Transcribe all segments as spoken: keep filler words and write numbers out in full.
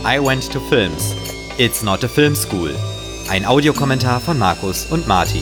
I Went to Films. It's not a film school. Ein Audiokommentar von Markus und Martin.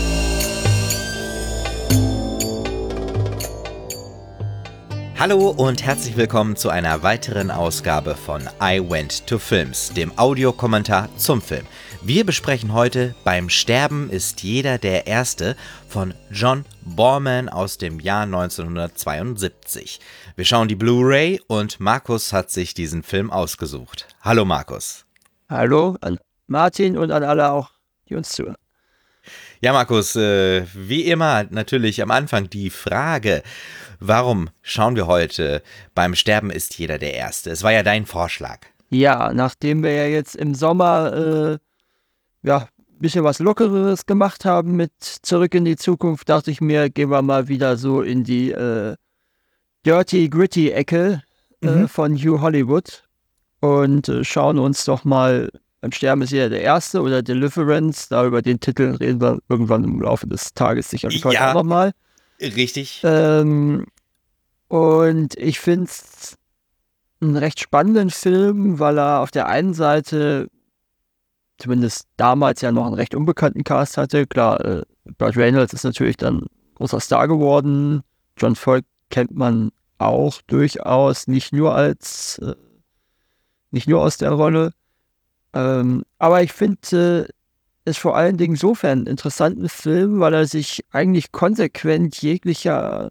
Hallo und herzlich willkommen zu einer weiteren Ausgabe von I Went to Films, dem Audiokommentar zum Film. Wir besprechen heute Beim Sterben ist jeder der Erste von John Boorman aus dem Jahr neunzehnhundertzweiundsiebzig. Wir schauen die Blu-ray und Markus hat sich diesen Film ausgesucht. Hallo Markus. Hallo an Martin und an alle auch, die uns zuhören. Ja Markus, äh, wie immer natürlich am Anfang die Frage, warum schauen wir heute Beim Sterben ist jeder der Erste? Es war ja dein Vorschlag. Ja, nachdem wir ja jetzt im Sommer äh, ja, ein bisschen was Lockeres gemacht haben mit Zurück in die Zukunft, dachte ich mir, gehen wir mal wieder so in die äh, Dirty Gritty Ecke äh, mhm. von Hugh Hollywood und äh, schauen uns doch mal Beim Sterben ist jeder der Erste oder Deliverance, da über den Titel reden wir irgendwann im Laufe des Tages sicherlich heute ja, auch nochmal. Richtig. Ähm, und ich finde es einen recht spannenden Film, weil er auf der einen Seite zumindest damals ja noch einen recht unbekannten Cast hatte. Klar, äh, Burt Reynolds ist natürlich dann großer Star geworden. John Voight kennt man auch durchaus, nicht nur als, äh, nicht nur aus der Rolle. Ähm, aber ich finde äh, es vor allen Dingen insofern einen interessanten Film, weil er sich eigentlich konsequent jeglicher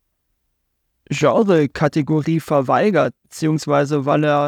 Genre-Kategorie verweigert, beziehungsweise weil er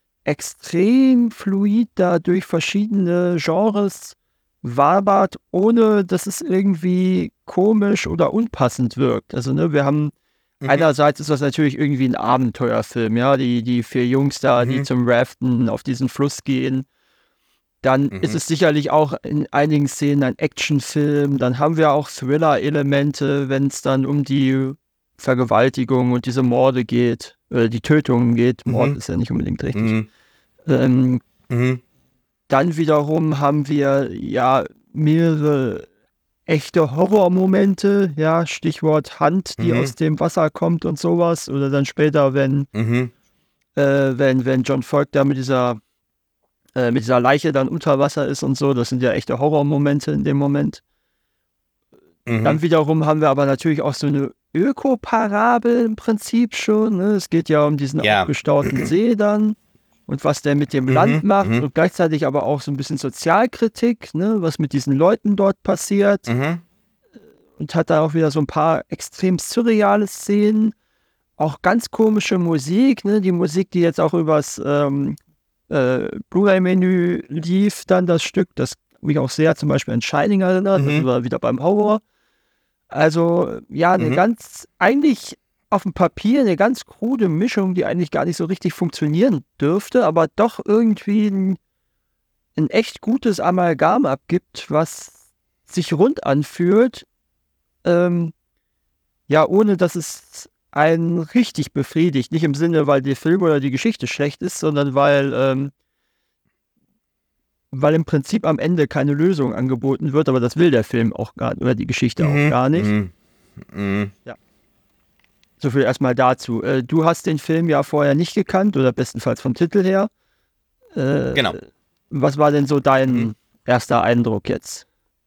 extrem fluid da durch verschiedene Genres wabert, ohne dass es irgendwie komisch oder unpassend wirkt. Also ne, wir haben mhm. einerseits ist das natürlich irgendwie ein Abenteuerfilm, ja, die, die vier Jungs da, mhm. die zum Raften auf diesen Fluss gehen. Dann mhm. ist es sicherlich auch in einigen Szenen ein Actionfilm. Dann haben wir auch Thriller-Elemente, wenn es dann um die Vergewaltigung und diese Morde geht, äh, die Tötungen geht. Mhm. Mord ist ja nicht unbedingt richtig. Mhm. Ähm, mhm. Dann wiederum haben wir ja mehrere echte Horrormomente, ja, Stichwort Hand, die mhm. aus dem Wasser kommt und sowas. Oder dann später, wenn, mhm. äh, wenn, wenn John Voight da mit dieser äh, mit dieser Leiche dann unter Wasser ist und so. Das sind ja echte Horrormomente in dem Moment. Mhm. Dann wiederum haben wir aber natürlich auch so eine Ökoparabel im Prinzip schon. Ne? Es geht ja um diesen ja. aufgestauten See dann und was der mit dem mhm. Land macht mhm. und gleichzeitig aber auch so ein bisschen Sozialkritik, ne? Was mit diesen Leuten dort passiert. Mhm. Und hat da auch wieder so ein paar extrem surreale Szenen. Auch ganz komische Musik, ne? Die Musik, die jetzt auch übers ähm, äh, Blu-ray-Menü lief, dann das Stück, das mich auch sehr zum Beispiel an Shining erinnert, mhm. das war wieder beim Horror. Also, ja, eine mhm. ganz, eigentlich auf dem Papier eine ganz krude Mischung, die eigentlich gar nicht so richtig funktionieren dürfte, aber doch irgendwie ein, ein echt gutes Amalgam abgibt, was sich rund anfühlt, ähm, ja, ohne dass es einen richtig befriedigt. Nicht im Sinne, weil der Film oder die Geschichte schlecht ist, sondern weil, ähm, weil im Prinzip am Ende keine Lösung angeboten wird, aber das will der Film auch gar nicht, oder die Geschichte mhm. auch gar nicht. Mhm. Mhm. Ja. So viel erstmal dazu. Äh, du hast den Film ja vorher nicht gekannt, oder bestenfalls vom Titel her. Äh, genau. Was war denn so dein mhm. erster Eindruck jetzt?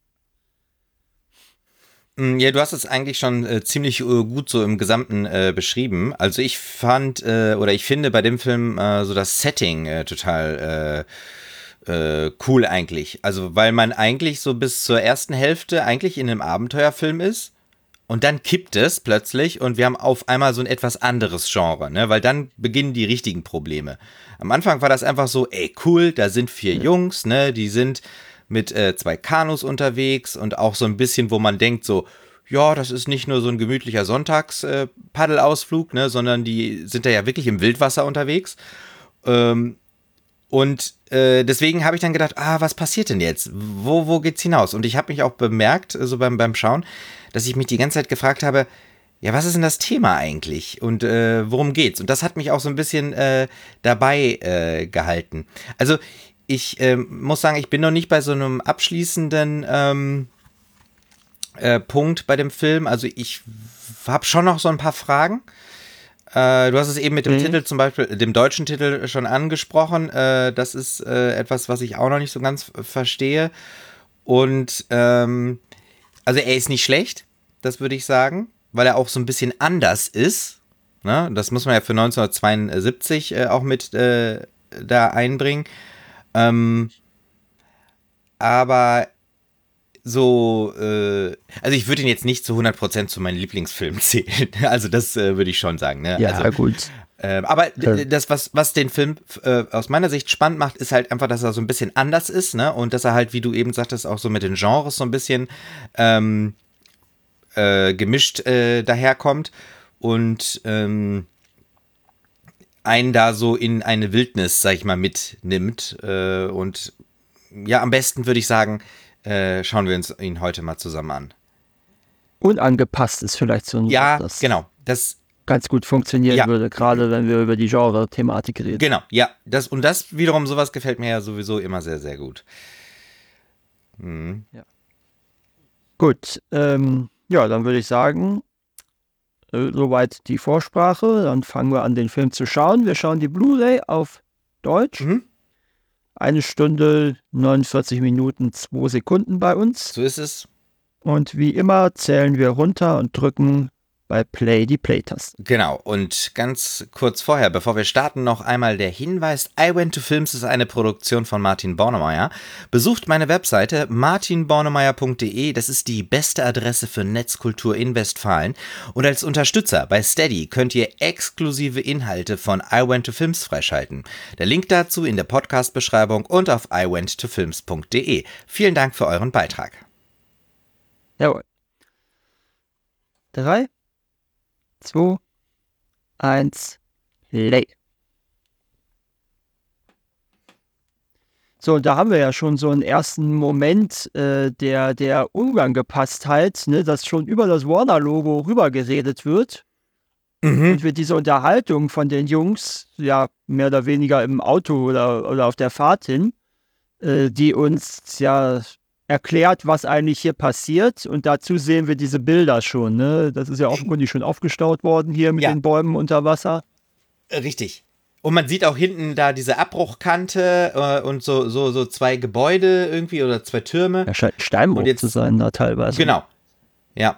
Ja, du hast es eigentlich schon äh, ziemlich äh, gut so im Gesamten äh, beschrieben. Also ich fand, äh, oder ich finde bei dem Film äh, so das Setting äh, total äh, äh, cool eigentlich. Also weil man eigentlich so bis zur ersten Hälfte eigentlich in einem Abenteuerfilm ist und dann kippt es plötzlich und wir haben auf einmal so ein etwas anderes Genre, ne? Weil dann beginnen die richtigen Probleme. Am Anfang war das einfach so, ey cool, da sind vier Jungs, ne? Die sind mit äh, zwei Kanus unterwegs und auch so ein bisschen, wo man denkt so, ja, das ist nicht nur so ein gemütlicher Sonntags-Paddelausflug, äh, ne, sondern die sind da ja wirklich im Wildwasser unterwegs. Ähm, und äh, deswegen habe ich dann gedacht, ah, was passiert denn jetzt? Wo, wo geht's hinaus? Und ich habe mich auch bemerkt, so beim, beim Schauen, dass ich mich die ganze Zeit gefragt habe, ja, was ist denn das Thema eigentlich? Und äh, worum geht's? Und das hat mich auch so ein bisschen äh, dabei äh, gehalten. Also, ich äh, muss sagen, ich bin noch nicht bei so einem abschließenden ähm, äh, Punkt bei dem Film. Also ich habe schon noch so ein paar Fragen. Äh, du hast es eben mit dem Mhm. Titel zum Beispiel, dem deutschen Titel schon angesprochen. Äh, das ist äh, etwas, was ich auch noch nicht so ganz f- verstehe. Und ähm, also er ist nicht schlecht, das würde ich sagen, weil er auch so ein bisschen anders ist. Ne? Das muss man ja für neunzehnhundertzweiundsiebzig äh, auch mit äh, da einbringen. Ähm, aber so, äh, also ich würde ihn jetzt nicht zu hundert Prozent zu meinen Lieblingsfilmen zählen. Also das äh, würde ich schon sagen. Ne? Also, Ja, gut. äh, aber Äh, d- das, was, was den Film äh, aus meiner Sicht spannend macht, ist halt einfach, dass er so ein bisschen anders ist, ne? Und dass er halt, wie du eben sagtest, auch so mit den Genres so ein bisschen ähm, äh, gemischt äh, daherkommt und ähm, einen da so in eine Wildnis, sag ich mal, mitnimmt. Äh, und ja, am besten würde ich sagen, äh, schauen wir uns ihn heute mal zusammen an. Unangepasst ist vielleicht so ein Wort, Ja, das genau. Das, ganz gut funktionieren ja, würde, gerade wenn wir über die Genre-Thematik reden. genau, ja. Das, und das wiederum, sowas gefällt mir ja sowieso immer sehr, sehr gut. Mhm. Ja. Gut, ähm, ja, dann würde ich sagen, äh, soweit die Vorsprache. Dann fangen wir an, den Film zu schauen. Wir schauen die Blu-ray auf Deutsch. Mhm. Eine Stunde, neunundvierzig Minuten, zwei Sekunden bei uns. So ist es. Und wie immer zählen wir runter und drücken bei Play die Play-Taste. Genau, und ganz kurz vorher, bevor wir starten, noch einmal der Hinweis, I Went to Films ist eine Produktion von Martin Bornemeyer. Besucht meine Webseite martin bornemeyer punkt de, das ist die beste Adresse für Netzkultur in Westfalen. Und als Unterstützer bei Steady könnt ihr exklusive Inhalte von I Went to Films freischalten. Der Link dazu in der Podcast-Beschreibung und auf i went to films punkt de. Vielen Dank für euren Beitrag. Jawohl. Drei, zwei, eins, Play. So, und da haben wir ja schon so einen ersten Moment äh, der, der Unangepasstheit, ne, dass schon über das Warner-Logo rübergeredet wird Mhm. und wir diese Unterhaltung von den Jungs, ja, mehr oder weniger im Auto oder, oder auf der Fahrt hin, äh, die uns ja erklärt, was eigentlich hier passiert. Und dazu sehen wir diese Bilder schon. Ne? Das ist ja offenkundig schon aufgestaut worden hier mit Ja. den Bäumen unter Wasser. Richtig. Und man sieht auch hinten da diese Abbruchkante äh, und so, so, so zwei Gebäude irgendwie oder zwei Türme. Ja, scheint Steinbruch Und jetzt- zu sein da teilweise. Genau. Ja.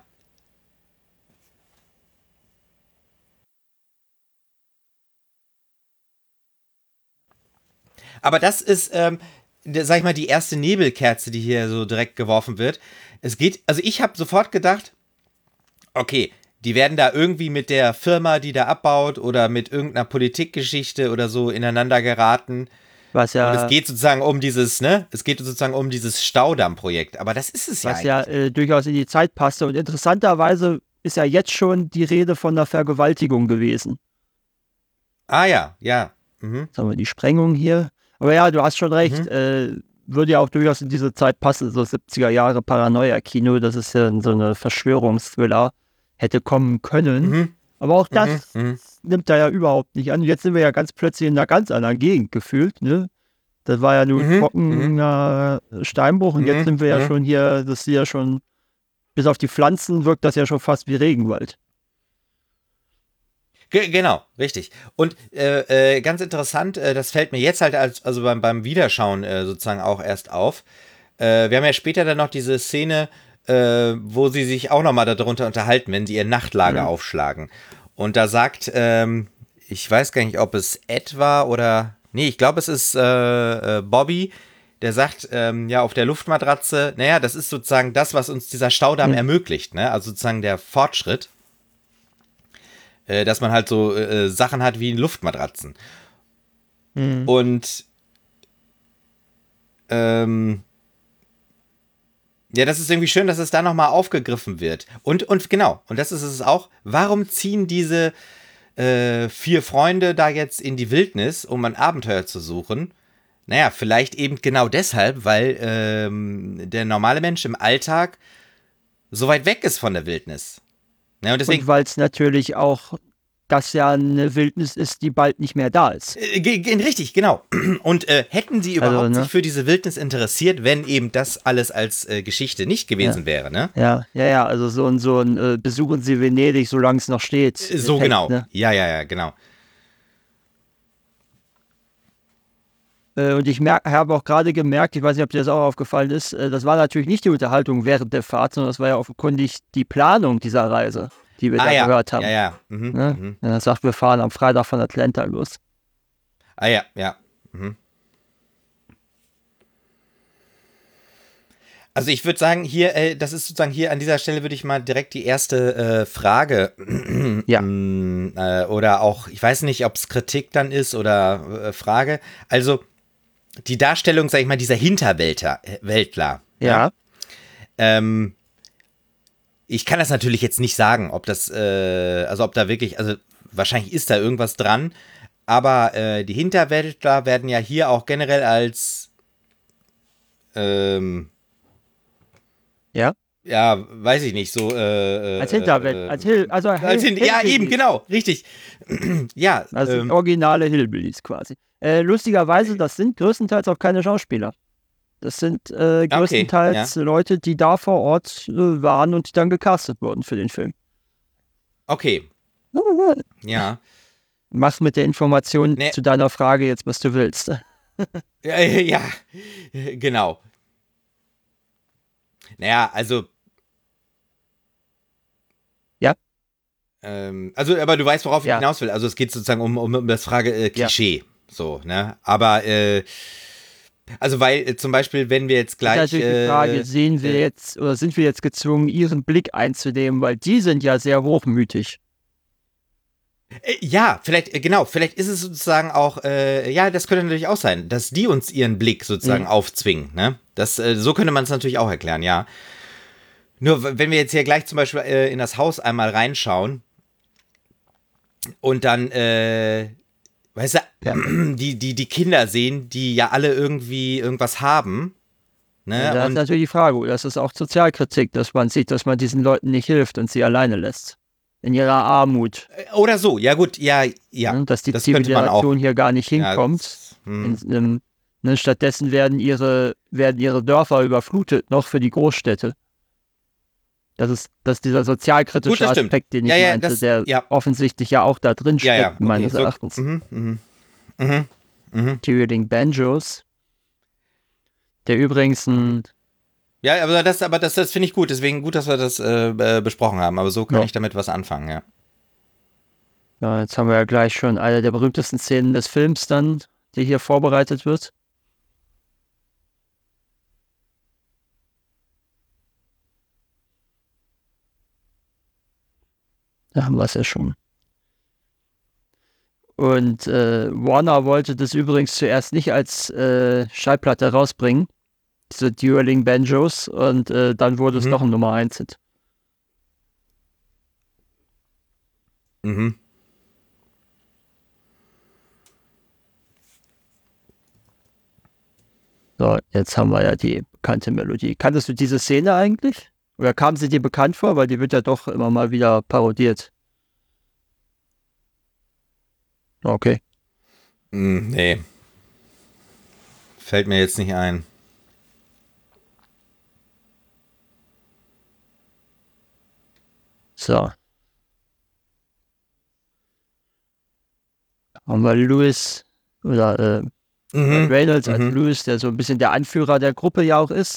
Aber das ist, ähm, der, sag ich mal, die erste Nebelkerze, die hier so direkt geworfen wird. Es geht, also ich habe sofort gedacht, okay, die werden da irgendwie mit der Firma, die da abbaut oder mit irgendeiner Politikgeschichte oder so ineinander geraten. Was Und ja, es geht sozusagen um dieses, ne? Es geht sozusagen um dieses Staudammprojekt. Aber das ist es ja was eigentlich. ja äh, durchaus in die Zeit passte. Und interessanterweise ist ja jetzt schon die Rede von einer Vergewaltigung gewesen. Ah ja, ja. Mhm. Jetzt haben wir die Sprengung hier. Aber ja, du hast schon recht. Mhm. Äh, würde ja auch durchaus in diese Zeit passen, so siebziger Jahre Paranoia-Kino, das ist ja so eine Verschwörungsthriller, hätte kommen können. Mhm. Aber auch das Mhm. nimmt er ja überhaupt nicht an. Jetzt sind wir ja ganz plötzlich in einer ganz anderen Gegend gefühlt. Ne? Das war ja nur Mhm. trockener Steinbruch und jetzt Mhm. sind wir ja Mhm. schon hier, das ist ja schon, bis auf die Pflanzen wirkt das ja schon fast wie Regenwald. Ge genau, richtig. Und äh, äh, ganz interessant, äh, das fällt mir jetzt halt als, also beim, beim Wiederschauen äh, sozusagen auch erst auf. Äh, wir haben ja später dann noch diese Szene, äh, wo sie sich auch nochmal darunter unterhalten, wenn sie ihr Nachtlager Mhm. aufschlagen. Und da sagt, ähm, ich weiß gar nicht, ob es Ed war oder, nee, ich glaube, es ist äh, äh, Bobby, der sagt, ähm, ja, auf der Luftmatratze, naja, das ist sozusagen das, was uns dieser Staudamm Mhm. ermöglicht, ne? Also sozusagen der Fortschritt. Äh, dass man halt so äh, Sachen hat wie Luftmatratzen. Mhm. Und ähm, ja, das ist irgendwie schön, dass es da nochmal aufgegriffen wird. Und, und genau, und das ist es auch, warum ziehen diese äh, vier Freunde da jetzt in die Wildnis, um ein Abenteuer zu suchen? Naja, vielleicht eben genau deshalb, weil ähm, der normale Mensch im Alltag so weit weg ist von der Wildnis. Ja, und deswegen, Und weil es natürlich auch das ja eine Wildnis ist, die bald nicht mehr da ist. Äh, ge- ge- richtig, genau. Und äh, hätten sie überhaupt Also, ne? sich für diese Wildnis interessiert, wenn eben das alles als äh, Geschichte nicht gewesen Ja. wäre, ne? Ja, ja, ja, also so ein, so ein äh, besuchen Sie Venedig, solange es noch steht. Äh, So Effekt, genau. ne? Ja, ja, ja, genau. Äh, und ich merk, habe auch gerade gemerkt, ich weiß nicht, ob dir das auch aufgefallen ist, äh, das war natürlich nicht die Unterhaltung während der Fahrt, sondern das war ja offenkundig die Planung dieser Reise, die wir Ah da ja, gehört ja, haben. ja. Mhm, Ne? mhm. Ja, das sagt, wir fahren am Freitag von Atlanta los. Ah ja, ja. Mhm. Also ich würde sagen, hier, äh, das ist sozusagen hier an dieser Stelle würde ich mal direkt die erste äh, Frage Ja. mm, äh, oder auch, ich weiß nicht, ob es Kritik dann ist oder äh, Frage. Also die Darstellung, sag ich mal, dieser Hinterwäldler, äh, Weltler, Ja. ähm, ich kann das natürlich jetzt nicht sagen, ob das, äh, also ob da wirklich, also wahrscheinlich ist da irgendwas dran, aber äh, die Hinterwäldler werden ja hier auch generell als ähm, Ja. ja, weiß ich nicht, so äh, Als äh, Hinterwelt, äh, als Hill, also als Hill, hin, ja, eben, Hillbillies. genau, richtig. Ja, Also ähm, originale Hillbillies quasi. Äh, lustigerweise, das sind größtenteils auch keine Schauspieler. Das sind äh, okay, ja, größtenteils Leute, die da vor Ort äh, waren und die dann gecastet wurden für den Film. okay, ja. Mach mit der Information Ne, zu deiner Frage jetzt, was du willst. ja, ja, genau. Naja, also, Ja, ähm, also, aber du weißt, worauf ich ja, hinaus will. Also es geht sozusagen um, um, um das Frage äh, ja. Klischee, so, ne? Aber, äh, also weil äh, zum Beispiel, wenn wir jetzt Ist gleich, natürlich die äh, Frage, sehen wir äh, jetzt oder sind wir jetzt gezwungen, ihren Blick einzunehmen, weil die sind ja sehr hochmütig. Äh, Ja, vielleicht, äh, genau, vielleicht ist es sozusagen auch, äh, ja, das könnte natürlich auch sein, dass die uns ihren Blick sozusagen Mhm. aufzwingen, ne? Das, äh, so könnte man es natürlich auch erklären, ja. Nur, w- wenn wir jetzt hier gleich zum Beispiel äh, in das Haus einmal reinschauen und dann, äh, weißt Ja. du, die, die, die Kinder sehen, die ja alle irgendwie irgendwas haben, Ja, ne? da ist Und, natürlich die Frage, das ist auch Sozialkritik, dass man sieht, dass man diesen Leuten nicht hilft und sie alleine lässt. In ihrer Armut. äh, oder so, ja gut, ja, ja, Ne? Dass die das könnte man auch, Zivilisation hier gar nicht ja, hinkommt. das, In, hm. ähm, ne? Stattdessen werden ihre, werden ihre Dörfer überflutet, noch für die Großstädte. Das ist, das ist dieser Gut, sozialkritische das stimmt. Aspekt, den Ja, ich ja, meinte, das, der ja, offensichtlich ja auch da drin ja, ja, steckt, okay, meines so, Erachtens. mhm, mhm, mhm, mhm. Tyrion Banjos, der übrigens ein, Ja, aber das, aber das, das finde ich gut. Deswegen gut, dass wir das äh, äh, besprochen haben. Aber so kann ja, ich damit was anfangen, ja. ja, jetzt haben wir ja gleich schon eine der berühmtesten Szenen des Films dann, die hier vorbereitet wird. Da haben wir es ja schon. Und äh, Warner wollte das übrigens zuerst nicht als äh, Schallplatte rausbringen, diese Dueling Banjos, und äh, dann wurde es Mhm. doch ein Nummer eins Hit. Mhm. So, jetzt haben wir ja die bekannte Melodie. Kanntest du diese Szene eigentlich? Oder kam sie dir bekannt vor? Weil die wird ja doch immer mal wieder parodiert. Okay. Mm, nee. Fällt mir jetzt nicht ein. So. Haben wir Lewis oder äh, Mhm. Reynolds als Mhm. Lewis, der so ein bisschen der Anführer der Gruppe ja auch ist.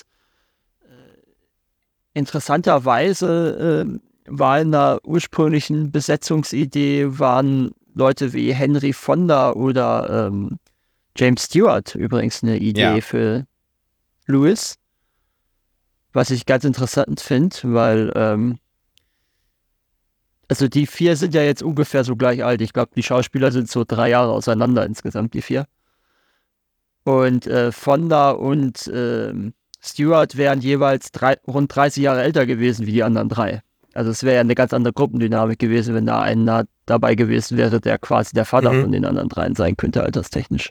Interessanterweise äh, war in der ursprünglichen Besetzungsidee waren Leute wie Henry Fonda oder ähm, James Stewart übrigens eine Idee Ja. für Lewis, was ich ganz interessant finde, weil ähm, also die vier sind ja jetzt ungefähr so gleich alt. Ich glaube, die Schauspieler sind so drei Jahre auseinander insgesamt, die vier. Und äh, Fonda und ähm, Stewart wären jeweils drei, rund dreißig Jahre älter gewesen wie die anderen drei. Also es wäre ja eine ganz andere Gruppendynamik gewesen, wenn da einer dabei gewesen wäre, der quasi der Vater Mhm. von den anderen dreien sein könnte, alterstechnisch.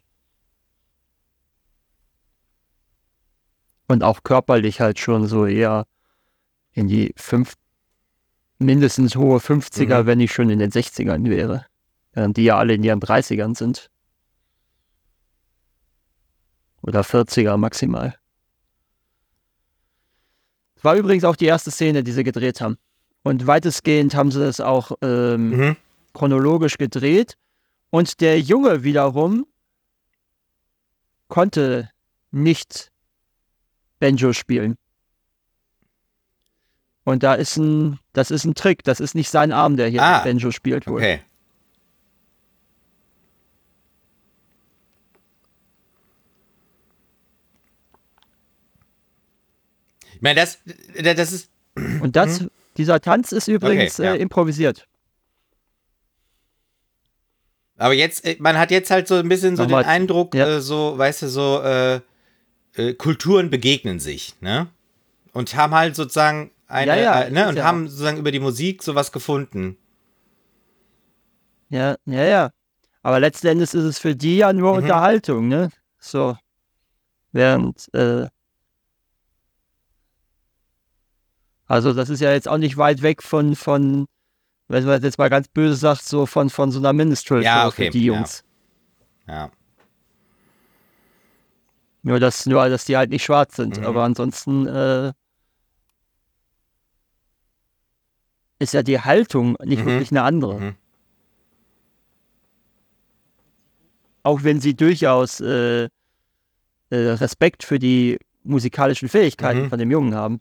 Und auch körperlich halt schon so eher in die fünf, mindestens hohe fünfziger, Mhm. wenn nicht schon in den sechzigern wäre. Während die ja alle in ihren dreißigern sind. Oder vierziger maximal. Das war übrigens auch die erste Szene, die sie gedreht haben. Und weitestgehend haben sie das auch ähm, Mhm. chronologisch gedreht. Und der Junge wiederum konnte nicht Banjo spielen. Und da ist ein, das ist ein Trick. Das ist nicht sein Arm, der hier Ah, Banjo spielt wohl. okay. Ich meine, das, das ist. Und das, Hm? dieser Tanz ist übrigens Okay, ja. äh, improvisiert. Aber jetzt, äh, man hat jetzt halt so ein bisschen so Nochmal, den Eindruck, ja. äh, so, weißt du, so, äh, äh, Kulturen begegnen sich, ne? Und haben halt sozusagen eine, Ja, ja, äh, ne? ist Und ja haben sozusagen über die Musik sowas gefunden. Ja, ja, ja. Aber letzten Endes ist es für die ja nur Mhm. Unterhaltung, ne? So. Während, äh, also das ist ja jetzt auch nicht weit weg von, von, wenn man jetzt mal ganz böse sagt, so von, von so einer Minstrel-Show Ja, für okay, die ja, Jungs. ja. Nur dass, nur, dass die halt nicht schwarz sind. Mhm. Aber ansonsten äh, ist ja die Haltung nicht Mhm. wirklich eine andere. Mhm. Auch wenn sie durchaus äh, äh, Respekt für die musikalischen Fähigkeiten Mhm. von dem Jungen haben.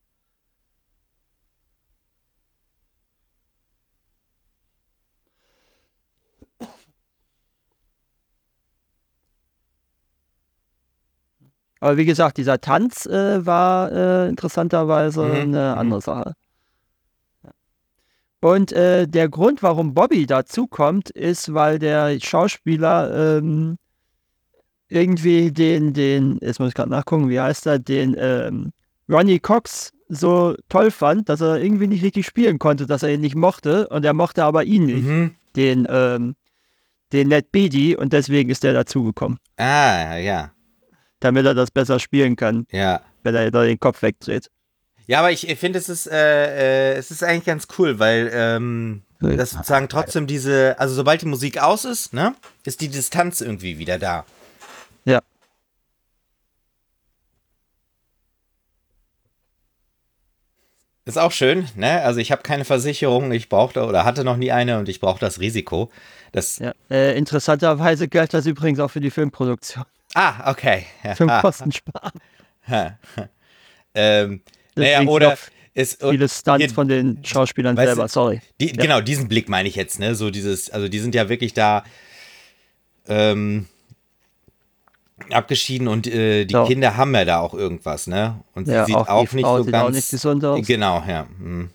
Aber wie gesagt, dieser Tanz äh, war äh, interessanterweise Mhm. eine Mhm. andere Sache. Und äh, der Grund, warum Bobby dazukommt, ist, weil der Schauspieler ähm, irgendwie den, den, jetzt muss ich gerade nachgucken, wie heißt er, den ähm, Ronny Cox so toll fand, dass er irgendwie nicht richtig spielen konnte, dass er ihn nicht mochte. Und er mochte aber ihn nicht, Mhm. den, ähm, den Ned Beatty, und deswegen ist er dazugekommen, Ah, ja, damit er das besser spielen kann, ja. wenn er da den Kopf wegdreht. Ja, aber ich finde, es ist, äh, äh, es ist eigentlich ganz cool, weil ähm, das sozusagen trotzdem diese, also sobald die Musik aus ist, ne, ist die Distanz irgendwie wieder da. Ja. Ist auch schön, ne? Also ich habe keine Versicherung, ich brauchte oder hatte noch nie eine und ich brauche das Risiko. Das. Ja. Äh, interessanterweise gilt das übrigens auch für die Filmproduktion. Ah, okay. Zum Kosten sparen. ähm, naja, Deswegen sind auch oder ist viele Stunts hier, von den Schauspielern weißt du, selber, sorry. die, Ja. genau, diesen Blick meine ich jetzt, ne? So dieses, also die sind ja wirklich da ähm, abgeschieden und äh, die So. Kinder haben ja da auch irgendwas, ne? Und sie Ja, sieht auch auch, die nicht Frau so sieht ganz. auch nicht gesund aus. Genau, ja. Hm.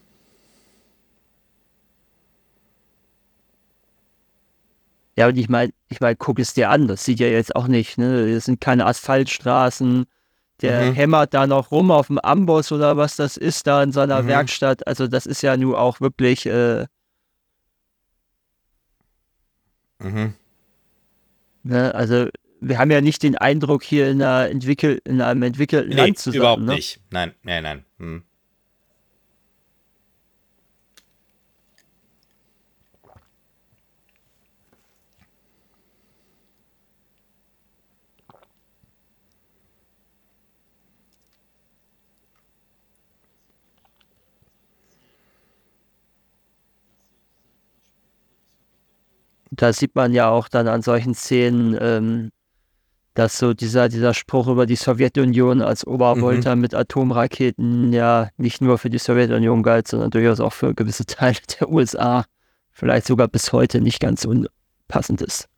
Ja, und ich meine, ich mein, guck es dir an, das sieht ja jetzt auch nicht, ne? Das sind keine Asphaltstraßen. Der Mhm. hämmert da noch rum auf dem Amboss oder was das ist da in seiner Mhm. Werkstatt. Also das ist ja nun auch wirklich, äh, Mhm. ne? Also wir haben ja nicht den Eindruck, hier in, einer entwickel in einem entwickelten Nee, Land zu sein, überhaupt ne? nicht. Nein, nein, nein. Hm. Da sieht man ja auch dann an solchen Szenen, ähm, dass so dieser, dieser Spruch über die Sowjetunion als Obervolter Mhm. mit Atomraketen ja nicht nur für die Sowjetunion galt, sondern durchaus auch für gewisse Teile der U S A vielleicht sogar bis heute nicht ganz unpassend ist.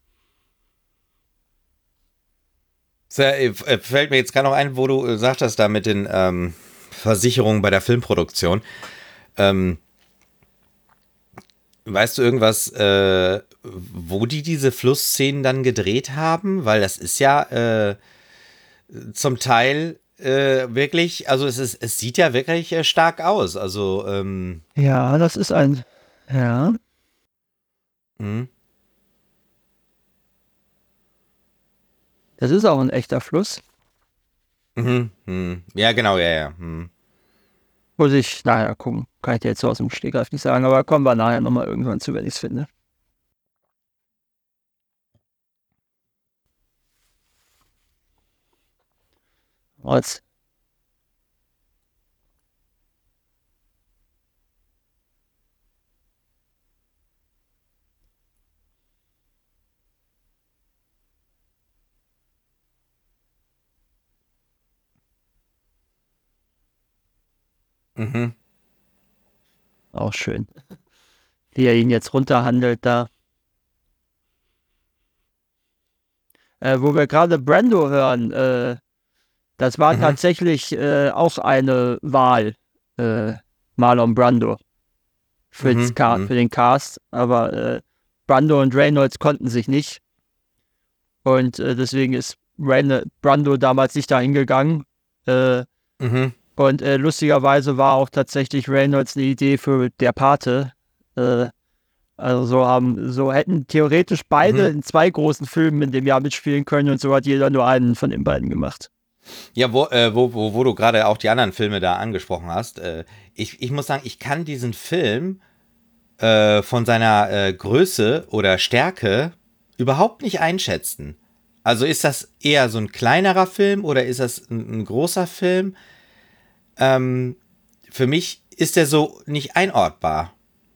So, äh, fällt mir jetzt gerade noch ein, wo du äh, sagtest, da mit den ähm, Versicherungen bei der Filmproduktion. Ähm, weißt du irgendwas, äh, wo die diese Flussszenen dann gedreht haben? Weil das ist ja äh, zum Teil äh, wirklich, also es ist, es sieht ja wirklich äh, stark aus. Also, ähm, Ja, das ist ein, ja, mh. das ist auch ein echter Fluss. Mhm. Mhm. Ja, genau, ja, ja. Mhm. Muss ich nachher gucken. Kann ich dir jetzt so aus dem Stegreif nicht sagen, aber kommen wir nachher nochmal irgendwann zu, wenn ich es finde. Jetzt. Mhm. Auch schön. Wie er ihn jetzt runterhandelt da. Äh, wo wir gerade Brando hören, äh, das war Mhm. tatsächlich äh, auch eine Wahl, äh, Marlon Brando für, Mhm. Ca Mhm. für den Cast, aber äh, Brando und Reynolds konnten sich nicht und äh, deswegen ist Reyn Brando damals nicht dahin gegangen. Äh, Mhm. und äh, lustigerweise war auch tatsächlich Reynolds eine Idee für Der Pate. Äh, also so haben, so hätten theoretisch beide Mhm. in zwei großen Filmen in dem Jahr mitspielen können und so hat jeder nur einen von den beiden gemacht. Ja, wo, äh, wo, wo, wo du gerade auch die anderen Filme da angesprochen hast. Äh, ich, ich muss sagen, ich kann diesen Film äh, von seiner äh, Größe oder Stärke überhaupt nicht einschätzen. Also ist das eher so ein kleinerer Film oder ist das ein, ein großer Film? Ähm, für mich ist der so nicht einordbar.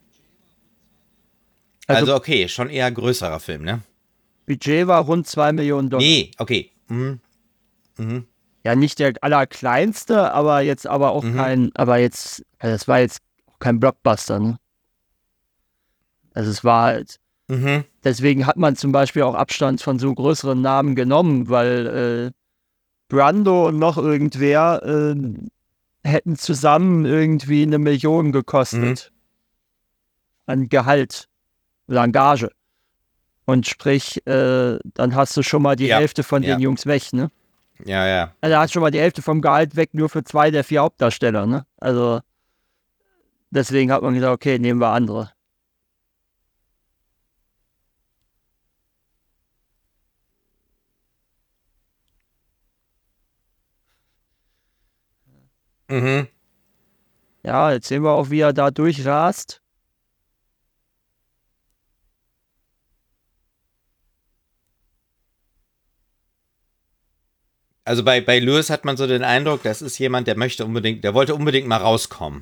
Also Also okay, schon eher größerer Film, ne? Budget war rund zwei Millionen Dollar. Nee, okay. Mhm. Mhm. Ja, nicht der allerkleinste, aber jetzt aber auch Mhm. kein, aber jetzt, also das war jetzt auch kein Blockbuster, ne? Also es war halt, Mhm. deswegen hat man zum Beispiel auch Abstand von so größeren Namen genommen, weil äh, Brando und noch irgendwer äh, hätten zusammen irgendwie eine Million Mhm. gekostet an Gehalt oder an Gage. Und sprich, äh, dann hast du schon mal die Ja, Hälfte von den ja, Jungs weg, ne? ja, ja. Also da hast du schon mal die Hälfte vom Gehalt weg, nur für zwei der vier Hauptdarsteller, ne? Also deswegen hat man gesagt, okay, nehmen wir andere. Mhm. Ja, jetzt sehen wir auch, wie er da durchrast. Also bei, bei Lewis hat man so den Eindruck, das ist jemand, der möchte unbedingt, der wollte unbedingt mal rauskommen.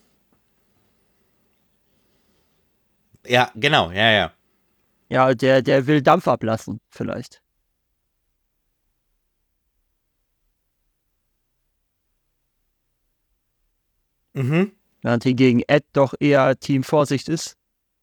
Ja, genau, ja, ja. Ja, der, der will Dampf ablassen, vielleicht. Mhm. Während hingegen Ed doch eher Team Vorsicht ist.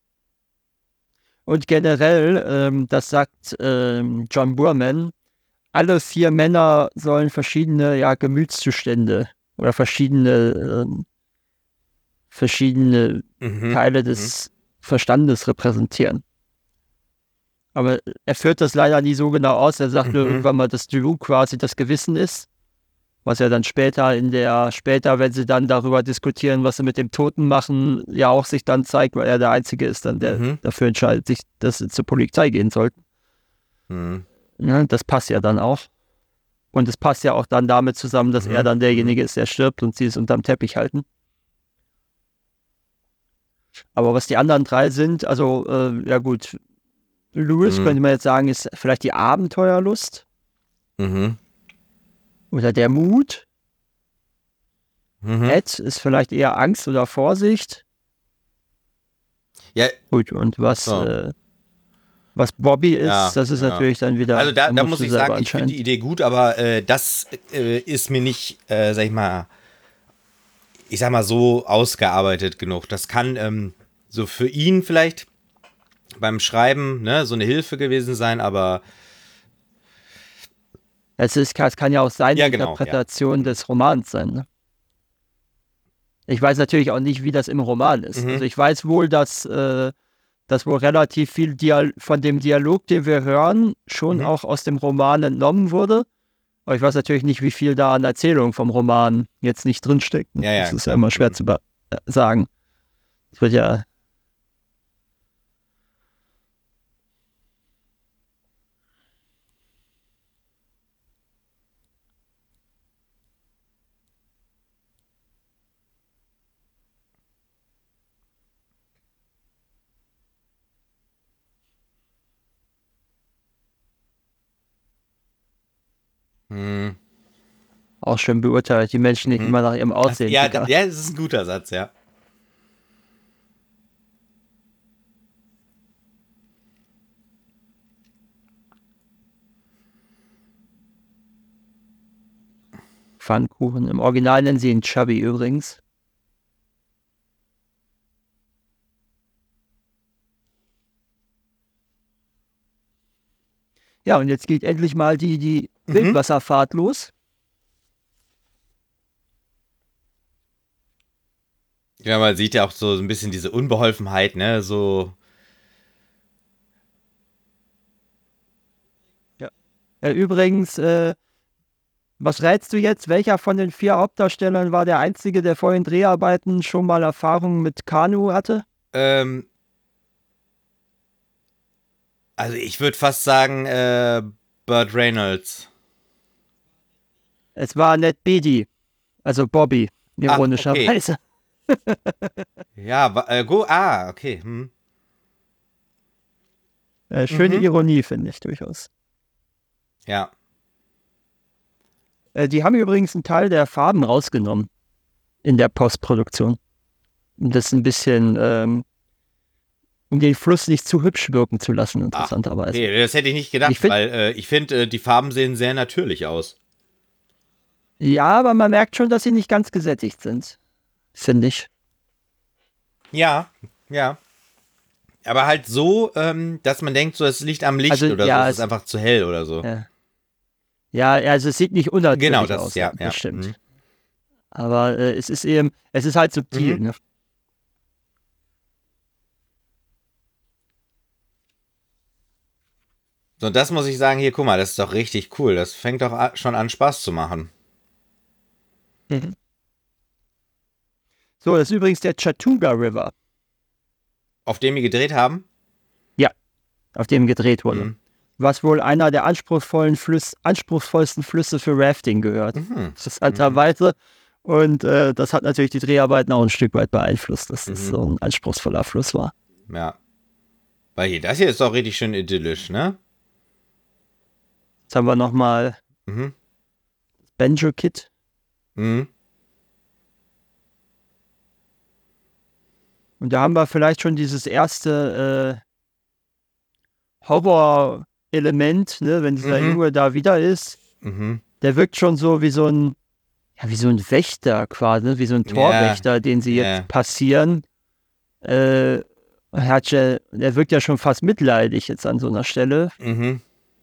Und generell, ähm, das sagt ähm, John Boorman, alle vier Männer sollen verschiedene ja, Gemütszustände oder verschiedene, ähm, verschiedene Mhm. Teile Mhm. des Verstandes repräsentieren. Aber er führt das leider nie so genau aus. Er sagt nur Mhm. irgendwann mal, dass Drew quasi das Gewissen ist. Was ja dann später in der, später, wenn sie dann darüber diskutieren, was sie mit dem Toten machen, ja auch sich dann zeigt, weil er der Einzige ist, dann der Mhm. dafür entscheidet, sich, dass sie zur Polizei gehen sollten. Mhm. Ja, das passt ja dann auch. Und es passt ja auch dann damit zusammen, dass er Mhm. dann Mhm. derjenige ist, der stirbt und sie es unterm Teppich halten. Aber was die anderen drei sind, also, äh, ja gut, Louis Mhm. könnte man jetzt sagen, ist vielleicht die Abenteuerlust Mhm. oder der Mut. Mhm. Ed ist vielleicht eher Angst oder Vorsicht. Ja, Gut, und was, so. äh, was Bobby ist, Ja, das ist ja. natürlich dann Also wieder, da, da da musst muss du ich selber sagen, ich finde die entscheiden. Idee gut, aber äh, das äh, ist mir nicht, äh, sag ich mal, ich sag mal so ausgearbeitet genug. Das kann ähm, so für ihn vielleicht beim Schreiben, ne, so eine Hilfe gewesen sein, aber Es, ist, es kann ja auch seine ja, genau, ja. Interpretation Mhm. des Romans sein. Ne? Ich weiß natürlich auch nicht, wie das im Roman ist. Also Mhm. ich weiß wohl, dass, äh, dass wohl relativ viel Dial von dem Dialog, den wir hören, schon Mhm. auch aus dem Roman entnommen wurde. Aber ich weiß natürlich nicht, wie viel da an Erzählung vom Roman jetzt nicht drinsteckt. Ja, Das ja, ist ja klar. immer schwer Mhm. zu äh, sagen. Es wird ja. Hm. Auch schön beurteilt, die Menschen nicht Mhm. immer nach ihrem Aussehen. Ja, sogar. ja, das ist ein guter Satz, ja. Pfannkuchen. Im Original nennen sie ihn Chubby übrigens. Ja, und jetzt geht endlich mal die, die Mhm. Wildwasserfahrt los. Ja, man sieht ja auch so ein bisschen diese Unbeholfenheit, ne, so. Äh, übrigens, äh, was rätst du jetzt? Welcher von den vier Hauptdarstellern war der einzige, der vor den Dreharbeiten schon mal Erfahrung mit Kanu hatte? Ähm, also ich würde fast sagen, äh, Burt Reynolds. Es war Ned Beatty, also Bobby, Ach, okay. ironischerweise. Ja, wa- äh, go, ah, okay. Hm. Äh, schöne Mhm. Ironie, finde ich durchaus. Ja. Äh, die haben übrigens einen Teil der Farben rausgenommen in der Postproduktion. Um das ein bisschen, ähm, um den Fluss nicht zu hübsch wirken zu lassen, Ach, interessanterweise. okay, das hätte ich nicht gedacht, Ich find- weil äh, ich finde, äh, die Farben sehen sehr natürlich aus. Ja, aber man merkt schon, dass sie nicht ganz gesättigt sind, finde ich. Ja, ja. Aber halt so, ähm, dass man denkt, so, es liegt am Licht Also, oder ja, so, es ist es- einfach zu hell oder so. Ja. Ja, also es sieht nicht unnatürlich Genau, das, aus, ja, das ja. stimmt. Mhm. Aber äh, es ist eben, es ist halt subtil, Mhm. ne? So, das muss ich sagen, hier, guck mal, das ist doch richtig cool. Das fängt doch a- schon an, Spaß zu machen. Mhm. So, das ist übrigens der Chattooga River, Auf dem wir gedreht haben? auf dem gedreht wurde. Mhm. Was wohl einer der anspruchsvollen Flüss, anspruchsvollsten Flüsse für Rafting gehört. Mhm. Interessanterweise. Und äh, das hat natürlich die Dreharbeiten auch ein Stück weit beeinflusst, dass das Mhm. so ein anspruchsvoller Fluss war. Ja. Weil hier, das hier ist doch richtig schön idyllisch, ne? Jetzt haben wir nochmal Mhm. Banjo Kid. Mhm. Und da haben wir vielleicht schon dieses erste äh, Horror-Element, ne, wenn dieser Mhm. Junge da wieder ist. Mhm. Der wirkt schon so wie so ein, ja, wie so ein Wächter quasi, ne, wie so ein Torwächter, den sie ja. jetzt passieren. Äh, er hat ja, der wirkt ja schon fast mitleidig jetzt an so einer Stelle Mhm.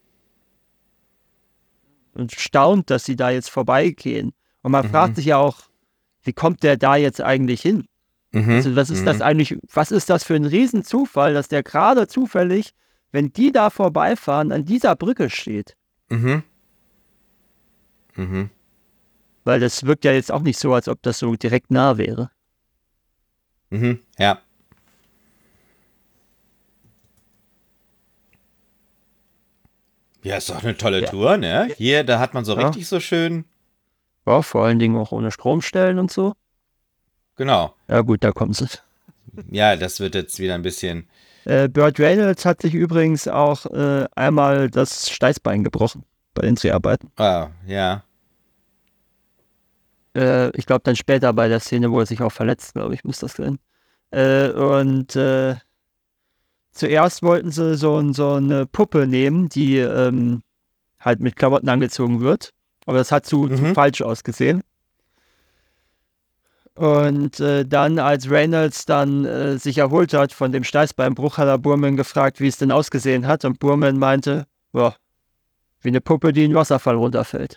und staunt, dass sie da jetzt vorbeigehen. Und man Mhm. fragt sich ja auch, wie kommt der da jetzt eigentlich hin? Mhm. Also was ist mhm. das eigentlich, was ist das für ein Riesenzufall, dass der gerade zufällig, wenn die da vorbeifahren, an dieser Brücke steht? Mhm. Mhm. Weil das wirkt ja jetzt auch nicht so, als ob das so direkt nah wäre. Mhm. Ja. Ja, ist doch eine tolle Ja. Tour, ne? Hier, da hat man so Ja. richtig so schön. Ja, vor allen Dingen auch ohne Stromstellen und so. Genau. Ja gut, da kommen sie. Ja, das wird jetzt wieder ein bisschen. Äh, Burt Reynolds hat sich übrigens auch äh, einmal das Steißbein gebrochen bei den Dreharbeiten. Ah, ja. Äh, ich glaube dann später bei der Szene, wo er sich auch verletzt, glaube ich, muss das sein. Äh, und äh, zuerst wollten sie so, ein- so eine Puppe nehmen, die ähm, halt mit Klamotten angezogen wird. Aber das hat zu, zu Mhm. falsch ausgesehen. Und äh, dann, als Reynolds dann äh, sich erholt hat von dem Steißbeinbruch, hat er Boorman gefragt, wie es denn ausgesehen hat. Und Boorman meinte, ja, wie eine Puppe, die in den Wasserfall runterfällt.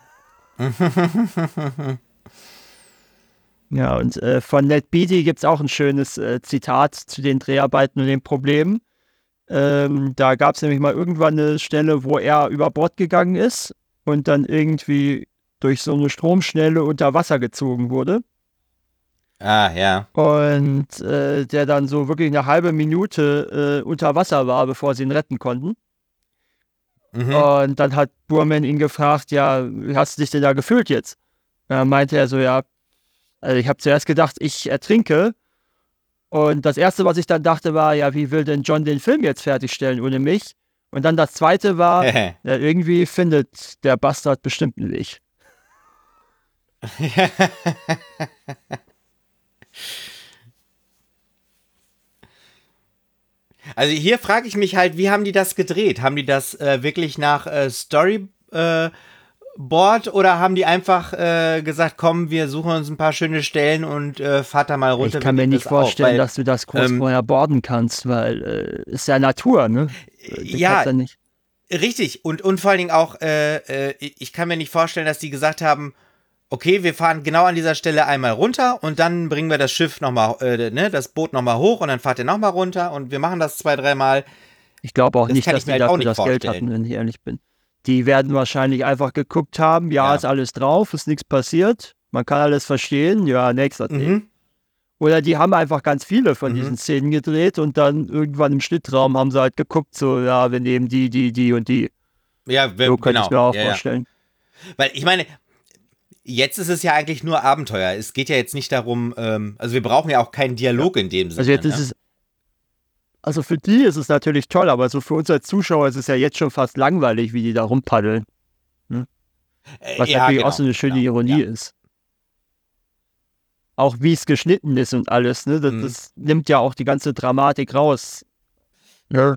Ja, und äh, von Ned Beatty gibt es auch ein schönes äh, Zitat zu den Dreharbeiten und den Problemen. Ähm, da gab es nämlich mal irgendwann eine Stelle, wo er über Bord gegangen ist und dann irgendwie durch so eine Stromschnelle unter Wasser gezogen wurde. Ah, ja. Und äh, der dann so wirklich eine halbe Minute äh, unter Wasser war, bevor sie ihn retten konnten. Mhm. Und dann hat Boorman ihn gefragt, ja, wie hast du dich denn da gefühlt jetzt? Da meinte er so, ja, also ich habe zuerst gedacht, ich ertrinke. Und das Erste, was ich dann dachte, war, ja, wie will denn John den Film jetzt fertigstellen ohne mich? Und dann das zweite war, ja, irgendwie findet der Bastard bestimmt einen Weg. Also hier frage ich mich halt, wie haben die das gedreht? Haben die das äh, wirklich nach äh, Storyboard äh, oder haben die einfach äh, gesagt, komm, wir suchen uns ein paar schöne Stellen und äh, fahrt da mal runter? Ich kann mir nicht vorstellen, auf, weil, dass du das kurz ähm, vorher boarden kannst, weil äh, ist ja Natur, ne? Du ja, ja nicht. Richtig. Und, und vor allen Dingen auch, äh, äh, ich kann mir nicht vorstellen, dass die gesagt haben, okay, wir fahren genau an dieser Stelle einmal runter und dann bringen wir das Schiff nochmal, äh, ne, das Boot nochmal hoch und dann fahrt ihr nochmal runter und wir machen das zwei, dreimal. Ich glaube auch das nicht, dass die halt dafür das vorstellen. Geld hatten, wenn ich ehrlich bin. Die werden wahrscheinlich einfach geguckt haben, ja, ja. ist alles drauf, ist nichts passiert, man kann alles verstehen, ja, nächster Ding. Mhm. Oder die haben einfach ganz viele von mhm. diesen Szenen gedreht und dann irgendwann im Schnittraum haben sie halt geguckt, so, ja, wir nehmen die, die, die und die. Ja, wir, so könnte genau. ich mir auch ja, vorstellen. Ja. Weil ich meine, jetzt ist es ja eigentlich nur Abenteuer. Es geht ja jetzt nicht darum, ähm, also wir brauchen ja auch keinen Dialog ja. in dem Sinne. Also jetzt ne? ist es, also für die ist es natürlich toll, aber so für uns als Zuschauer ist es ja jetzt schon fast langweilig, wie die da rumpaddeln. Hm? Was ja, natürlich genau, auch so eine schöne genau, Ironie ja. ist. Auch wie es geschnitten ist und alles, ne? Das, mhm. das nimmt ja auch die ganze Dramatik raus. Ja.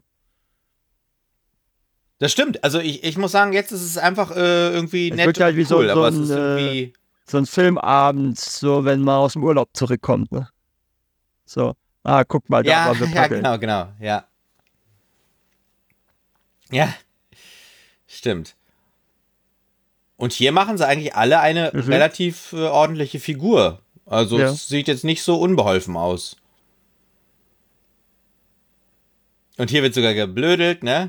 Das stimmt. Also ich, ich muss sagen, jetzt ist es einfach äh, irgendwie es nett wird halt wie und cool, so, so aber ein, es ist irgendwie... so ein Filmabend, so wenn man aus dem Urlaub zurückkommt, ne? So, ah, guck mal, da ja, waren wir paddeln. Ja, genau, genau, ja. Ja, stimmt. Und hier machen sie eigentlich alle eine mhm. relativ äh, ordentliche Figur. Also ja. es sieht jetzt nicht so unbeholfen aus. Und hier wird sogar geblödelt, ne?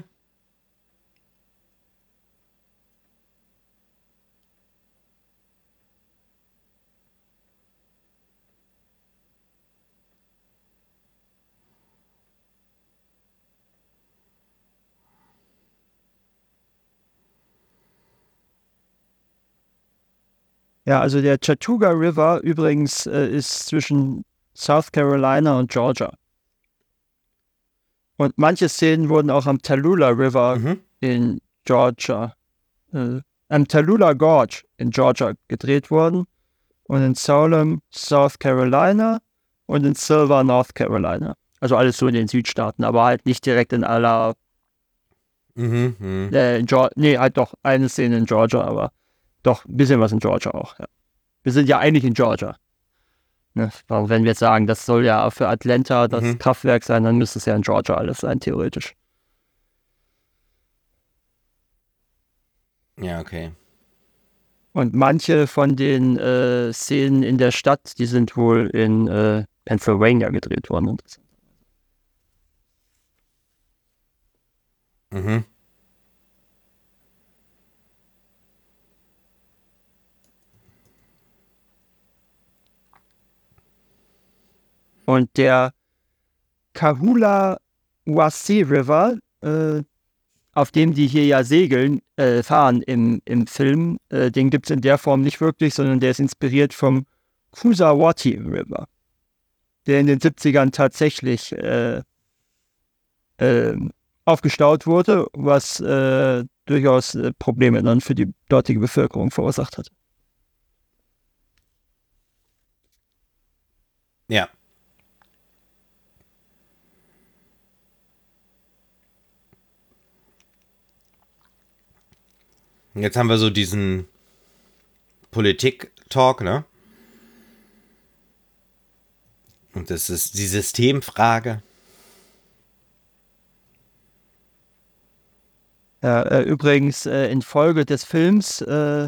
Ja, also der Chattooga River übrigens äh, ist zwischen South Carolina und Georgia. Und manche Szenen wurden auch am Tallulah River mhm. in Georgia, äh, am Tallulah Gorge in Georgia gedreht worden und in Salem, South Carolina und in Silver, North Carolina. Also alles so in den Südstaaten, aber halt nicht direkt in aller, mhm, mh. äh, in Georgia, nee, halt doch eine Szene in Georgia, aber doch, ein bisschen was in Georgia auch, ja. Wir sind ja eigentlich in Georgia. Ne? Wenn wir jetzt sagen, das soll ja für Atlanta das mhm. Kraftwerk sein, dann müsste es ja in Georgia alles sein, theoretisch. Ja, okay. Und manche von den äh, Szenen in der Stadt, die sind wohl in äh, Pennsylvania gedreht worden. Mhm. Und der Kahula-Wasi River, äh, auf dem die hier ja segeln, äh, fahren im, im Film, äh, den gibt es in der Form nicht wirklich, sondern der ist inspiriert vom Coosawattee River, der in den siebzigern tatsächlich äh, äh, aufgestaut wurde, was äh, durchaus äh, Probleme dann für die dortige Bevölkerung verursacht hat. Ja. Jetzt haben wir so diesen Politik-Talk, ne? Und das ist die Systemfrage. Ja, äh, übrigens, äh, in Folge des Films äh,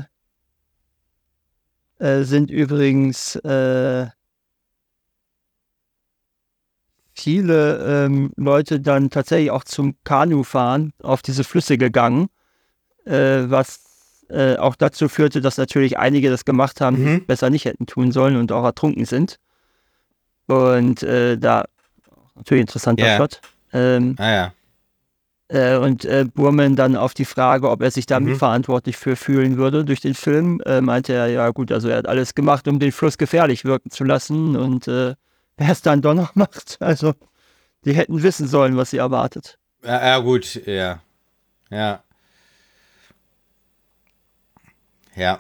äh, sind übrigens äh, viele ähm, Leute dann tatsächlich auch zum Kanufahren auf diese Flüsse gegangen. Äh, was äh, auch dazu führte, dass natürlich einige das gemacht haben, mhm. die besser nicht hätten tun sollen und auch ertrunken sind. Und äh, da, natürlich interessanter yeah. Shot. Ähm, ah ja. äh, und äh, Boorman dann auf die Frage, ob er sich da mhm. mitverantwortlich für fühlen würde durch den Film, äh, meinte er, ja gut, also er hat alles gemacht, um den Fluss gefährlich wirken zu lassen und äh, wer es dann doch noch macht, also die hätten wissen sollen, was sie erwartet. Ja, ja gut, ja. Ja. Ja.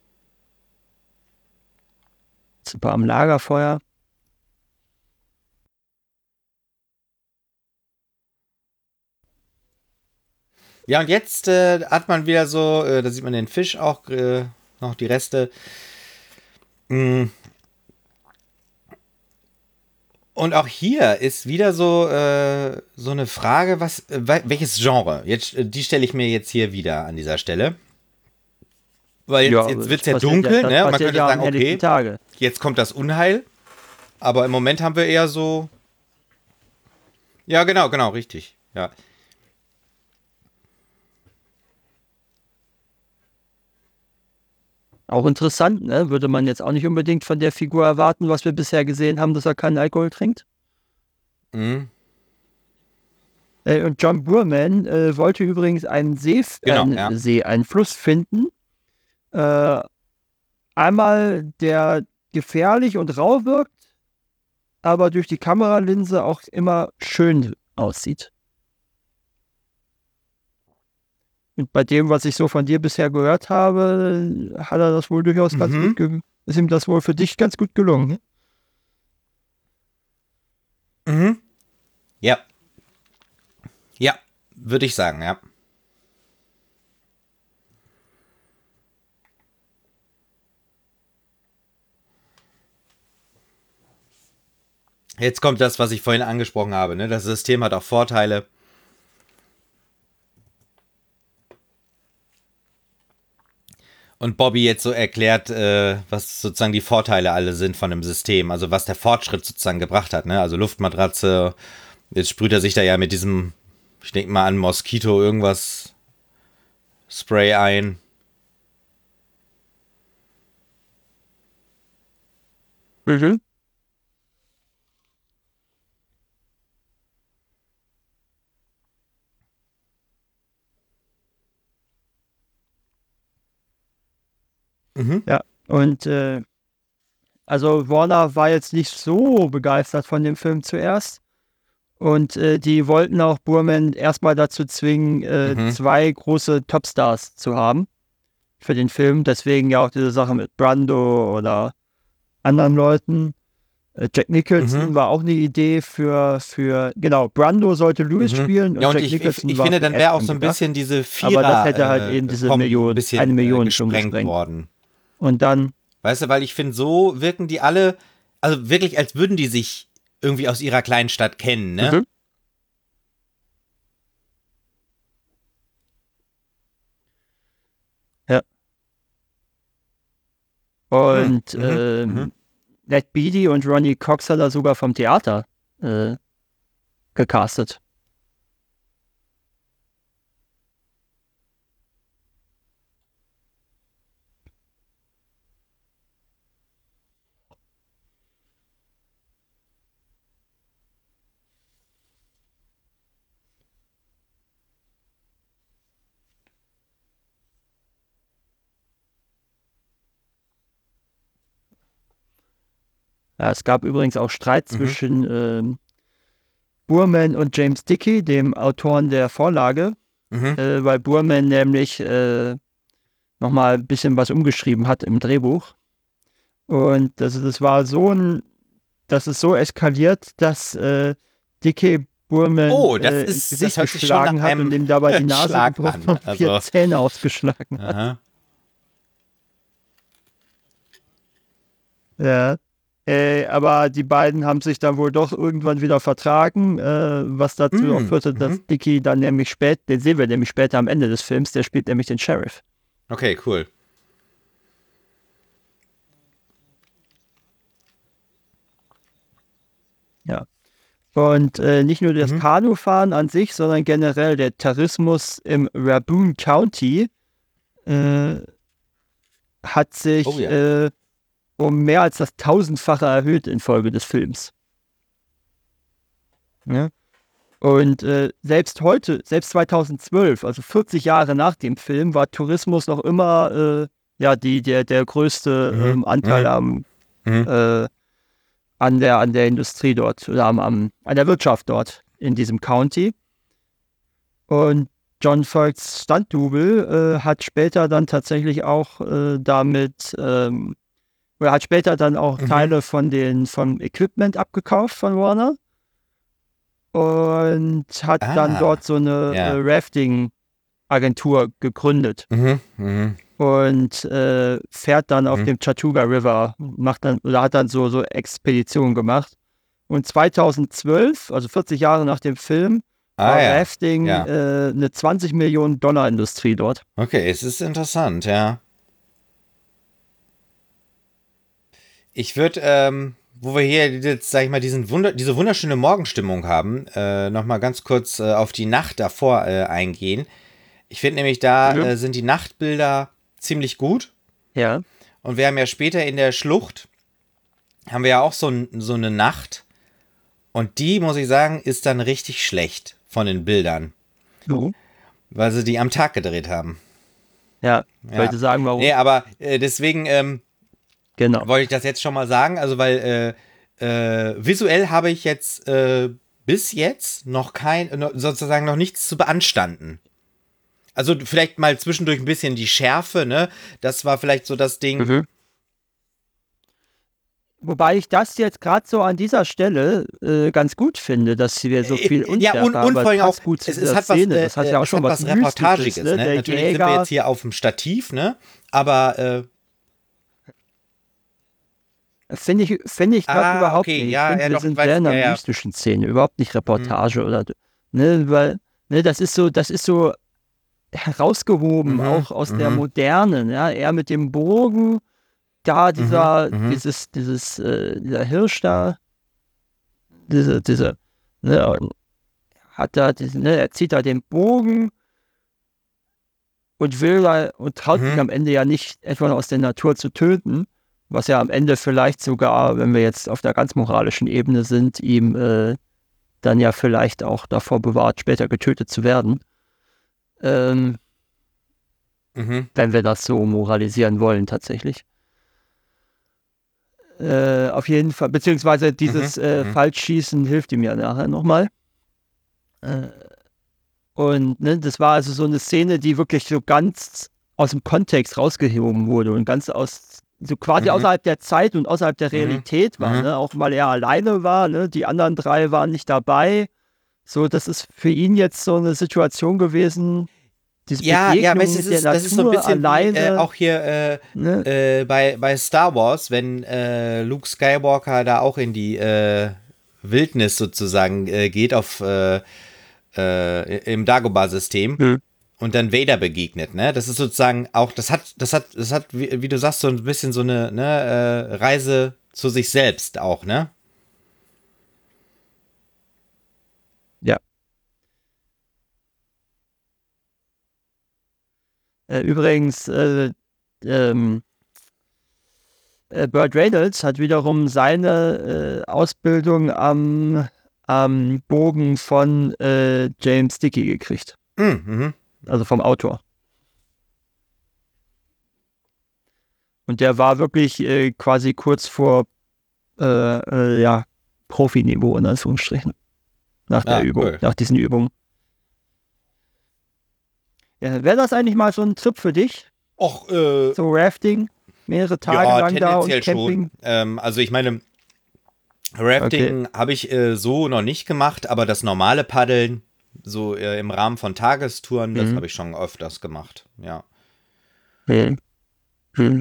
Super am Lagerfeuer. Ja, und jetzt äh, hat man wieder so, äh, da sieht man den Fisch auch, äh, noch die Reste. Mm. Und auch hier ist wieder so, äh, so eine Frage, was, äh, welches Genre? Jetzt, äh, die stelle ich mir jetzt hier wieder an dieser Stelle. Weil jetzt, Ja, jetzt wird es das ja passiert dunkel, das ne? Und man passiert könnte ja sagen, am helllichten okay, Tage. jetzt kommt das Unheil. Aber im Moment haben wir eher so. Ja, genau, genau, richtig. Ja. Auch interessant, ne? Würde man jetzt auch nicht unbedingt von der Figur erwarten, was wir bisher gesehen haben, dass er keinen Alkohol trinkt. Mhm. Äh, und John Boorman äh, wollte übrigens einen See, Genau, äh, ja. See, einen Fluss finden. Äh, einmal, der gefährlich und rau wirkt, aber durch die Kameralinse auch immer schön aussieht. Und bei dem, was ich so von dir bisher gehört habe, hat er das wohl durchaus Mhm. ganz gut ge- ist ihm das wohl für dich ganz gut gelungen. Mhm. Ja. Ja, würde ich sagen, ja. Jetzt kommt das, was ich vorhin angesprochen habe, ne? Das System hat auch Vorteile. Und Bobby jetzt so erklärt, äh, was sozusagen die Vorteile alle sind von dem System, also was der Fortschritt sozusagen gebracht hat, ne? Also Luftmatratze, jetzt sprüht er sich da ja mit diesem, ich denke mal an Moskito irgendwas Spray ein. Mhm. Mhm. Ja, und äh, also Warner war jetzt nicht so begeistert von dem Film zuerst. Und äh, die wollten auch Boorman erstmal dazu zwingen, äh, Mhm. zwei große Topstars zu haben für den Film. Deswegen ja auch diese Sache mit Brando oder anderen Leuten. Äh, Jack Mhm. Nicholson war auch eine Idee für, für, genau, Brando sollte Lewis Mhm. spielen Ja, und und Jack ich, ich, Nicholson ich war finde, für dann Ed wäre auch so ein angedacht. bisschen diese Aber das hätte halt Vierer eben äh, diese Kombi ein Million, eine bisschen äh, Million schon gesprengt gesprengt. worden. Und dann, Weißt du, weil ich finde, so wirken die alle, also wirklich, als würden die sich irgendwie aus ihrer kleinen Stadt kennen, ne? mhm. Ja. Hm. Und Mhm. Mhm. ähm, Ned Beatty und Ronnie Cox hat er sogar vom Theater äh, gecastet. Ja, es gab übrigens auch Streit Mhm. zwischen ähm, Boorman und James Dickey, dem Autoren der Vorlage, Mhm. äh, weil Boorman nämlich äh, nochmal ein bisschen was umgeschrieben hat im Drehbuch. Und das, das war so ein, das ist so eskaliert, dass äh, Dickey Boorman Oh, das äh, ins ist, das Gesicht hört sich schon nach geschlagen hat und einem ihm dabei die Nase Schlag gebrochen an. und vier Also, Zähne ausgeschlagen hat. aha. Ja. Äh, aber die beiden haben sich dann wohl doch irgendwann wieder vertragen, äh, was dazu auch Hm. führte, dass Mhm. Dickey dann nämlich spät, den sehen wir nämlich später am Ende des Films, der spielt nämlich den Sheriff. Okay, cool. Ja. Und äh, nicht nur das Mhm. Kanufahren an sich, sondern generell der Tourismus im Rabun County äh, hat Oh sich ja. äh, um mehr als das Tausendfache erhöht infolge des Films. Ja? Und äh, selbst heute, selbst zweitausendzwölf, also vierzig Jahre nach dem Film, war Tourismus noch immer äh, ja, die, der, der größte Mhm. ähm, Anteil Mhm. am, Mhm. äh, an, der, an der Industrie dort oder am, am, an der Wirtschaft dort in diesem County. Und John Voigts Stunt-Double äh, hat später dann tatsächlich auch äh, damit, ähm, oder hat später dann auch Mhm. Teile von den, vom Equipment abgekauft von Warner und hat dann Ah, dort so eine ja. äh, Rafting-Agentur gegründet Mhm. Mhm. und äh, fährt dann auf Mhm. dem Chattooga River, macht dann, oder hat dann so, so Expeditionen gemacht. Und zweitausendzwölf, also vierzig Jahre nach dem Film, Ah war ja, Rafting ja. äh, eine zwanzig Millionen Dollar Industrie dort. Okay, es ist interessant, ja. Ich würde, ähm, wo wir hier jetzt, sag ich mal, diesen Wunder, diese wunderschöne Morgenstimmung haben, äh, nochmal ganz kurz äh, auf die Nacht davor äh, eingehen. Ich finde nämlich, da Mhm. äh, sind die Nachtbilder ziemlich gut. Ja. Und wir haben ja später in der Schlucht, haben wir ja auch so, n- so eine Nacht. Und die, muss ich sagen, ist dann richtig schlecht von den Bildern, So. weil sie die am Tag gedreht haben. Ja, ich Ja. wollte sagen, warum. Nee, aber äh, deswegen ähm, Genau. wollte ich das jetzt schon mal sagen. Also, weil äh, äh, visuell habe ich jetzt äh, bis jetzt noch kein, no- sozusagen noch nichts zu beanstanden. Also vielleicht mal zwischendurch ein bisschen die Schärfe, ne? Das war vielleicht so das Ding. Mhm. Wobei ich das jetzt gerade so an dieser Stelle äh, ganz gut finde, dass wir so viel Äh, Ja, Unschärfe und, haben, und weil vor es allem auch, passt gut zu es, es dieser hat was, Szene. äh, Das hat äh, ja auch es schon hat was was Mystisches, Reportagiges, ne? ne? Der Natürlich sind wir Jäger. jetzt hier auf dem Stativ, ne? Aber, äh, Finde ich, finde ich gerade ah, überhaupt okay, nicht. Ich ja, finde, ja, wir doch, ich sind sehr weiß, in ja, einer ja. mystischen Szene, überhaupt nicht Mhm, Reportage oder, ne, weil, ne, das ist so, das ist so herausgehoben, mhm, auch aus der mhm, Modernen, ja, er mit dem Bogen, da mhm, dieser, mhm, dieses, dieses, äh, dieser Hirsch da, diese, diese, ne, und hat da, diesen, ne, er zieht da den Bogen und will da und traut sich mhm, am Ende ja nicht, etwas aus der Natur zu töten, was ja am Ende vielleicht sogar, wenn wir jetzt auf der ganz moralischen Ebene sind, ihm äh, dann ja vielleicht auch davor bewahrt, später getötet zu werden. Ähm, mhm, wenn wir das so moralisieren wollen, tatsächlich. Äh, auf jeden Fall, beziehungsweise mhm, dieses äh, mhm, Falschschießen hilft ihm ja nachher nochmal. Äh, und ne, das war also so eine Szene, die wirklich so ganz aus dem Kontext rausgehoben wurde und ganz aus, so quasi mhm, außerhalb der Zeit und außerhalb der mhm, Realität war, mhm. ne? Auch weil er alleine war, ne? Die anderen drei waren nicht dabei. So, das ist für ihn jetzt so eine Situation gewesen, diese Ja, ja, weißt Begegnung du, das mit der ist, das ist so ein Natur bisschen wie äh, alleine, auch hier äh, ne? äh, bei, bei Star Wars, wenn äh, Luke Skywalker da auch in die äh, Wildnis sozusagen äh, geht auf äh, äh, im Dagobah-System Hm. und dann Vader begegnet, ne? Das ist sozusagen auch, das hat, das hat, das hat, wie, wie du sagst, so ein bisschen so eine ne, äh, Reise zu sich selbst auch, ne? Ja. Äh, übrigens, äh, ähm, äh, Burt Reynolds hat wiederum seine äh, Ausbildung am, am Bogen von äh, James Dickey gekriegt. Mm, mhm. Also vom Autor. Und der war wirklich äh, quasi kurz vor äh, äh, ja, Profiniveau in Anführungsstrichen. Nach der Ah, Übung, cool. nach diesen Übungen. Ja, wäre das eigentlich mal so ein Trip für dich? Och, äh, So Rafting, mehrere Tage ja, lang da und tendenziell schon. Camping? Ähm, also ich meine, Okay. Rafting habe ich äh, so noch nicht gemacht, aber das normale Paddeln, so äh, im Rahmen von Tagestouren, das Mhm. habe ich schon öfters gemacht, ja. Mhm. Mhm.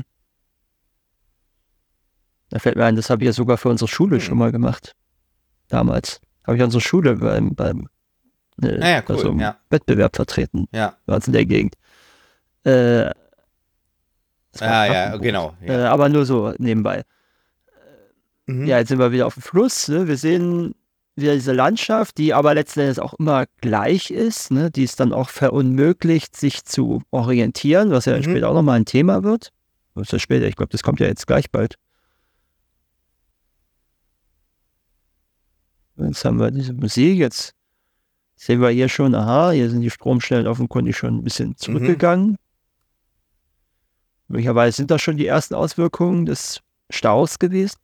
Da fällt mir ein, das habe ich ja sogar für unsere Schule Hm. schon mal gemacht. Damals habe ich unsere Schule beim, beim äh, Naja, bei so cool, einem ja. Wettbewerb vertreten. Ja. War es in der Gegend. Äh, das war Ah, ja, Flaschenboot. genau, Äh, ja. aber nur so nebenbei. Mhm. Ja, jetzt sind wir wieder auf dem Fluss. Ne? Wir sehen wieder diese Landschaft, die aber letzten Endes auch immer gleich ist, ne? Die es dann auch verunmöglicht, sich zu orientieren, was ja Mhm. später auch nochmal ein Thema wird. Was ist das später? Ich glaube, das kommt ja jetzt gleich bald. Jetzt haben wir diese Musik, jetzt sehen wir hier schon, aha, hier sind die Stromstellen offenkundig schon ein bisschen Mhm. zurückgegangen. Möglicherweise sind das schon die ersten Auswirkungen des Staus gewesen.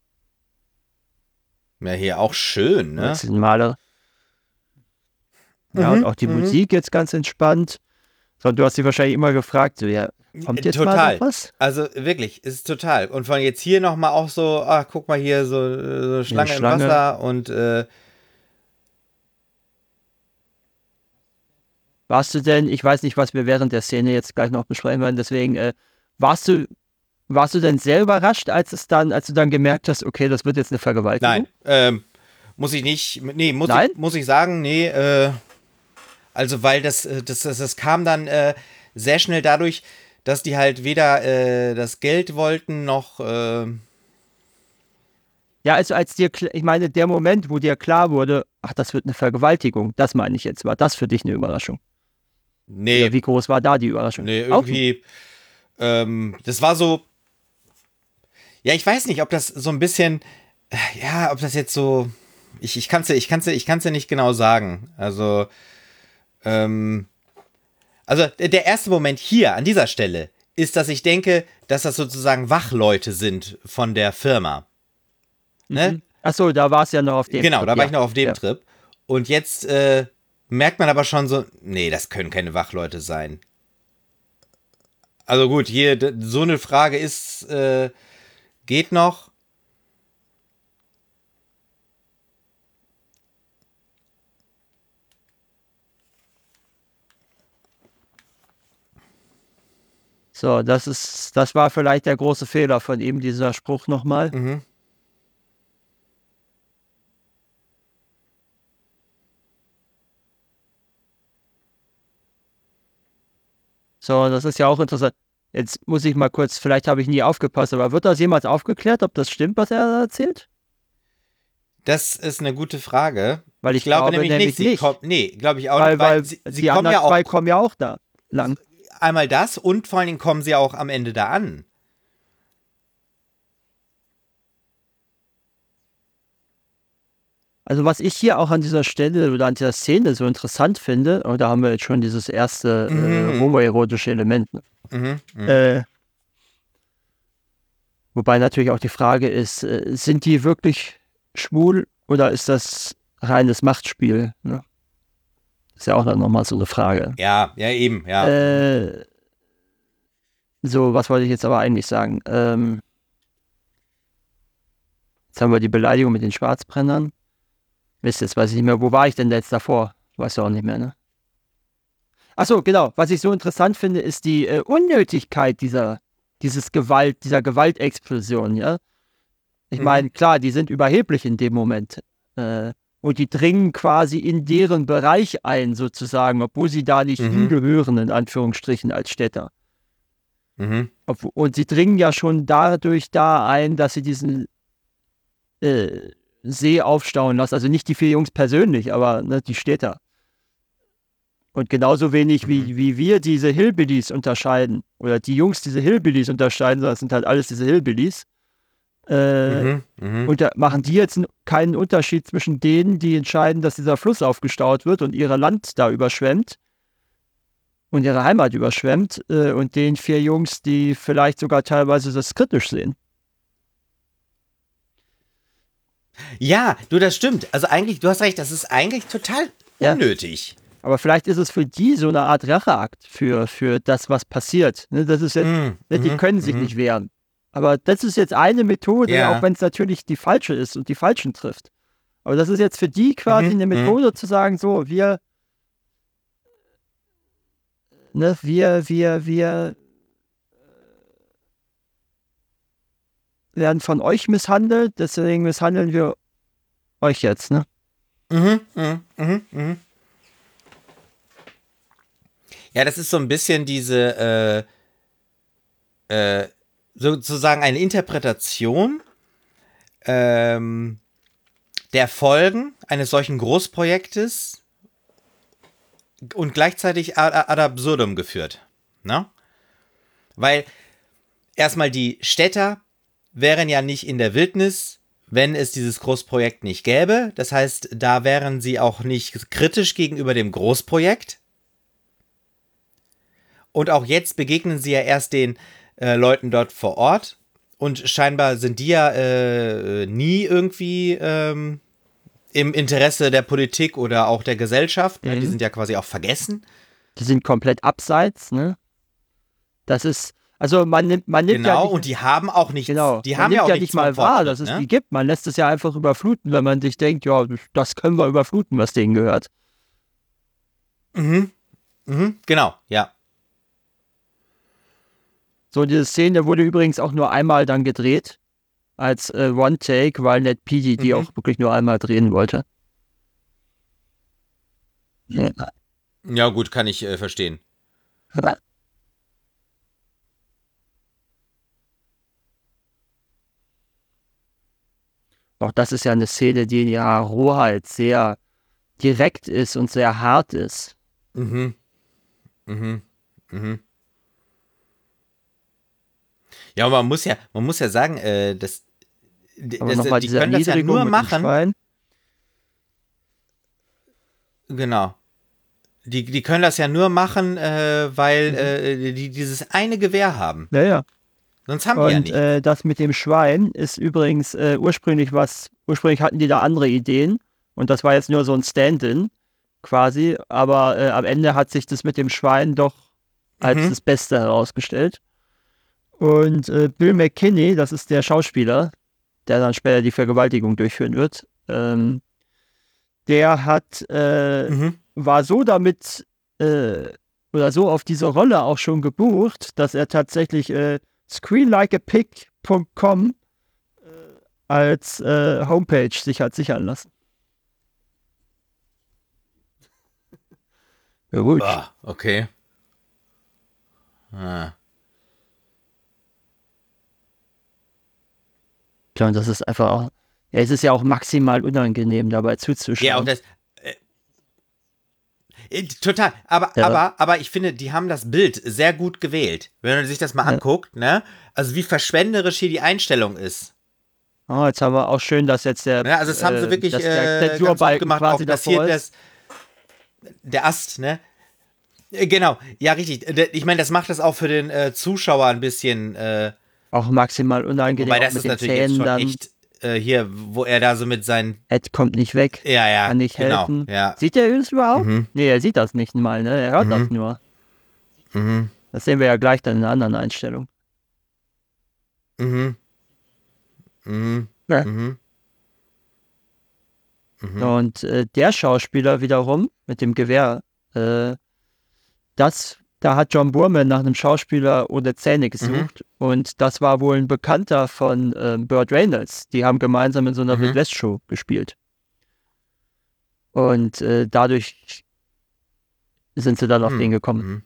Ja, hier auch schön, ne? Jetzt diesen Maler. Ja, Mhm, und auch die mhm. Musik jetzt ganz entspannt. So, und du hast dich wahrscheinlich immer gefragt, so, ja, kommt jetzt Total. mal noch was? Also wirklich, ist total. Und von jetzt hier nochmal auch so, ach, guck mal hier, so, so Schlange, Eine im Schlange. Wasser und äh, Warst du denn, ich weiß nicht, was wir während der Szene jetzt gleich noch besprechen werden, deswegen, äh, warst du, warst du denn sehr überrascht, als es dann, als du dann gemerkt hast, okay, das wird jetzt eine Vergewaltigung? nein, ähm, muss ich nicht, nee, muss Nein? ich, muss ich sagen, nee, äh, also weil das, äh, das, das, das kam dann äh, sehr schnell dadurch, dass die halt weder äh, das Geld wollten noch, äh, Ja, also als dir, kl- ich meine, der Moment, wo dir klar wurde, ach, das wird eine Vergewaltigung, das meine ich jetzt, war das für dich eine Überraschung? nee, Oder wie groß war da die Überraschung? nee, Auch nicht. irgendwie, ähm, das war so, ja, ich weiß nicht, ob das so ein bisschen, äh, ja, ob das jetzt so, ich, ich kann es ja, ich kann's ja, ich kann's ja nicht genau sagen. Also, ähm, also der erste Moment hier an dieser Stelle ist, dass ich denke, dass das sozusagen Wachleute sind von der Firma. Ne? Mhm. Achso, da war es ja noch auf dem Genau, Trip, da war ja. ich noch auf dem Ja. Trip. Und jetzt äh, merkt man aber schon so, nee, das können keine Wachleute sein. Also gut, hier d- so eine Frage ist, äh, geht noch. So, das ist, das war vielleicht der große Fehler von ihm, dieser Spruch nochmal. Mhm. So, das ist ja auch interessant. Jetzt muss ich mal kurz, vielleicht habe ich nie aufgepasst, aber wird das jemals aufgeklärt, ob das stimmt, was er erzählt? Das ist eine gute Frage. Weil Ich ich glaube glaube nämlich nämlich nicht. Sie nicht. kommen, nee, glaube ich auch Weil, nicht, weil, weil sie, sie die kommen anderen ja auch zwei kommen ja auch da lang. einmal das und vor allen Dingen kommen sie auch am Ende da an. Also was ich hier auch an dieser Stelle oder an dieser Szene so interessant finde, und da haben wir jetzt schon dieses erste äh, Mhm. homoerotische Element. Ne? Mhm. Mhm. Äh, wobei natürlich auch die Frage ist, äh, sind die wirklich schwul oder ist das reines Machtspiel? Ne? Ist ja auch dann nochmal so eine Frage. Ja, ja, eben, ja. Äh, so, was wollte ich jetzt aber eigentlich sagen? Ähm, jetzt haben wir die Beleidigung mit den Schwarzbrennern. Mist, jetzt weiß ich nicht mehr, wo war ich denn jetzt davor? Weißt du auch nicht mehr, ne? Achso, genau. Was ich so interessant finde, ist die äh, Unnötigkeit dieser, dieses Gewalt, dieser Gewaltexplosion, ja. Ich Mhm. meine, klar, die sind überheblich in dem Moment. Äh, und die dringen quasi in deren Bereich ein, sozusagen, obwohl sie da nicht Mhm. hingehören, in Anführungsstrichen, als Städter. Mhm. Obw- Und sie dringen ja schon dadurch da ein, dass sie diesen äh, See aufstauen lassen. Also nicht die vier Jungs persönlich, aber ne, die Städter. Und genauso wenig Mhm. wie, wie wir diese Hillbillies unterscheiden, oder die Jungs diese Hillbillies unterscheiden, das sind halt alles diese Hillbillies, äh, Mhm. Mhm. und da machen die jetzt n- keinen Unterschied zwischen denen, die entscheiden, dass dieser Fluss aufgestaut wird und ihr Land da überschwemmt und ihre Heimat überschwemmt, äh, und den vier Jungs, die vielleicht sogar teilweise das kritisch sehen. Ja, du, das stimmt. Also eigentlich, du hast recht, das ist eigentlich total Ja. unnötig. Aber vielleicht ist es für die so eine Art Racheakt für, für das, was passiert. Ne, das ist jetzt, Mhm. ne, die Mhm. können sich Mhm. nicht wehren. Aber das ist jetzt eine Methode, Ja. auch wenn es natürlich die falsche ist und die Falschen trifft. Aber das ist jetzt für die quasi Mhm. eine Mhm. Methode zu sagen, so, wir, ne, wir, wir, wir werden von euch misshandelt, deswegen misshandeln wir euch jetzt, ne? Mhm. Mhm. Mhm. Mhm. Ja, das ist so ein bisschen diese, äh, äh, sozusagen eine Interpretation ähm, der Folgen eines solchen Großprojektes und gleichzeitig ad, ad absurdum geführt. Ne? Weil erstmal die Städter wären ja nicht in der Wildnis, wenn es dieses Großprojekt nicht gäbe. Das heißt, da wären sie auch nicht kritisch gegenüber dem Großprojekt. Und auch jetzt begegnen sie ja erst den äh, Leuten dort vor Ort. Und scheinbar sind die ja äh, nie irgendwie ähm, im Interesse der Politik oder auch der Gesellschaft. Ne? Mhm. Die sind ja quasi auch vergessen. Die sind komplett abseits, ne? Das ist, also man nimmt, man nimmt ja Genau, nicht, und die haben auch nichts, genau, die man haben ja nimmt auch ja nichts nicht vom mal wahr, dass Fortschritt, es ne? die gibt. Man lässt es ja einfach überfluten, wenn man sich denkt, ja, das können wir überfluten, was denen gehört. Mhm. Mhm. Genau, ja. So, diese Szene wurde übrigens auch nur einmal dann gedreht, als äh, One-Take, weil Ned Petey die Mhm. auch wirklich nur einmal drehen wollte. Ja. Ja, gut, kann ich äh, verstehen. Auch das ist ja eine Szene, die ja Rohheit sehr direkt ist und sehr hart ist. Mhm. Mhm. Mhm. Ja, aber man muss ja, man muss ja sagen, äh, das, Aber das, nochmal die diese können das ja Erniedrigung nur mit dem machen. Schwein. Genau. Die, die können das ja nur machen, äh, weil Mhm. äh, die dieses eine Gewehr haben. Naja. Sonst haben die ja Und nichts. äh, das mit dem Schwein ist übrigens äh, ursprünglich was, ursprünglich hatten die da andere Ideen und das war jetzt nur so ein Stand-in quasi, aber äh, am Ende hat sich das mit dem Schwein doch als Mhm. das Beste herausgestellt. Und äh, Bill McKinney, das ist der Schauspieler, der dann später die Vergewaltigung durchführen wird, ähm, der hat, äh, Mhm. war so damit äh, oder so auf diese Rolle auch schon gebucht, dass er tatsächlich äh, screenlikeapig punkt com äh, als äh, Homepage sich hat sichern lassen. Ja gut. Ah, okay. Ah. Ja, und das ist einfach auch, ja, es ist ja auch maximal unangenehm, dabei Ja, auch zuzuschauen. das. Äh, Total, aber, Ja, aber, aber ich finde, die haben das Bild sehr gut gewählt. Wenn man sich das mal ja. anguckt, ne? Also wie verschwenderisch hier die Einstellung ist. Oh, jetzt haben wir auch schön, dass jetzt der, Ne? Also das haben sie äh, wirklich dass der äh, ganz gut Zensurbalken gemacht, auch quasi dass hier davor ist. das, der Ast, ne? Äh, Genau, ja, richtig. Äh, Ich meine, das macht das auch für den äh, Zuschauer ein bisschen, äh, Auch maximal unangenehm, wobei auch das mit ist den natürlich jetzt Zähnen schon dann. echt äh, hier, wo er da so mit seinen, Ed kommt nicht weg, ja, ja, kann nicht genau, helfen. ja. Sieht er das überhaupt? Mhm, Nee, er sieht das nicht mal, ne? Er hört das mhm, nur. mhm, Das sehen wir ja gleich dann in einer anderen Einstellung. mhm, mhm, Ja. mhm, mhm, Und äh, der Schauspieler wiederum mit dem Gewehr, äh, das, da hat John Boorman nach einem Schauspieler ohne Zähne mhm, gesucht und das war wohl ein Bekannter von äh, Burt Reynolds. Die haben gemeinsam in so einer Wild mhm, West Show gespielt. Und äh, dadurch sind sie dann auf den mhm, gekommen. mhm.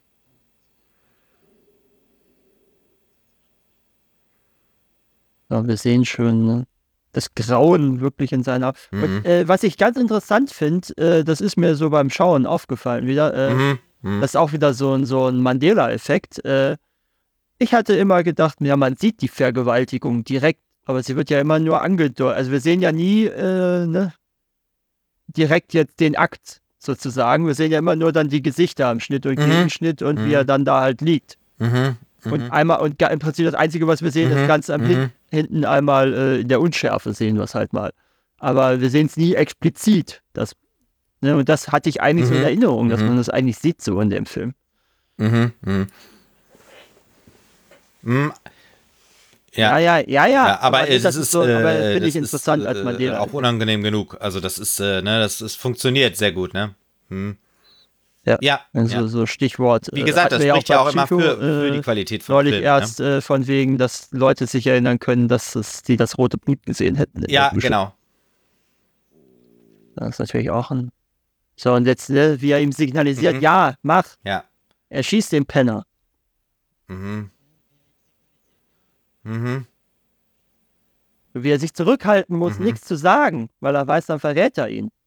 Ja, wir sehen schon, ne, das Grauen wirklich in seiner. Und Mhm. äh, was ich ganz interessant finde, äh, das ist mir so beim Schauen aufgefallen wieder, äh, Mhm. Mhm. das ist auch wieder so ein, so ein Mandela-Effekt. Äh, ich hatte immer gedacht, ja, man sieht die Vergewaltigung direkt, aber sie wird ja immer nur angedeutet. Also wir sehen ja nie äh, ne, direkt jetzt den Akt sozusagen. Wir sehen ja immer nur dann die Gesichter am Schnitt und Mhm. Gegenschnitt und wie er Mhm. dann da halt liegt. Mhm. Und Mhm. einmal, und ga- im Prinzip das Einzige, was wir sehen, ist Mhm. ganz am Hin Mhm. hinten einmal äh, in der Unschärfe sehen wir es halt mal. Aber wir sehen es nie explizit. Das, ne, und das hatte ich eigentlich so in Mhm. Erinnerung, dass man Mhm. das eigentlich sieht so in dem Film. Mhm. Mhm. Mhm. Ja, Ja, ja, ja, ja. ja, Aber aber ne, es das ist ist, so, aber äh, finde das ich ist interessant als äh, auch Mandela-Effekt. unangenehm genug. Also das ist, äh, ne, das ist, funktioniert sehr gut, ne? Mhm. Ja. Ja, Also ja. so Stichwort, Wie äh, gesagt, hatten das wir ja auch spricht bei ja auch immer Psycho für, für die äh, Qualität von neulich Filmen, ne? erst äh, von wegen, dass Leute sich erinnern können, dass es, die das rote Blut gesehen hätten in der Ja, Dusche. genau. Das ist natürlich auch ein. So, und jetzt, ne, wie er ihm signalisiert, Mhm. ja, mach. Ja. Er schießt den Penner. Mhm. Mhm. Wie er sich zurückhalten muss, Mhm. nichts zu sagen, weil er weiß, dann verrät er ihn.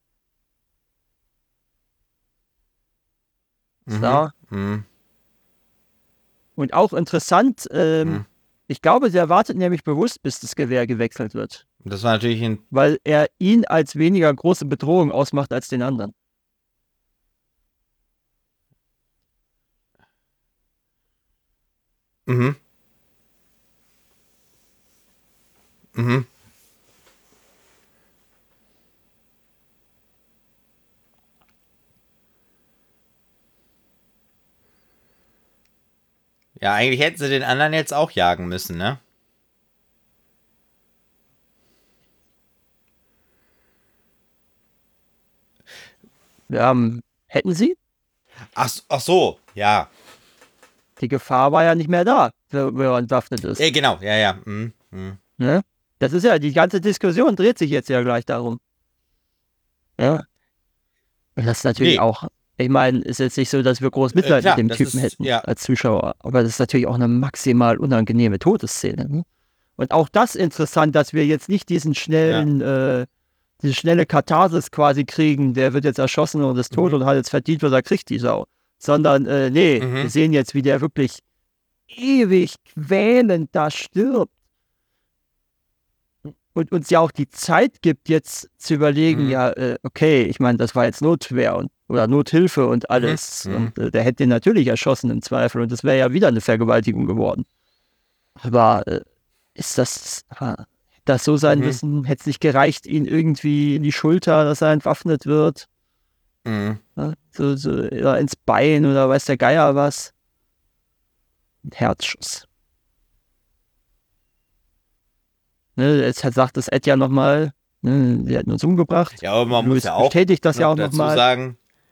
Mhm. So. Mhm. Und auch interessant, ähm, Mhm. ich glaube, der wartet nämlich bewusst, bis das Gewehr gewechselt wird, Das war natürlich ein. weil er ihn als weniger große Bedrohung ausmacht als den anderen. Mhm. Mhm. Ja, eigentlich hätten sie den anderen jetzt auch jagen müssen, ne? Ja, ähm, hätten sie? Ach, ach so, ja. Die Gefahr war ja nicht mehr da, wenn man entwaffnet ist. Ja, genau, ja, ja. Mhm. Mhm. Ne? Das ist ja, die ganze Diskussion dreht sich jetzt ja gleich darum. Ja. Und das ist natürlich Nee. auch, ich meine, ist jetzt nicht so, dass wir groß Mitleid Äh, klar, mit dem das Typen ist, hätten ja. als Zuschauer. Aber das ist natürlich auch eine maximal unangenehme Todesszene. Ne? Und auch das interessant, dass wir jetzt nicht diesen schnellen, äh, diese schnelle Katharsis quasi kriegen, der wird jetzt erschossen und ist tot Mhm. und hat jetzt verdient, was er kriegt, die Sau. Sondern, äh, nee, Mhm. wir sehen jetzt, wie der wirklich ewig quälend da stirbt. Und uns ja auch die Zeit gibt, jetzt zu überlegen, Mhm. ja, äh, okay, ich meine, das war jetzt Notwehr und, oder Nothilfe und alles. Mhm. Und äh, der hätte ihn natürlich erschossen im Zweifel und das wäre ja wieder eine Vergewaltigung geworden. Aber äh, ist das, äh, das so sein Mhm. müssen? Hätte es nicht gereicht, ihn irgendwie in die Schulter, dass er entwaffnet wird? Mhm. Ja, so, so, oder ins Bein oder weiß der Geier was? Ein Herzschuss. Ne, jetzt hat, sagt das Ed ja nochmal, ne, wir hätten uns umgebracht. Ja, aber man Louis muss ja auch bestätigt das ja noch auch dazu nochmal. sagen.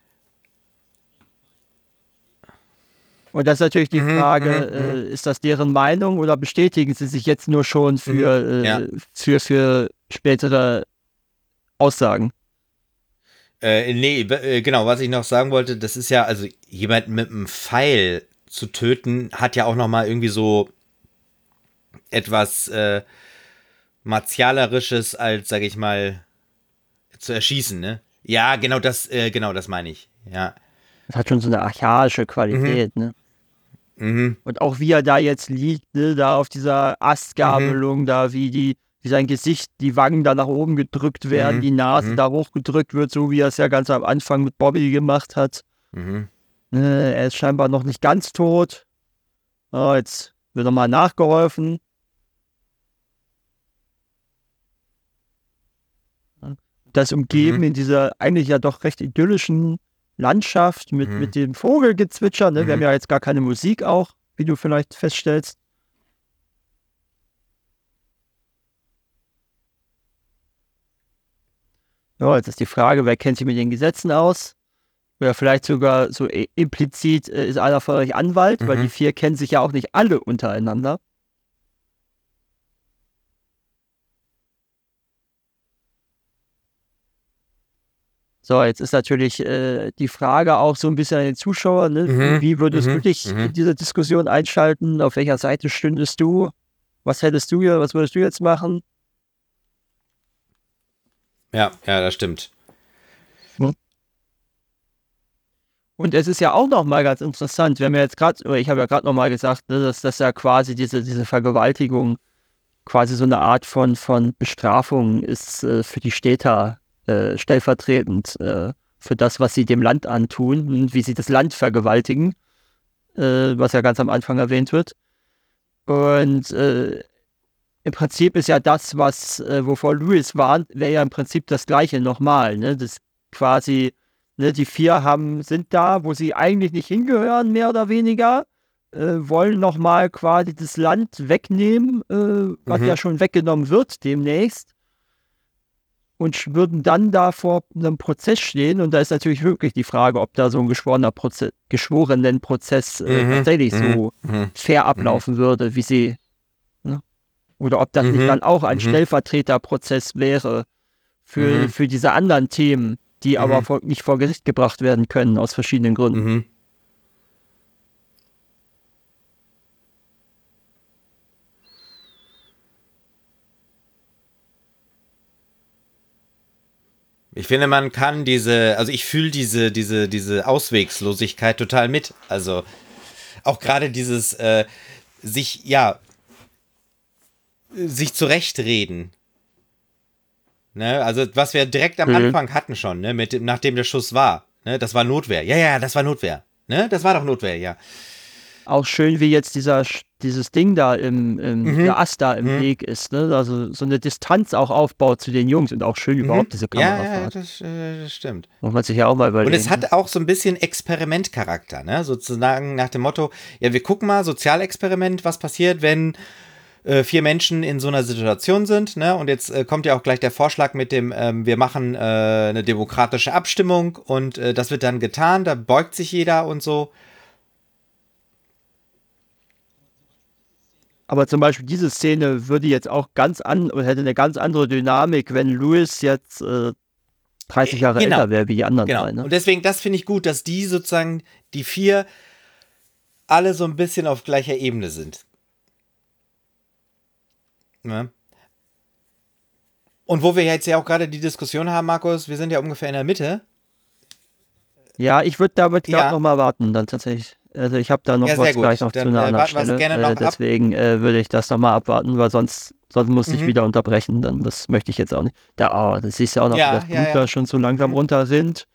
Und das ist natürlich die Mhm, Frage, mhm, äh, ist das deren Meinung oder bestätigen sie sich jetzt nur schon für, mhm, ja. äh, für, für spätere Aussagen? Äh, nee, äh, genau, was ich noch sagen wollte, das ist ja, also jemand mit einem Pfeil zu töten, hat ja auch noch mal irgendwie so etwas äh, martialerisches als, sag ich mal, zu erschießen, ne? Ja, genau das, äh, genau das meine ich. Ja. Das hat schon so eine archaische Mhm. Qualität, ne? Mhm. Und auch wie er da jetzt liegt, ne, da auf dieser Mhm. Astgabelung, da wie die, wie sein Gesicht, die Wangen da nach oben gedrückt werden, Mhm. die Nase Mhm. da hochgedrückt wird, so wie er es ja ganz am Anfang mit Bobby gemacht hat. Mhm. Ne, er ist scheinbar noch nicht ganz tot. Oh, jetzt wird nochmal nachgeholfen. Das umgeben Mhm. in dieser eigentlich ja doch recht idyllischen Landschaft mit, Mhm. mit dem Vogelgezwitscher. Ne? Wir haben Mhm. ja jetzt gar keine Musik auch, wie du vielleicht feststellst. Ja, jetzt ist die Frage, wer kennt sich mit den Gesetzen aus? Oder vielleicht sogar so i- implizit äh, ist einer von euch Anwalt, weil die Mhm. vier kennen sich ja auch nicht alle untereinander. So, jetzt ist natürlich äh, die Frage auch so ein bisschen an den Zuschauer, ne? Wie, Mhm. wie würdest du Mhm. dich in Mhm. diese Diskussion einschalten? Auf welcher Seite stündest du? Was hättest du hier, was würdest du jetzt machen? Ja, ja, das stimmt. Hm. Und es ist ja auch noch mal ganz interessant, wir haben ja jetzt gerade, oder ich habe ja gerade noch mal gesagt, ne, dass das ja quasi diese, diese Vergewaltigung quasi so eine Art von, von Bestrafung ist äh, für die Städter äh, stellvertretend äh, für das, was sie dem Land antun und wie sie das Land vergewaltigen, äh, was ja ganz am Anfang erwähnt wird. Und äh, im Prinzip ist ja das, was, äh, wovor Louis warnt, wäre ja im Prinzip das Gleiche nochmal, ne? Das quasi, ne, die vier haben, sind da, wo sie eigentlich nicht hingehören, mehr oder weniger, äh, wollen nochmal quasi das Land wegnehmen, äh, was ja Mhm. schon weggenommen wird demnächst. Und würden dann da vor einem Prozess stehen. Und da ist natürlich wirklich die Frage, ob da so ein geschworener Proze geschworenen Prozess äh, Mhm. tatsächlich Mhm. so Mhm. fair Mhm. ablaufen würde, wie sie, ne? Oder ob das nicht Mhm. dann auch ein Mhm. Stellvertreterprozess wäre für, Mhm. für diese anderen Themen, die aber Mhm. vor, nicht vor Gericht gebracht werden können, aus verschiedenen Gründen. Mhm. Ich finde, man kann diese, also ich fühle diese, diese, diese Auswegslosigkeit total mit. Also auch gerade dieses äh, sich, ja, sich zurechtreden. Ne? Also was wir direkt am Mhm. Anfang hatten schon, ne? Mit dem, nachdem der Schuss war. Ne? Das war Notwehr. Ja, ja, das war Notwehr. Ne? Das war doch Notwehr, ja. auch schön, wie jetzt dieser, dieses Ding da im, im Mhm. der Ast da im Mhm. Weg ist, ne? Also so eine Distanz auch aufbaut zu den Jungs und auch schön Mhm. überhaupt diese Ja, ja, Kamerafahrt. das, äh, das stimmt. Muss man sich ja auch mal überlegen. Und es ne? hat auch so ein bisschen Experimentcharakter, ne? Sozusagen nach dem Motto, ja, wir gucken mal, Sozialexperiment, was passiert, wenn äh, vier Menschen in so einer Situation sind, ne? Und jetzt äh, kommt ja auch gleich der Vorschlag mit dem, ähm, wir machen äh, eine demokratische Abstimmung und äh, das wird dann getan, da beugt sich jeder und so. Aber zum Beispiel diese Szene würde jetzt auch ganz an oder hätte eine ganz andere Dynamik, wenn Louis jetzt äh, dreißig Jahre Genau. älter wäre wie die anderen Genau. drei. Ne? Und deswegen, das finde ich gut, dass die sozusagen, die vier, alle so ein bisschen auf gleicher Ebene sind. Ne? Und wo wir jetzt ja auch gerade die Diskussion haben, Markus, wir sind ja ungefähr in der Mitte. Ja, ich würde damit gerade Ja. noch mal warten, dann tatsächlich. Also ich habe da noch Ja, sehr was gut. gleich noch Dann, zu einer äh, anderen warten wir es Stelle. gerne noch Äh, ab. deswegen äh, würde ich das noch mal abwarten, weil sonst, sonst muss ich Mhm. wieder unterbrechen. Dann das möchte ich jetzt auch nicht. Da, oh, das siehst du auch noch, Ja, wie das ja, Blut ja. da schon so langsam Mhm. runter sind.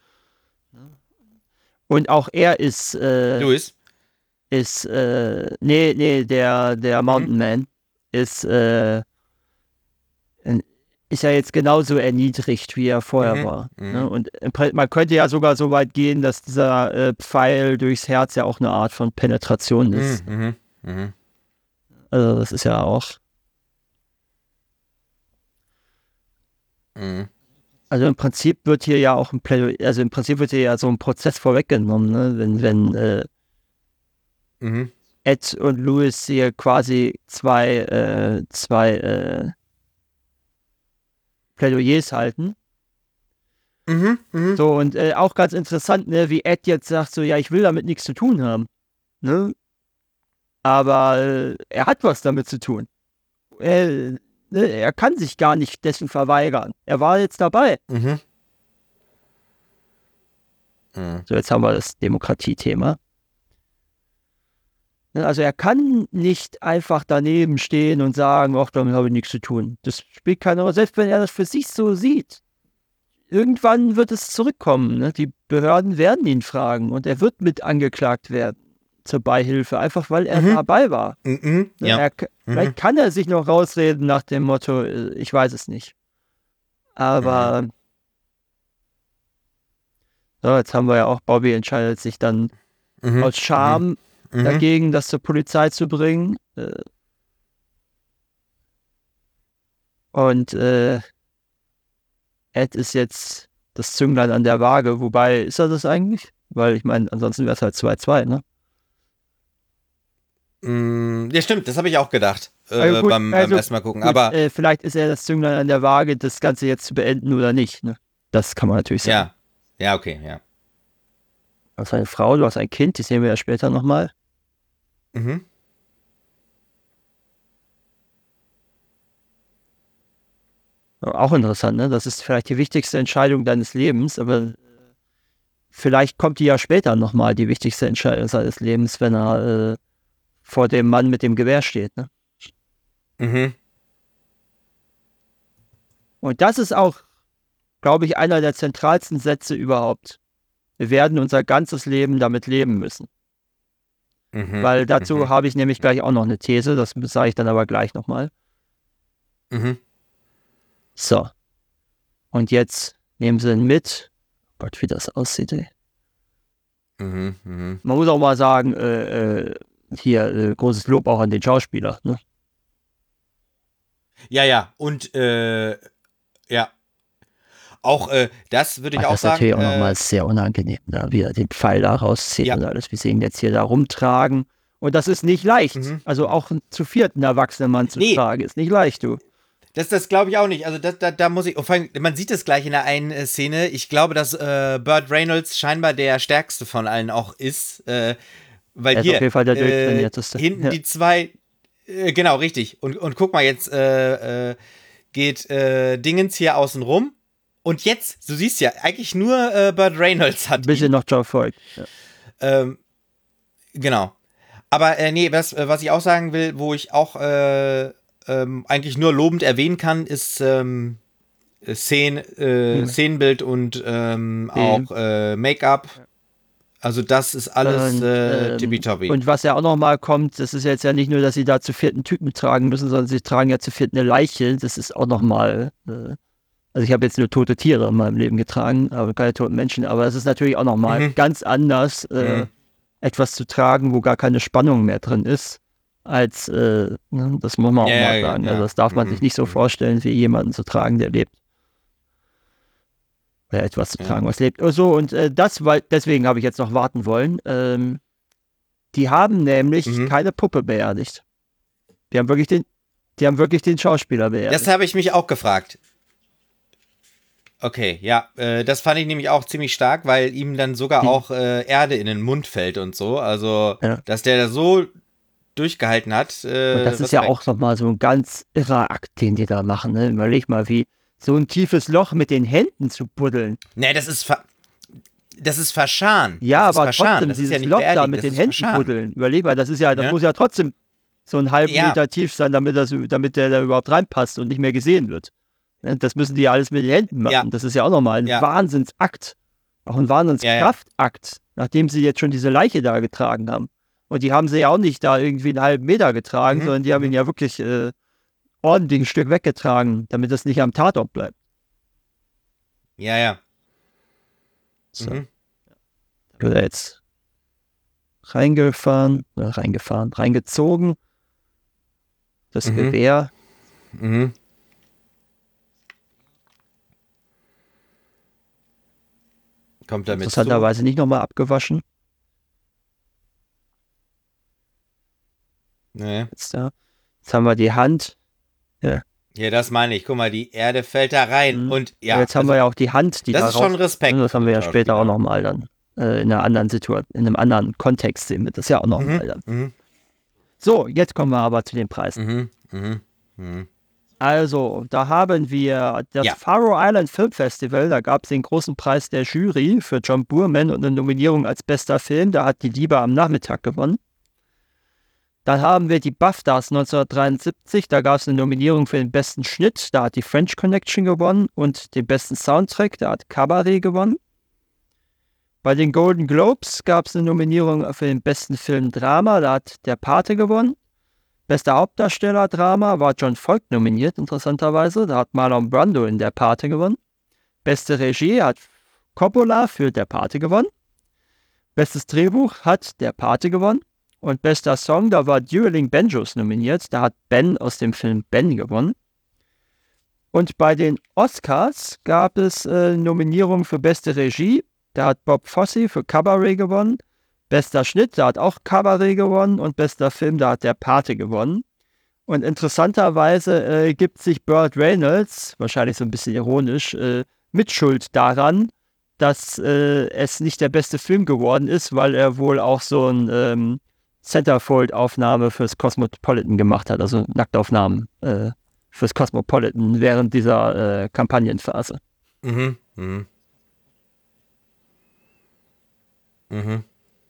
Und auch er ist, äh, Louis. ist, äh, nee, nee, der, der Mountain Man ist, äh, ein- ist ja jetzt genauso erniedrigt, wie er vorher Mhm. war. Mhm. Ne? Und im Pre- man könnte ja sogar so weit gehen, dass dieser äh, Pfeil durchs Herz ja auch eine Art von Penetration ist. Mhm. Mhm. Also das ist ja auch. Mhm. Also im Prinzip wird hier ja auch ein Plädoyer, also im Prinzip wird hier ja so ein Prozess vorweggenommen, ne? Wenn, wenn äh, Mhm. Ed und Louis hier quasi zwei, äh, zwei äh, Plädoyers halten. Mhm. Mhm. So, und äh, auch ganz interessant, ne, wie Ed jetzt sagt, so, ja, ich will damit nichts zu tun haben. Ne? Aber äh, er hat was damit zu tun. Er, ne, er kann sich gar nicht dessen verweigern. Er war jetzt dabei. Mhm. Mhm. So, jetzt haben wir das Demokratiethema. Ne, also er kann nicht einfach daneben stehen und sagen, ach, damit habe ich nichts zu tun. Das spielt keine Rolle, selbst wenn er das für sich so sieht. Irgendwann wird es zurückkommen. Ne? Die Behörden werden ihn fragen und er wird mit angeklagt werden zur Beihilfe, einfach weil er Mhm. dabei war. Mhm. Ne, Ja. Er, vielleicht kann er sich noch rausreden nach dem Motto, äh, ich weiß es nicht. Aber so, jetzt haben wir ja auch, Bobby entscheidet sich dann Mhm. aus Scham Mhm. dagegen, das zur Polizei zu bringen. Äh, und äh, Ed ist jetzt das Zünglein an der Waage. Wobei, ist er das eigentlich? Weil ich meine, ansonsten wäre es halt zwei zwei, ne? Mm, Ja, stimmt, das habe ich auch gedacht äh, Also gut, beim, also beim ersten Mal gucken. Gut, Aber äh, vielleicht ist er das Zünglein an der Waage, das Ganze jetzt zu beenden oder nicht. Ne? Das kann man natürlich sagen. ja, ja, okay, ja. Du hast eine Frau, du hast ein Kind, die sehen wir ja später nochmal. Mhm. Auch interessant, ne? Das ist vielleicht die wichtigste Entscheidung deines Lebens, aber vielleicht kommt die ja später nochmal, die wichtigste Entscheidung seines Lebens, wenn er äh, vor dem Mann mit dem Gewehr steht. Ne? Mhm. Und das ist auch, glaube ich, einer der zentralsten Sätze überhaupt. Wir werden unser ganzes Leben damit leben müssen. Mhm. Weil dazu Mhm. habe ich nämlich gleich auch noch eine These, das sage ich dann aber gleich nochmal. Mhm. So. Und jetzt nehmen sie ihn mit. Gott, wie das aussieht, ey. Mhm. Mhm. Man muss auch mal sagen, äh, äh, hier äh, großes Lob auch an den Schauspieler. Ne? Ja, ja, und äh, ja. Auch äh, das würde ich Ach, auch das ist sagen. natürlich auch Äh, nochmal sehr unangenehm, ne? Wie er den Pfeil da rauszieht Ja. und alles. Wir sehen ihn jetzt hier da rumtragen. Und das ist nicht leicht. Mhm. Also auch zu viert einen erwachsenen Mann zu Nee. tragen, ist nicht leicht, du. Das, das glaube ich auch nicht. Also das, da, da muss ich, vor allem, man sieht es gleich in der einen äh, Szene. Ich glaube, dass äh, Burt Reynolds scheinbar der stärkste von allen auch ist. Äh, weil Er ist hier auf jeden Fall der äh, durchtrainierteste. hinten Ja. die zwei, äh, genau, richtig. Und, und guck mal, jetzt äh, äh, geht äh, Dingens hier außen rum. Und jetzt, du siehst ja, eigentlich nur äh, Burt Reynolds hat Ein bisschen ihn. noch John Voight. Ja. Ähm, genau. Aber äh, nee, was, äh, was ich auch sagen will, wo ich auch äh, ähm, eigentlich nur lobend erwähnen kann, ist ähm, Szen, äh, Ja. Szenenbild und ähm, Film. auch äh, Make-up. Also das ist alles Und, äh, ähm, tippitoppi. und was ja auch nochmal kommt, das ist jetzt ja nicht nur, dass sie da zu vierten Typen tragen müssen, sondern sie tragen ja zu vierten eine Leiche. Das ist auch nochmal, äh, also ich habe jetzt nur tote Tiere in meinem Leben getragen, aber keine toten Menschen. Aber es ist natürlich auch nochmal Mhm. ganz anders, äh, Mhm. etwas zu tragen, wo gar keine Spannung mehr drin ist, als, äh, ne, das muss man auch Ja, mal ja, sagen. ja. Also das darf man Mhm. sich nicht so Mhm. vorstellen, wie jemanden zu tragen, der lebt. Oder etwas zu Ja. tragen, was lebt. Oh, so, und äh, das, weil, deswegen habe ich jetzt noch warten wollen. Ähm, die haben nämlich Mhm. keine Puppe beerdigt. Die haben wirklich den, die haben wirklich den Schauspieler Das beerdigt. habe ich mich auch gefragt. Okay, ja, äh, das fand ich nämlich auch ziemlich stark, weil ihm dann sogar Die- auch äh, Erde in den Mund fällt und so. Also, Ja. dass der da so durchgehalten hat. Äh, Und das ist ja Respekt. auch nochmal so ein ganz irrer Akt, den die da machen. Ne? Überleg mal, wie so ein tiefes Loch mit den Händen zu buddeln. Nee, das ist ver das ist verscharen. Ja, das ist aber verscharen. trotzdem, Das ist ja dieses nicht Loch da beerdigt, mit das den ist Händen verscharen. buddeln. Überleg mal, das ist ja, das Ja. muss ja trotzdem so einen halben Ja. Meter tief sein, damit, das, damit der da überhaupt reinpasst und nicht mehr gesehen wird. Ne? Das müssen die ja alles mit den Händen machen. Ja. Das ist ja auch nochmal ein Ja. Wahnsinnsakt. Auch ein Wahnsinnskraftakt, nachdem sie jetzt schon diese Leiche da getragen haben. Und die haben sie ja auch nicht da irgendwie einen halben Meter getragen, Mhm. sondern die haben ihn ja wirklich äh, ordentlich ein Stück weggetragen, damit das nicht am Tatort bleibt. Ja, ja. So. Mhm. Wird er jetzt reingefahren, äh, reingefahren, reingezogen. Das Mhm. Gewehr. Mhm. Kommt damit zu. Interessanterweise nicht nochmal abgewaschen. Nee. Jetzt, da. Jetzt haben wir die Hand. Ja, das meine ich. Guck mal, die Erde fällt da rein. Mhm. Und ja. Jetzt haben also, wir ja auch die Hand, die das da ist schon raus- Respekt. Das haben wir ja für später auch Schauspieler. nochmal dann. Äh, in einer anderen Situation, in einem anderen Kontext sehen wir das ja auch nochmal Mhm. dann. Mhm. So, jetzt kommen wir aber zu den Preisen. Mhm. Mhm. Mhm. Also, da haben wir das Ja. Faro Island Film Festival. Da gab es den großen Preis der Jury für John Boorman und eine Nominierung als bester Film. Da hat Die Liebe am Nachmittag gewonnen. Dann haben wir die BAFTAs neunzehnhundertdreiundsiebzig. Da gab es eine Nominierung für den besten Schnitt. Da hat die French Connection gewonnen. Und den besten Soundtrack. Da hat Cabaret gewonnen. Bei den Golden Globes gab es eine Nominierung für den besten Film Drama. Da hat Der Pate gewonnen. Bester Hauptdarsteller Drama war John Voight nominiert, interessanterweise. Da hat Marlon Brando in Der Pate gewonnen. Beste Regie hat Coppola für Der Pate gewonnen. Bestes Drehbuch hat Der Pate gewonnen. Und bester Song, da war Dueling Banjos nominiert. Da hat Ben aus dem Film Ben gewonnen. Und bei den Oscars gab es äh, Nominierungen für beste Regie. Da hat Bob Fosse für Cabaret gewonnen. Bester Schnitt, da hat auch Cabaret gewonnen. Und bester Film, da hat Der Pate gewonnen. Und interessanterweise äh, gibt sich Burt Reynolds, wahrscheinlich so ein bisschen ironisch, äh, Mitschuld daran, dass äh, es nicht der beste Film geworden ist, weil er wohl auch so ein ähm, Centerfold-Aufnahme fürs Cosmopolitan gemacht hat, also Nacktaufnahmen äh, fürs Cosmopolitan während dieser äh, Kampagnenphase. Mhm. Mhm. Mhm.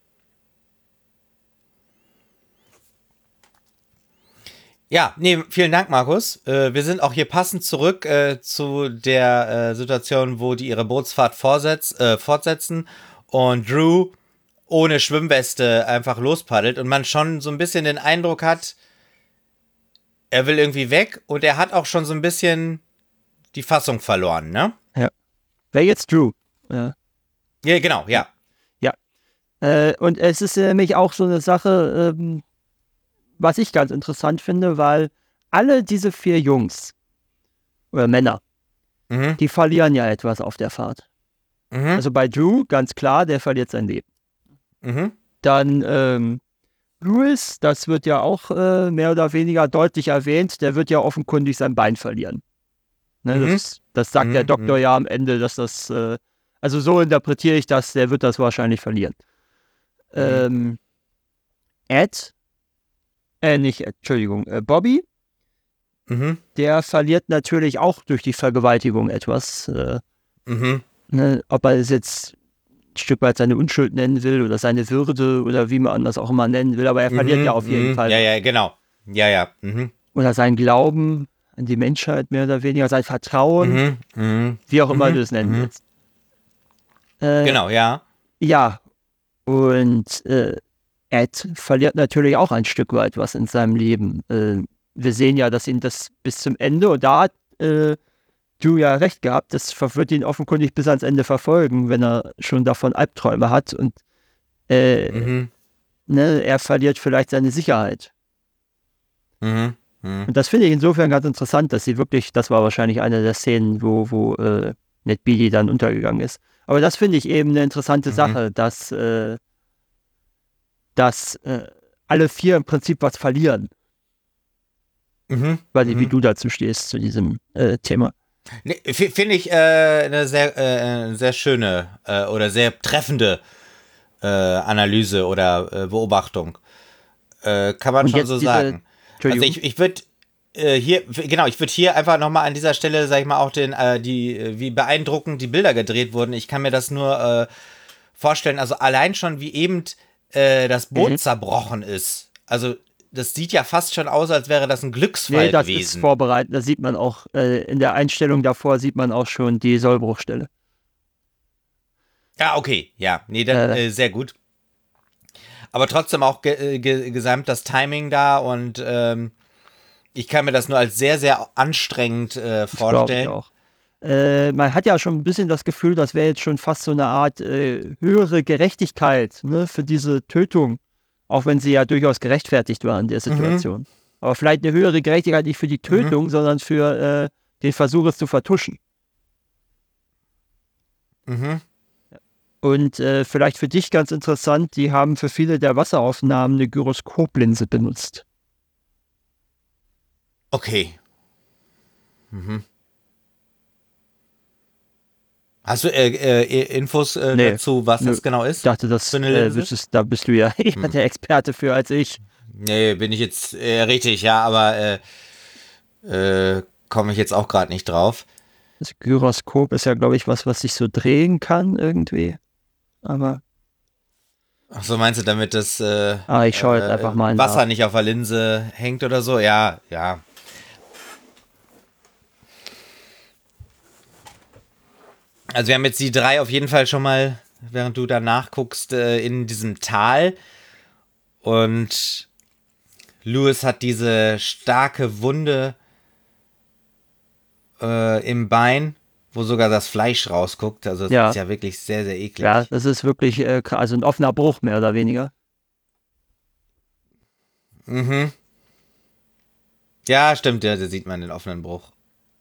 Ja, nee, vielen Dank, Markus. Äh, wir sind auch hier passend zurück äh, zu der äh, Situation, wo die ihre Bootsfahrt vorsetz, äh, fortsetzen und Drew ohne Schwimmweste einfach lospaddelt und man schon so ein bisschen den Eindruck hat, er will irgendwie weg und er hat auch schon so ein bisschen die Fassung verloren, ne? Wer jetzt Drew? Ja. Ja, genau, ja. Äh, und es ist nämlich auch so eine Sache, ähm, was ich ganz interessant finde, weil alle diese vier Jungs oder Männer, Mhm. die verlieren ja etwas auf der Fahrt. Mhm. Also bei Drew, ganz klar, der verliert sein Leben. Mhm. Dann ähm, Lewis, das wird ja auch äh, mehr oder weniger deutlich erwähnt, der wird ja offenkundig sein Bein verlieren. Ne, Mhm. das, das sagt Mhm, der Doktor mhm. ja am Ende, dass das, äh, also so interpretiere ich das, der wird das wahrscheinlich verlieren. Ähm, Ed, äh, nicht Ed, Entschuldigung, äh, Bobby, Mhm. der verliert natürlich auch durch die Vergewaltigung etwas. Äh, Mhm. ne, ob er es jetzt ein Stück weit seine Unschuld nennen will oder seine Würde oder wie man das auch immer nennen will, aber er verliert Mhm. ja auf jeden Mhm. Fall. Ja, ja, genau. Ja, ja. Mhm. Oder sein Glauben an die Menschheit mehr oder weniger, sein Vertrauen, Mhm. Mhm. wie auch immer Mhm. du es nennen Mhm. willst. Äh, Genau, ja. Ja. Und äh, Ed verliert natürlich auch ein Stück weit was in seinem Leben. Äh, wir sehen ja, dass ihn das bis zum Ende, und da hat äh, du ja recht gehabt, das wird ihn offenkundig bis ans Ende verfolgen, wenn er schon davon Albträume hat. Und äh, Mhm. ne, er verliert vielleicht seine Sicherheit. Mhm. Mhm. Und das finde ich insofern ganz interessant, dass sie wirklich, das war wahrscheinlich eine der Szenen, wo, wo äh, Ned Beatty dann untergegangen ist. Aber das finde ich eben eine interessante Mhm. Sache, dass, äh, dass äh, alle vier im Prinzip was verlieren. Mhm. Weil wie Mhm. du dazu stehst, zu diesem äh, Thema. Nee, f- finde ich äh, eine sehr, äh, sehr schöne äh, oder sehr treffende äh, Analyse oder äh, Beobachtung. Äh, kann man Und schon jetzt so diese, sagen. Also Entschuldigung, ich, ich würde äh, hier, genau, ich würde hier einfach nochmal an dieser Stelle, sag ich mal, auch den, äh, die, äh, wie beeindruckend die Bilder gedreht wurden. Ich kann mir das nur äh, vorstellen, also allein schon, wie eben äh, das Boot Mhm. zerbrochen ist. Also das sieht ja fast schon aus, als wäre das ein Glücksfall nee, das ist gewesen. vorbereitet, da sieht man auch, äh, in der Einstellung davor sieht man auch schon die Sollbruchstelle. Ja, okay, ja, nee, dann Äh, äh, sehr gut. Aber trotzdem auch ge ge gesamt das Timing da und ähm, ich kann mir das nur als sehr, sehr anstrengend äh, Das glaube ich vorstellen. auch. Äh, man hat ja schon ein bisschen das Gefühl, das wäre jetzt schon fast so eine Art äh, höhere Gerechtigkeit, ne, für diese Tötung. Auch wenn sie ja durchaus gerechtfertigt war in der Situation. Aber vielleicht eine höhere Gerechtigkeit nicht für die Tötung, sondern für äh, den Versuch, es zu vertuschen. Mhm. Und äh, vielleicht für dich ganz interessant, die haben für viele der Wasseraufnahmen eine Gyroskoplinse benutzt. Okay. Mhm. Hast du äh, äh, Infos äh, Nee, dazu, was nö. das genau Ich ist? dachte, das Für eine äh, Linse? wüsstest, da bist du ja eher der Experte für als ich. Nee, bin ich jetzt äh, richtig, ja, aber äh, äh, komme ich jetzt auch gerade nicht drauf. Das Gyroskop ist ja, glaube ich, was, was sich so drehen kann irgendwie. Aber Ach so, meinst du, damit das äh, ah, ich schaue jetzt äh, einfach mal Wasser nach. nicht auf der Linse hängt oder so? Ja, ja. Also wir haben jetzt die drei auf jeden Fall schon mal, während du da nachguckst, äh, in diesem Tal. Und Lewis hat diese starke Wunde äh, im Bein, wo sogar das Fleisch rausguckt. Also das Ja. ist ja wirklich sehr, sehr eklig. Ja, das ist wirklich äh, also ein offener Bruch, mehr oder weniger. Mhm. Ja, stimmt, ja, da sieht man den offenen Bruch.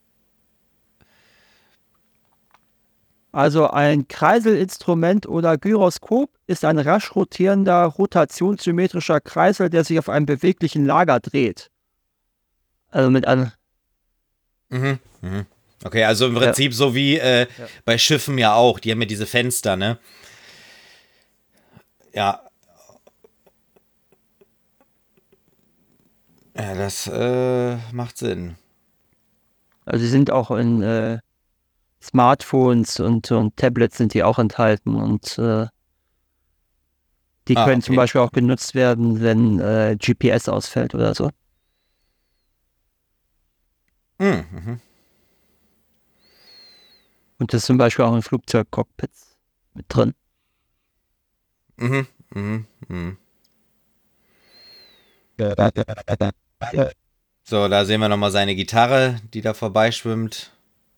Also ein Kreiselinstrument oder Gyroskop ist ein rasch rotierender, rotationssymmetrischer Kreisel, der sich auf einem beweglichen Lager dreht. Also mit einem. Mhm. Mhm. Okay, also im Prinzip so wie äh, Ja. bei Schiffen ja auch. Die haben ja diese Fenster, ne? Ja. Ja, das äh, macht Sinn. Also sie sind auch in äh, Smartphones und, und Tablets sind die auch enthalten und äh, die Ah, können zum okay. Beispiel auch genutzt werden, wenn äh, G P S ausfällt oder so. Mhm. Mhm. Und das ist zum Beispiel auch in Flugzeugcockpits mit drin. Mhm. Mhm. Mhm. So, da sehen wir nochmal seine Gitarre, die da vorbeischwimmt.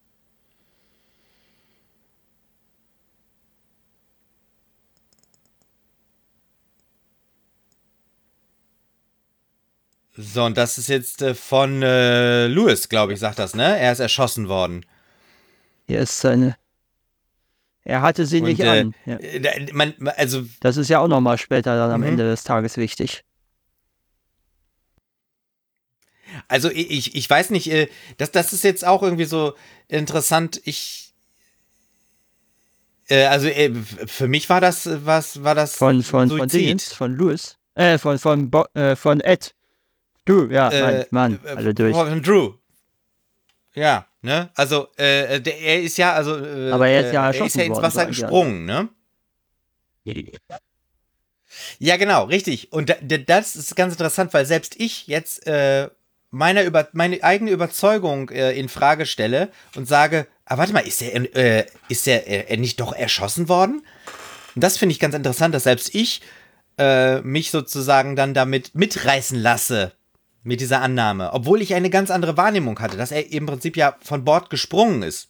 So, und das ist jetzt äh, von äh, Lewis, glaube ich, sagt das, ne? Er ist erschossen worden. Hier ist seine. Er hatte sie Und nicht äh, an. Ja. äh, man, also, Das ist ja auch nochmal später dann am mhm. Ende des Tages wichtig. Also ich, ich weiß nicht, äh, das, das ist jetzt auch irgendwie so interessant. Ich, äh, also äh, für mich war das, was, war das Von, von, von Suizid. Dingens, von Louis. Äh, von, von, Bo äh, von Ed. Du, ja, Mann, Äh, Mann, äh, alle durch. von Drew. Ja, ne? Also, äh, der, er ist ja, also, äh, Aber er ist ja er ist erschossen ja ins worden, Wasser so eigentlich. gesprungen, ne? Ja, genau, richtig. Und da, da, das ist ganz interessant, weil selbst ich jetzt äh, meine, über, meine eigene Überzeugung äh, in Frage stelle und sage, ah, warte mal, ist er äh, ist er äh, nicht doch erschossen worden? Und das finde ich ganz interessant, dass selbst ich äh, mich sozusagen dann damit mitreißen lasse, mit dieser Annahme, obwohl ich eine ganz andere Wahrnehmung hatte, dass er im Prinzip ja von Bord gesprungen ist.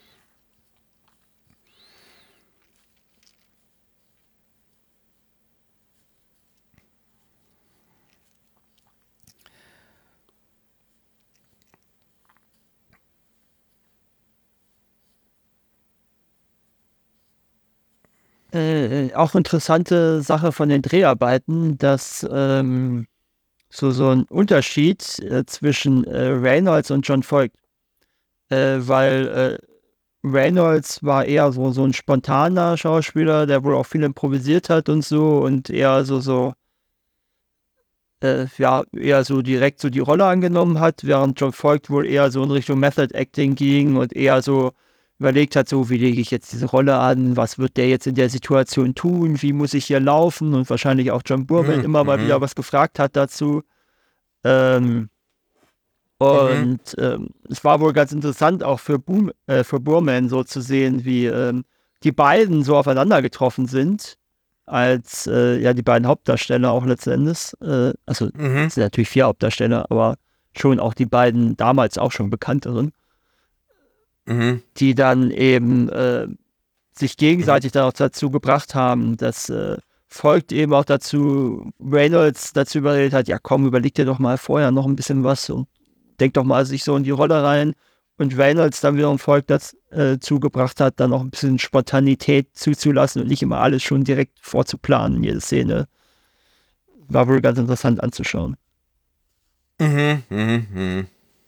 Äh, auch interessante Sache von den Dreharbeiten, dass ähm, so, so ein Unterschied äh, zwischen äh, Reynolds und John Voight, äh, weil äh, Reynolds war eher so, so ein spontaner Schauspieler, der wohl auch viel improvisiert hat und so und eher so, so, äh, ja, eher so direkt so die Rolle angenommen hat, während John Voight wohl eher so in Richtung Method Acting ging und eher so überlegt hat, so wie lege ich jetzt diese Rolle an, was wird der jetzt in der Situation tun, wie muss ich hier laufen und wahrscheinlich auch John Boorman Mhm. immer mal Mhm. wieder was gefragt hat dazu. Ähm, Mhm. und ähm, es war wohl ganz interessant auch für, Boom, äh, für Boorman so zu sehen, wie ähm, die beiden so aufeinander getroffen sind, als äh, ja die beiden Hauptdarsteller auch letzten Endes. Äh, also Mhm. es sind natürlich vier Hauptdarsteller, aber schon auch die beiden damals auch schon bekannteren, Mhm. die dann eben äh, sich Mhm. gegenseitig dann auch dazu gebracht haben, dass äh, folgt eben auch dazu, Reynolds dazu überredet hat, ja komm, überleg dir doch mal vorher noch ein bisschen was und denk doch mal sich so in die Rolle rein. Und Reynolds dann wiederum Volk dazu äh, zugebracht hat, dann noch ein bisschen Spontanität zuzulassen und nicht immer alles schon direkt vorzuplanen, jede Szene. War wohl ganz interessant anzuschauen. Mhm. Mhm. Mhm.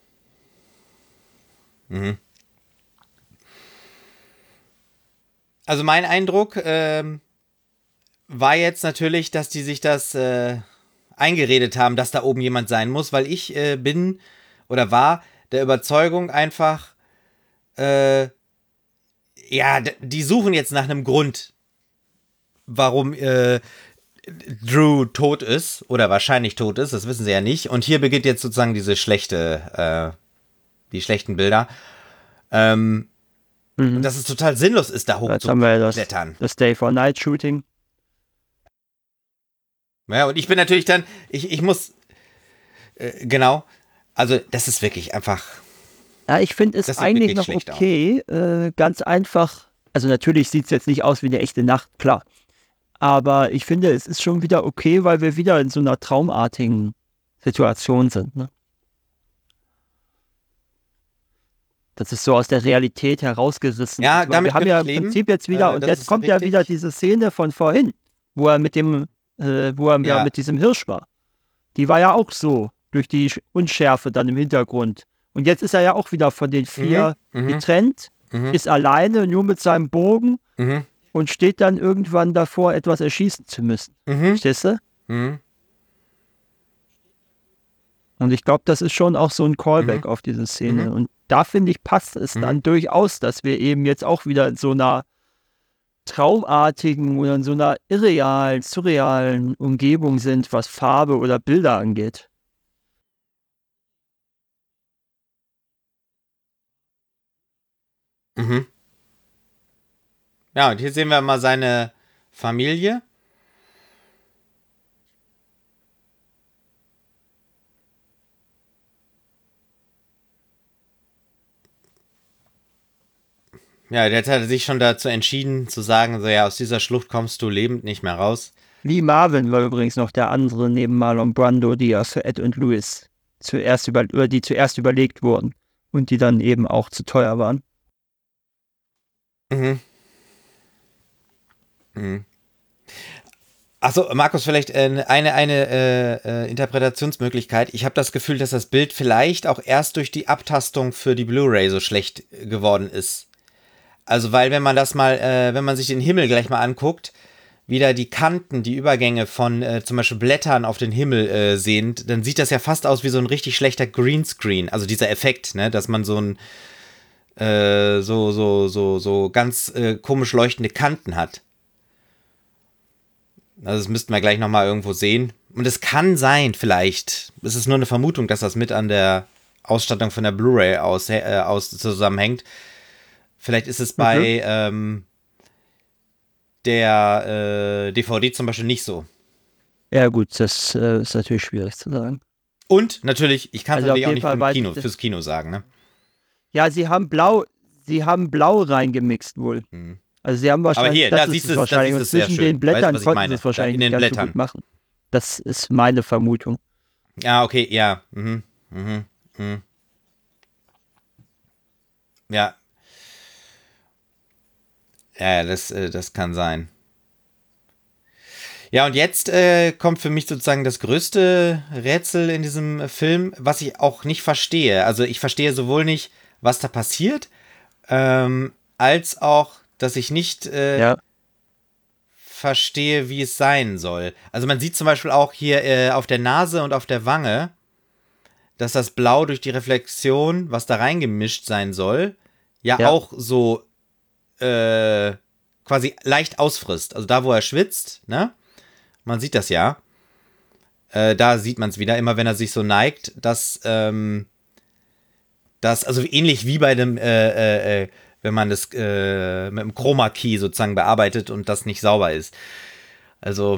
Mhm. Also mein Eindruck ähm, war jetzt natürlich, dass die sich das äh, eingeredet haben, dass da oben jemand sein muss, weil ich äh, bin oder war der Überzeugung einfach, äh, ja, die suchen jetzt nach einem Grund, warum äh, Drew tot ist oder wahrscheinlich tot ist, das wissen sie ja nicht. Und hier beginnt jetzt sozusagen diese schlechte, äh, die schlechten Bilder. Ähm, und Mhm. dass es total sinnlos ist, da Jetzt haben wir ja das, hochzuklettern. das Day-for-Night-Shooting. Ja, und ich bin natürlich dann, ich, ich muss, äh, genau, also das ist wirklich einfach, Ja, ich finde es das sieht eigentlich wirklich noch schlecht aus. okay, äh, ganz einfach. Also natürlich sieht es jetzt nicht aus wie eine echte Nacht, klar. Aber ich finde, es ist schon wieder okay, weil wir wieder in so einer traumartigen Situation sind. Ne? Das ist so aus der Realität herausgerissen Ja, ist. Weil wir damit haben könnte ja ich im leben, Prinzip jetzt wieder, äh, und das jetzt ist kommt ja wieder richtig. diese Szene von vorhin, wo er mit dem, äh, wo er ja Ja. mit diesem Hirsch war. Die war ja auch so, durch die Unschärfe dann im Hintergrund. Und jetzt ist er ja auch wieder von den Mhm, vier mhm, getrennt, mhm, ist alleine, nur mit seinem Bogen mhm, und steht dann irgendwann davor, etwas erschießen zu müssen. mhm, Verstehst du? mhm, Und ich glaube, das ist schon auch so ein mhm, Callback auf diese mhm, Szene. Und da finde ich, passt es mhm, dann durchaus, dass wir eben jetzt auch wieder in so einer traumartigen oder in so einer irrealen, surrealen Umgebung sind, was Farbe oder Bilder angeht. mhm. Ja, und hier sehen wir mal seine Familie. Ja, jetzt hat er sich schon dazu entschieden zu sagen, so ja, aus dieser Schlucht kommst du lebend nicht mehr raus. Lee Marvin war übrigens noch der andere neben Marlon Brando, die ja für Ed und Lewis zuerst über, über die zuerst überlegt wurden und die dann eben auch zu teuer waren. Mhm. Mhm. Achso, Markus, vielleicht äh, eine, eine äh, äh, Interpretationsmöglichkeit. Ich habe das Gefühl, dass das Bild vielleicht auch erst durch die Abtastung für die Blu-ray so schlecht geworden ist. Also, weil wenn man das mal, äh, wenn man sich den Himmel gleich mal anguckt, wieder die Kanten, die Übergänge von äh, zum Beispiel Blättern auf den Himmel äh, sehend, dann sieht das ja fast aus wie so ein richtig schlechter Greenscreen. Also dieser Effekt, ne, dass man so ein äh, so so so so ganz äh, komisch leuchtende Kanten hat. Also das müssten wir gleich noch mal irgendwo sehen. Und es kann sein, vielleicht, es ist nur eine Vermutung, dass das mit an der Ausstattung von der Blu-ray aus, äh, aus zusammenhängt. Vielleicht ist es Mhm. bei ähm, der äh, D V D zum Beispiel nicht so. Ja gut, das äh, ist natürlich schwierig zu sagen. Und natürlich, ich kann es Also auf natürlich auch jeden nicht Fall vom weiß Kino, ich das- fürs Kino sagen, ne? Ja, sie haben blau, sie haben blau reingemixt wohl. Hm. Also sie haben wahrscheinlich, hier, das da ist siehst es du es- da wahrscheinlich. siehst du Und es sehr zwischen schön. den Blättern Weißt du, was ich konnten meine? sie es Da wahrscheinlich in den nicht ganz so Blättern. gut machen. Das ist meine Vermutung. Ja, okay, ja. Mhm. Mhm. Mhm. Ja. Ja, das, äh, das kann sein. Ja, und jetzt äh, kommt für mich sozusagen das größte Rätsel in diesem Film, was ich auch nicht verstehe. Also ich verstehe sowohl nicht, was da passiert, ähm, als auch, dass ich nicht äh, Ja, verstehe, wie es sein soll. Also man sieht zum Beispiel auch hier äh, auf der Nase und auf der Wange, dass das Blau durch die Reflexion, was da reingemischt sein soll, ja, Ja. auch so äh, quasi leicht ausfrisst. Also da, wo er schwitzt, ne? Man sieht das ja. Äh, da sieht man es wieder, immer wenn er sich so neigt, dass ähm, das, also ähnlich wie bei dem, äh, äh, äh, wenn man das äh, mit dem Chroma Key sozusagen bearbeitet und das nicht sauber ist. Also,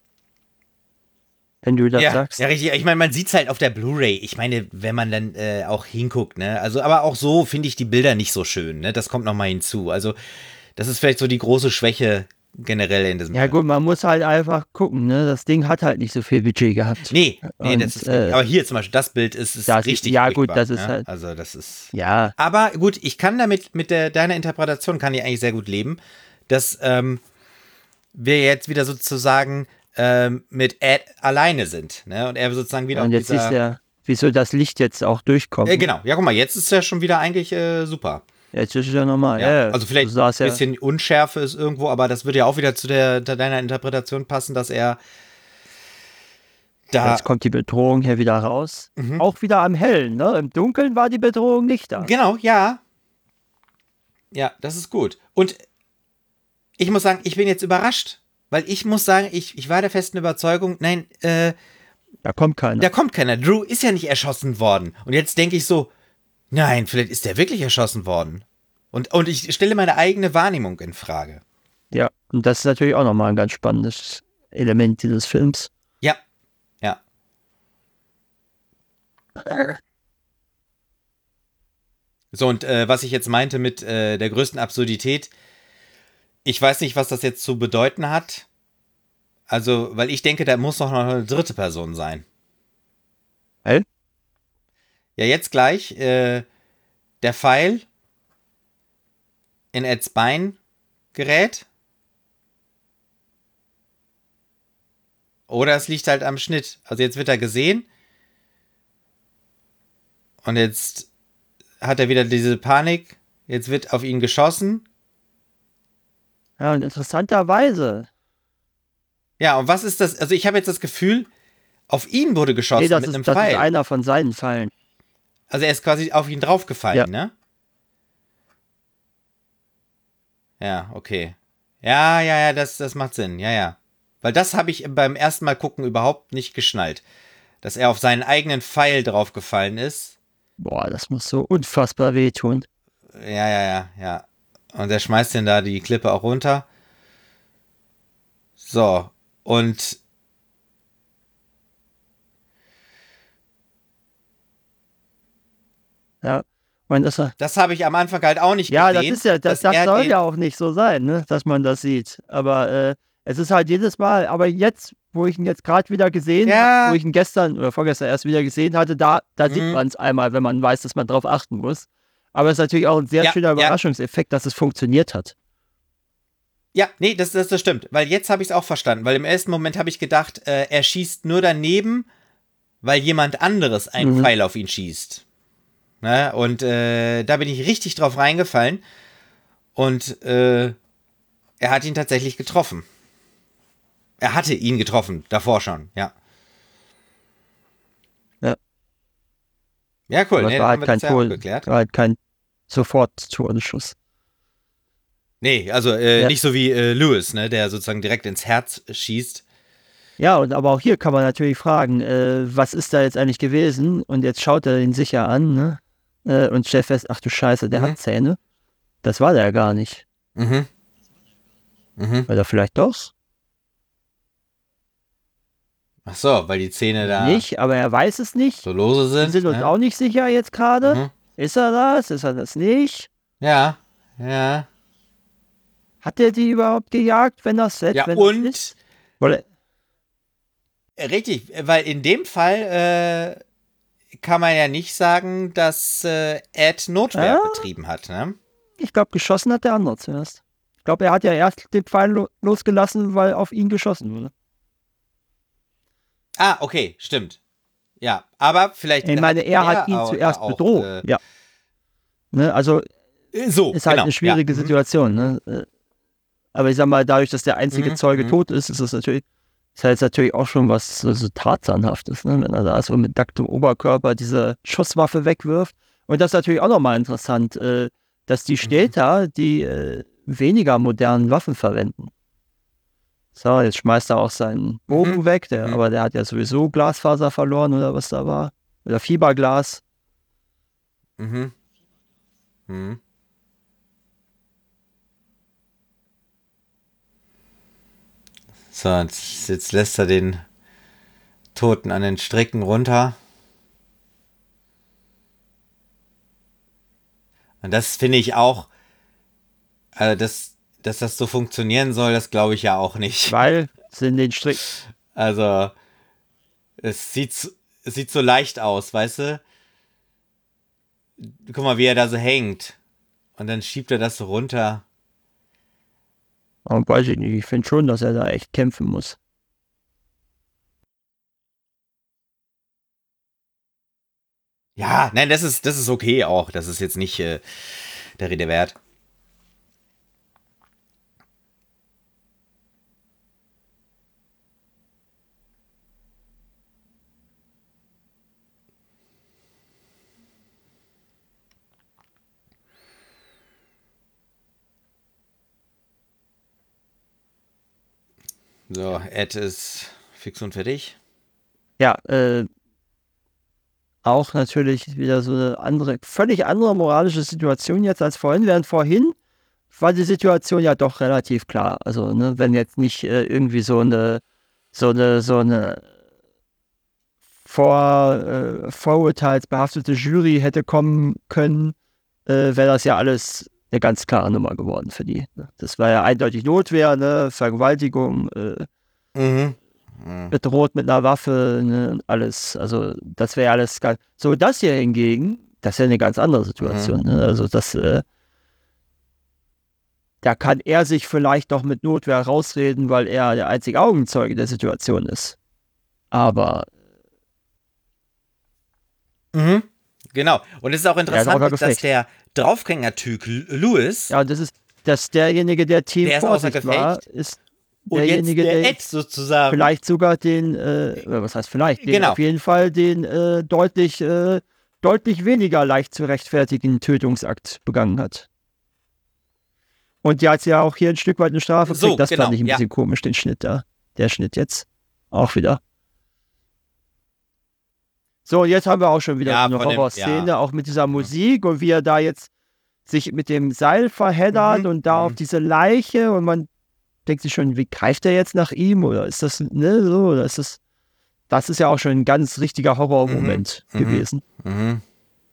wenn du das ja, sagst. ja, richtig. Ich meine, man sieht es halt auf der Blu-ray. Ich meine, wenn man dann äh, auch hinguckt, ne? Also, aber auch so finde ich die Bilder nicht so schön, ne? Das kommt nochmal hinzu. Also, das ist vielleicht so die große Schwäche generell in diesem Ja Film. gut, man muss halt einfach gucken, ne? Das Ding hat halt nicht so viel Budget gehabt. Nee, nee, Und, das ist äh, aber hier zum Beispiel, das Bild ist, ist das- richtig ja, gut, furchtbar, das ist ne? halt- Also, das ist. Ja, Aber gut, ich kann damit, mit der, deiner Interpretation kann ich eigentlich sehr gut leben, dass ähm, wir jetzt wieder sozusagen ähm, mit Ed alleine sind, ne? Und er sozusagen wieder und auf jetzt dieser, ist ja, wieso das Licht jetzt auch durchkommt. äh, genau, ja, guck mal, jetzt ist er schon wieder eigentlich äh, super. Jetzt ist es ja normal. Ja. Ja, Also vielleicht du sagst ein ja, bisschen Unschärfe ist irgendwo, aber das würde ja auch wieder zu der, der deiner Interpretation passen, dass er da. jetzt kommt die Bedrohung hier wieder raus. Mhm. Auch wieder am Hellen, ne? Im Dunkeln war die Bedrohung nicht da. Genau, ja. Ja, das ist gut. Und ich muss sagen, ich bin jetzt überrascht, weil ich muss sagen, ich, ich war der festen Überzeugung, nein, äh, Da kommt keiner. da kommt keiner. Drew ist ja nicht erschossen worden. Und jetzt denke ich so, nein, vielleicht ist der wirklich erschossen worden. Und, und ich stelle meine eigene Wahrnehmung in Frage. Ja, und das ist natürlich auch nochmal ein ganz spannendes Element dieses Films. Ja, ja. So, und äh, was ich jetzt meinte mit äh, der größten Absurdität, ich weiß nicht, was das jetzt zu bedeuten hat. Also, weil ich denke, da muss doch noch eine dritte Person sein. Hä? Ja, jetzt gleich, äh, der Pfeil in Eds Bein gerät. Oder es liegt halt am Schnitt. Also jetzt wird er gesehen. Und jetzt hat er wieder diese Panik. Jetzt wird auf ihn geschossen. Ja, und interessanterweise, Ja, und was ist das? Also ich habe jetzt das Gefühl, auf ihn wurde geschossen nee, das, mit einem ist, das ist Pfeil. einer von seinen Pfeilen. Also er ist quasi auf ihn draufgefallen, Ja. ne? Ja, okay. Ja, ja, ja, das, das macht Sinn, ja, ja. Weil das habe ich beim ersten Mal gucken überhaupt nicht geschnallt. Dass er auf seinen eigenen Pfeil draufgefallen ist. Boah, das muss so unfassbar wehtun. Ja, ja, ja, ja. Und er schmeißt den da die Klippe auch runter. So, und Ja, und das, das habe ich am Anfang halt auch nicht ja, das gesehen. ist ja, das, dass das er soll den- ja auch nicht so sein, ne, dass man das sieht. Aber äh, es ist halt jedes Mal, aber jetzt, wo ich ihn jetzt gerade wieder gesehen Ja. habe, wo ich ihn gestern oder vorgestern erst wieder gesehen hatte, da, da sieht Mhm. man es einmal, wenn man weiß, dass man drauf achten muss. Aber es ist natürlich auch ein sehr Ja, schöner ja. Überraschungseffekt, dass es funktioniert hat. Ja, nee, das, das, das stimmt. Weil jetzt habe ich es auch verstanden. Weil im ersten Moment habe ich gedacht, äh, er schießt nur daneben, weil jemand anderes einen Mhm. Pfeil auf ihn schießt. Ne? Und äh, da bin ich richtig drauf reingefallen. Und äh, er hat ihn tatsächlich getroffen. Er hatte ihn getroffen, davor schon, ja. Ja. Ja, cool. Aber Nee, es dann war haben halt wir kein das ja auch Tor, geklärt. war halt kein Sofort-Todesschuss. Nee, also äh, Ja. nicht so wie äh, Lewis, ne, der sozusagen direkt ins Herz schießt. Ja, und aber auch hier kann man natürlich fragen, äh, was ist da jetzt eigentlich gewesen? Und jetzt schaut er ihn sicher an, ne? Äh, und stellt fest, ach du Scheiße, der Mhm. hat Zähne. Das war der ja gar nicht. Mhm. Mhm. Oder vielleicht doch? Ach so, weil die Zähne da Nicht, aber er weiß es nicht. so lose Wir sind sind, uns ne? auch nicht sicher jetzt gerade. Mhm. Ist er das? Ist er das nicht? Ja, ja. Hat er die überhaupt gejagt, wenn das, Ja, wenn das und ist? Weil, äh, richtig, weil in dem Fall äh, kann man ja nicht sagen, dass äh, Ed Notwehr äh, betrieben hat, ne? ich glaube, geschossen hat der andere zuerst. Ich glaube, er hat ja erst den Pfeil lo losgelassen, weil auf ihn geschossen wurde. Ah, okay, stimmt. Ja, aber vielleicht Ich hat meine, er hat er ihn au- ja zuerst auch. bedroht. Äh, Ja. Ne, also so, ist halt genau, eine ja. schwierige Mhm. Situation. Mhm. Ne? Äh, Aber ich sag mal, dadurch, dass der einzige Mhm. Zeuge Mhm. tot ist, ist das natürlich, ist halt jetzt natürlich auch schon was so, so Tarzanhaftes, ne? Wenn er da so mit nacktem Oberkörper diese Schusswaffe wegwirft. Und das ist natürlich auch nochmal interessant, äh, dass die Mhm. Städter die äh, weniger modernen Waffen verwenden. So, jetzt schmeißt er auch seinen Mhm. Bogen weg, der, Mhm. aber der hat ja sowieso Glasfaser verloren oder was da war. Oder Fiberglas. Mhm. Mhm. So, jetzt, jetzt lässt er den Toten an den Stricken runter. Und das finde ich auch, also das, dass das so funktionieren soll, das glaube ich ja auch nicht. Weil sie in den Strick. Also, es sieht, es sieht so leicht aus, weißt du? Guck mal, wie er da so hängt. Und dann schiebt er das so runter. Oh, weiß ich nicht. Ich finde schon, dass er da echt kämpfen muss. Ja, nein, das ist, das ist okay auch. Das ist jetzt nicht äh, der Rede wert. So, Ed ist fix und fertig. Ja, äh, auch natürlich wieder so eine andere, völlig andere moralische Situation jetzt als vorhin. Während vorhin war die Situation ja doch relativ klar. Also, ne, wenn jetzt nicht äh, irgendwie so eine, so eine, so eine vor, äh, vorurteilsbehaftete Jury hätte kommen können, äh, wäre das ja alles eine ganz klare Nummer geworden für die. Ne? Das war ja eindeutig Notwehr, ne? Vergewaltigung, äh, Mhm. Mhm. bedroht mit einer Waffe, ne? Und alles. Also, das wäre ja alles ganz. So, das hier hingegen, das ist ja eine ganz andere Mhm. Situation. Ne? Also, das, äh, da kann er sich vielleicht noch mit Notwehr rausreden, weil er der einzige Augenzeuge der Situation ist. Aber Mhm. Genau. Und es ist auch er ist außer interessant, dass Gefecht. der Draufgänger-Typ Lewis, Ja, und das ist, dass derjenige, der Team der ist außer Vorsicht war, Gefecht. ist Und jetzt derjenige, der der Ed jetzt sozusagen. vielleicht sogar den, äh, oder was heißt vielleicht, den Genau. auf jeden Fall den äh, deutlich, äh, deutlich weniger leicht zu rechtfertigen Tötungsakt begangen hat. Und der hat ja auch hier ein Stück weit eine Strafe gekriegt. So, Das fand genau. ich ein Ja. bisschen komisch, den Schnitt da. Der Schnitt jetzt. Auch wieder. So, und jetzt haben wir auch schon wieder so Ja, eine von dem, ja. Horrorszene, auch mit dieser Musik und wie er da jetzt sich mit dem Seil verheddert Mhm. und da auf Mhm. diese Leiche und man denkt sich schon, wie greift er jetzt nach ihm oder ist das, ne, so, oder ist das, das ist ja auch schon ein ganz richtiger Mhm. Horrormoment Mhm. gewesen. Mhm.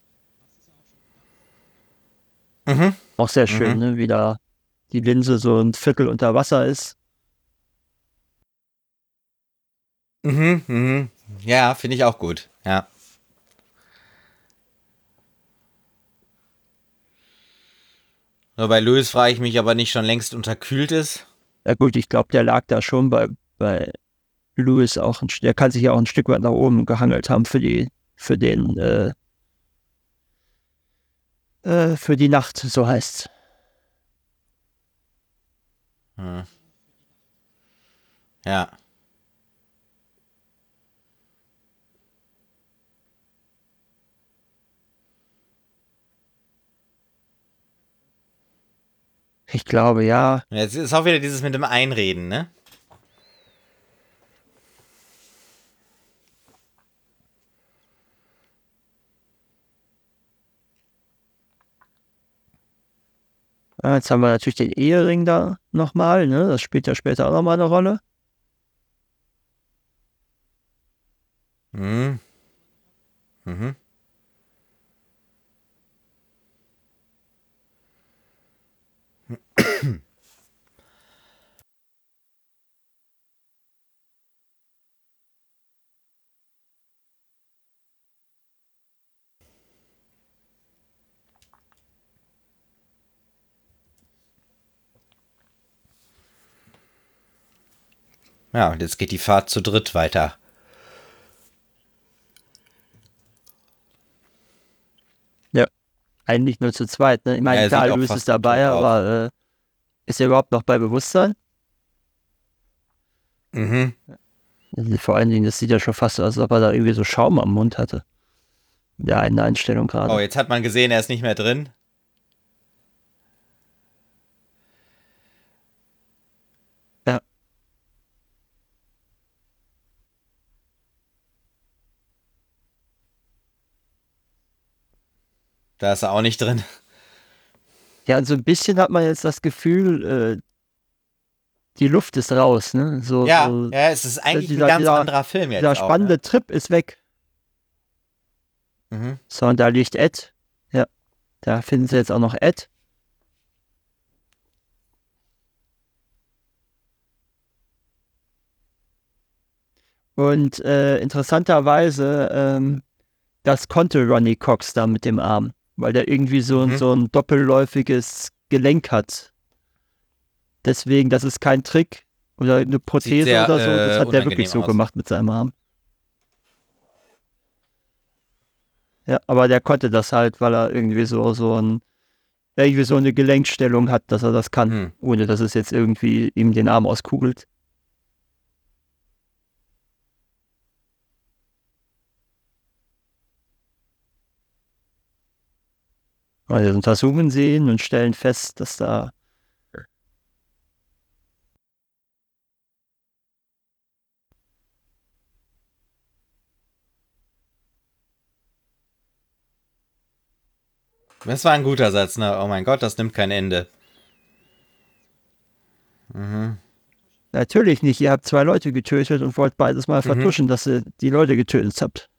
Mhm. Auch sehr schön, Mhm. ne, wie da die Linse so ein Viertel unter Wasser ist. Mhm. Mhm. Ja, finde ich auch gut. Ja. Nur bei Louis frage ich mich, ob er nicht schon längst unterkühlt ist. Ja gut, ich glaube, der lag da schon bei, bei Lewis auch, ein, der kann sich ja auch ein Stück weit nach oben gehangelt haben für die, für den, äh, äh, für die Nacht, so heißt's. Hm. Ja. Ich glaube, ja. Jetzt ist auch wieder dieses mit dem Einreden, ne? Ja, jetzt haben wir natürlich den Ehering da nochmal, ne? Das spielt ja später auch nochmal eine Rolle. Mhm. Mhm. Ja, und jetzt geht die Fahrt zu dritt weiter. Ja, eigentlich nur zu zweit, ne? Ich meine, Er klar, sieht auch Louis ist fast dabei, tot aus. aber äh, ist er überhaupt noch bei Bewusstsein? Mhm. Vor allen Dingen, das sieht ja schon fast so aus, als ob er da irgendwie so Schaum am Mund hatte. In der einen Einstellung Oh, gerade. jetzt hat man gesehen, er ist nicht mehr drin. Ja. Da ist er auch nicht drin. Ja, und so ein bisschen hat man jetzt das Gefühl, äh, die Luft ist raus, ne? So, Ja, so ja, es ist eigentlich dieser, ein ganz dieser, anderer Film dieser jetzt auch. spannende Ne? Trip ist weg. Mhm. So, und da liegt Ed. Ja, da finden sie jetzt auch noch Ed. Und äh, interessanterweise, ähm, das konnte Ronny Cox da mit dem Arm, weil der irgendwie so, Mhm. so ein doppelläufiges Gelenk hat. Deswegen, das ist kein Trick oder eine Prothese sehr, oder so, das äh, hat der wirklich unangenehm so aus. gemacht mit seinem Arm. Ja, aber der konnte das halt, weil er irgendwie so, so ein, irgendwie so eine Gelenkstellung hat, dass er das kann, Hm. ohne dass es jetzt irgendwie ihm den Arm auskugelt. Also untersuchen sie ihn und stellen fest, dass da Das war ein guter Satz, ne? Oh mein Gott, das nimmt kein Ende. Mhm. natürlich nicht, ihr habt zwei Leute getötet und wollt beides mal Mhm. vertuschen, dass ihr die Leute getötet habt.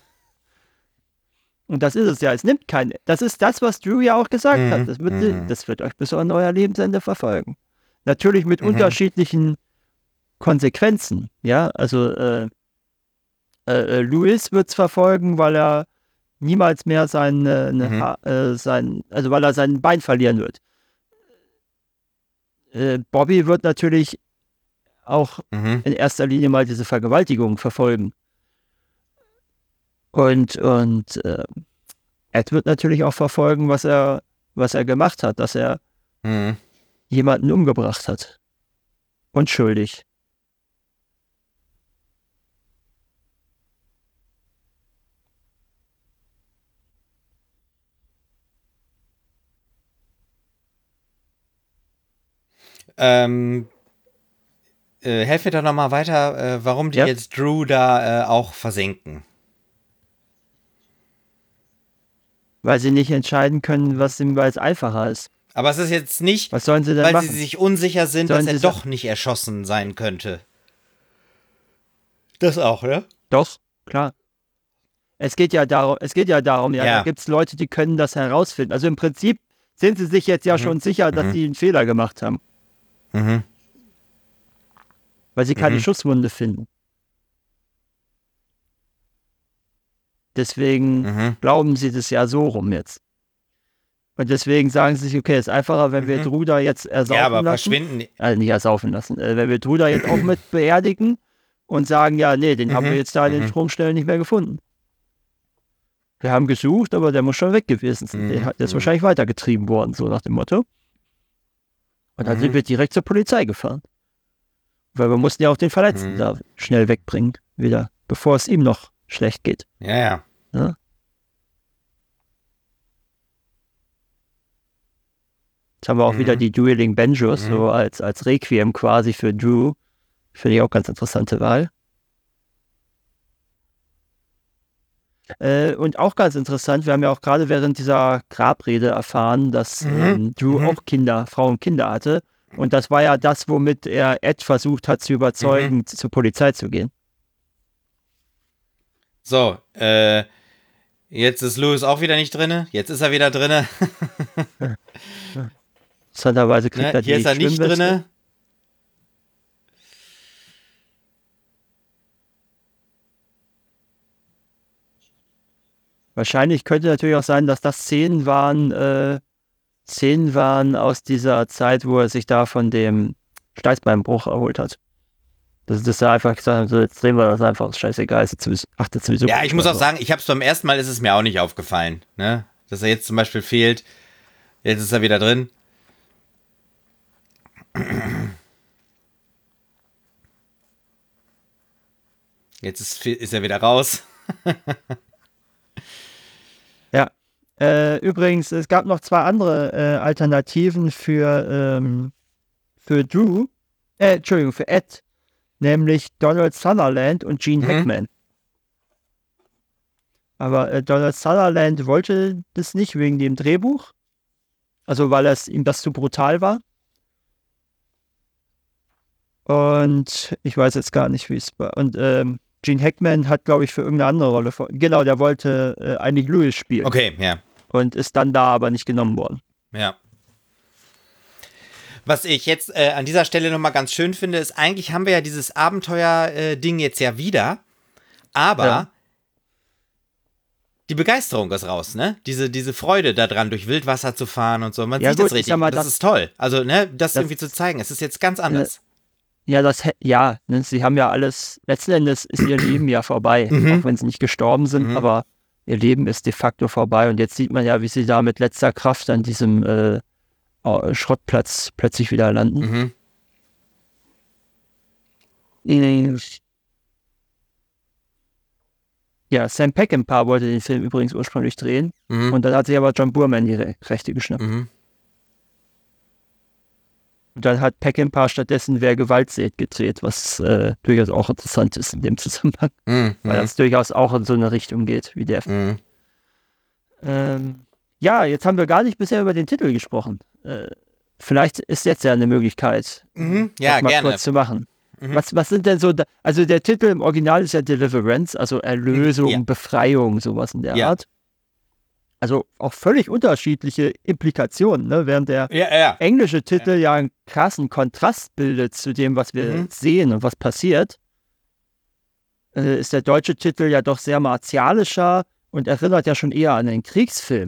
Und das ist es ja, es nimmt kein, das ist das, was Drew ja auch gesagt Mhm. hat, das wird, Mhm. das wird euch bis an euer Lebensende verfolgen. Natürlich mit Mhm. unterschiedlichen Konsequenzen, ja, also äh, äh, Louis wird es verfolgen, weil er niemals mehr sein, äh, ne Mhm. Ha- äh, sein, also weil er sein Bein verlieren wird. Äh, Bobby wird natürlich auch Mhm. in erster Linie mal diese Vergewaltigung verfolgen. Und, und äh, Ed wird natürlich auch verfolgen, was er, was er gemacht hat, dass er Mhm. jemanden umgebracht hat. Unschuldig. Ähm, äh, helf mir doch nochmal weiter, äh, warum die Ja, jetzt Drew da äh, auch versenken. weil sie nicht entscheiden können, was ihm weil es einfacher ist. Aber es ist jetzt nicht, Was sollen sie denn weil sie machen? sich unsicher sind, Sollen dass er sie sa- doch nicht erschossen sein könnte. Das auch, ne? Doch, klar. Es geht ja darum, es geht ja darum, ja, da Ja. gibt es Leute, die können das herausfinden. Also im Prinzip sind sie sich jetzt ja Mhm. schon sicher, dass Mhm. sie einen Fehler gemacht haben, Mhm. weil sie keine Mhm. Schusswunde finden. Deswegen Mhm. glauben sie das ja so rum jetzt. Und deswegen sagen sie sich, okay, es ist einfacher, wenn wir Mhm. Drew da jetzt Ja, ersaufen aber lassen. verschwinden. die- Also nicht ersaufen lassen. Äh, wenn wir Drew da jetzt auch mit beerdigen und sagen, ja, nee, den haben wir Mhm. jetzt da in den Mhm. Stromstellen nicht mehr gefunden. Wir haben gesucht, aber der muss schon weg gewesen sein. Der, Mhm. hat- der ist Mhm. wahrscheinlich weitergetrieben worden, so nach dem Motto. Und dann sind Mhm. wir direkt zur Polizei gefahren. Weil wir mussten ja auch den Verletzten Mhm. da schnell wegbringen, wieder, bevor es ihm noch schlecht geht. Ja, ja. Ja? Jetzt haben wir auch Mhm. wieder die Dueling Banjos, Mhm. so als, als Requiem quasi für Drew. Finde ich auch ganz interessante Wahl. Äh, und auch ganz interessant, wir haben ja auch gerade während dieser Grabrede erfahren, dass Mhm. ähm, Drew Mhm. auch Kinder, Frau und Kinder hatte. Und das war ja das, womit er Ed versucht hat zu überzeugen, Mhm. zur Polizei zu gehen. So, äh, jetzt ist Louis auch wieder nicht drinne. Jetzt ist er wieder drinne. Interessanterweise kriegt Ne? er Hier die ist er nicht Schwimmweste. drinne. Wahrscheinlich könnte natürlich auch sein, dass das Szenen waren, äh, Szenen waren aus dieser Zeit, wo er sich da von dem Steißbeinbruch erholt hat. Das ist da einfach gesagt, haben, so jetzt drehen wir das einfach, ist scheißegal, ist jetzt sowieso, achtet sowieso. Ja, ich muss mal auch drauf. sagen, ich habe es beim ersten Mal ist es mir auch nicht aufgefallen, ne? Dass er jetzt zum Beispiel fehlt. Jetzt ist er wieder drin. Jetzt ist, ist er wieder raus. Ja. Äh, übrigens, es gab noch zwei andere äh, Alternativen für, ähm, für Drew, äh, Entschuldigung, für Ed, nämlich Donald Sutherland und Gene Mhm. Hackman. Aber äh, Donald Sutherland wollte das nicht wegen dem Drehbuch, also weil es ihm das zu brutal war. Und ich weiß jetzt gar nicht, wie es war. Und ähm, Gene Hackman hat, glaube ich, für irgendeine andere Rolle vor. Genau, der wollte äh, eigentlich Lewis spielen. Okay, ja. Und ist dann da aber nicht genommen worden. Ja. Was ich jetzt äh, an dieser Stelle nochmal ganz schön finde, ist, eigentlich haben wir ja dieses Abenteuer-Ding jetzt ja wieder, aber Ja. die Begeisterung ist raus, ne? Diese, diese Freude daran, durch Wildwasser zu fahren und so. Man Ja, sieht gut, das ich richtig. sag mal, das, das- ist toll. Also, ne, das, das- irgendwie zu zeigen. Es ist jetzt ganz anders. Ja, das, hä- ja, ne, sie haben ja alles, letzten Endes ist ihr Leben ja vorbei, Mhm. auch wenn sie nicht gestorben sind, Mhm. aber ihr Leben ist de facto vorbei. Und jetzt sieht man ja, wie sie da mit letzter Kraft an diesem äh, oh, Schrottplatz plötzlich wieder landen. Mhm. Ja, Sam Peckinpah wollte den Film übrigens ursprünglich drehen. Mhm. Und dann hat sich aber John Boorman die Re- Rechte geschnappt. Mhm. Und dann hat Peckinpah stattdessen Wer Gewalt sät gedreht, was äh, durchaus auch interessant ist in dem Zusammenhang, Mhm. weil das durchaus auch in so eine Richtung geht wie der. Mhm. Ähm, ja, jetzt haben wir gar nicht bisher über den Titel gesprochen. Äh, vielleicht ist jetzt ja eine Möglichkeit, Mhm. Ja, das mal gerne. kurz zu machen. Mhm. Was, was sind denn so, da, also der Titel im Original ist ja Deliverance, also Erlösung, Ja. Befreiung, sowas in der Ja. Art. Also auch völlig unterschiedliche Implikationen, ne? Während der Ja, ja. englische Titel ja einen krassen Kontrast bildet zu dem, was wir Mhm. sehen und was passiert, äh, ist der deutsche Titel ja doch sehr martialischer und erinnert ja schon eher an einen Kriegsfilm.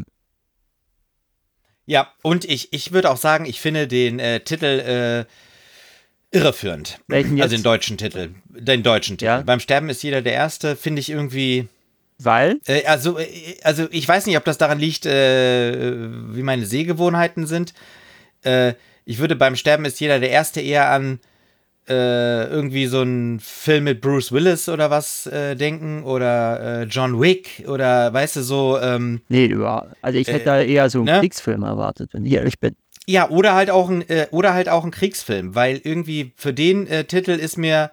Ja, und ich, ich würde auch sagen, ich finde den äh, Titel äh, irreführend. Welchen jetzt? Also den deutschen Titel. Den deutschen Titel. Ja. Beim Sterben ist jeder der Erste, finde ich irgendwie. Weil, Äh, also, äh, also, ich weiß nicht, ob das daran liegt, äh, wie meine Sehgewohnheiten sind. Äh, ich würde beim Sterben ist jeder der Erste eher an äh, irgendwie so einen Film mit Bruce Willis oder was äh, denken oder äh, John Wick oder weißt du so. Ähm, nee, über, also ich Äh, hätte da eher so einen ne? Kriegsfilm erwartet, wenn ich ehrlich bin. Ja, oder halt auch ein, äh, oder halt auch ein Kriegsfilm, weil irgendwie für den äh, Titel ist mir.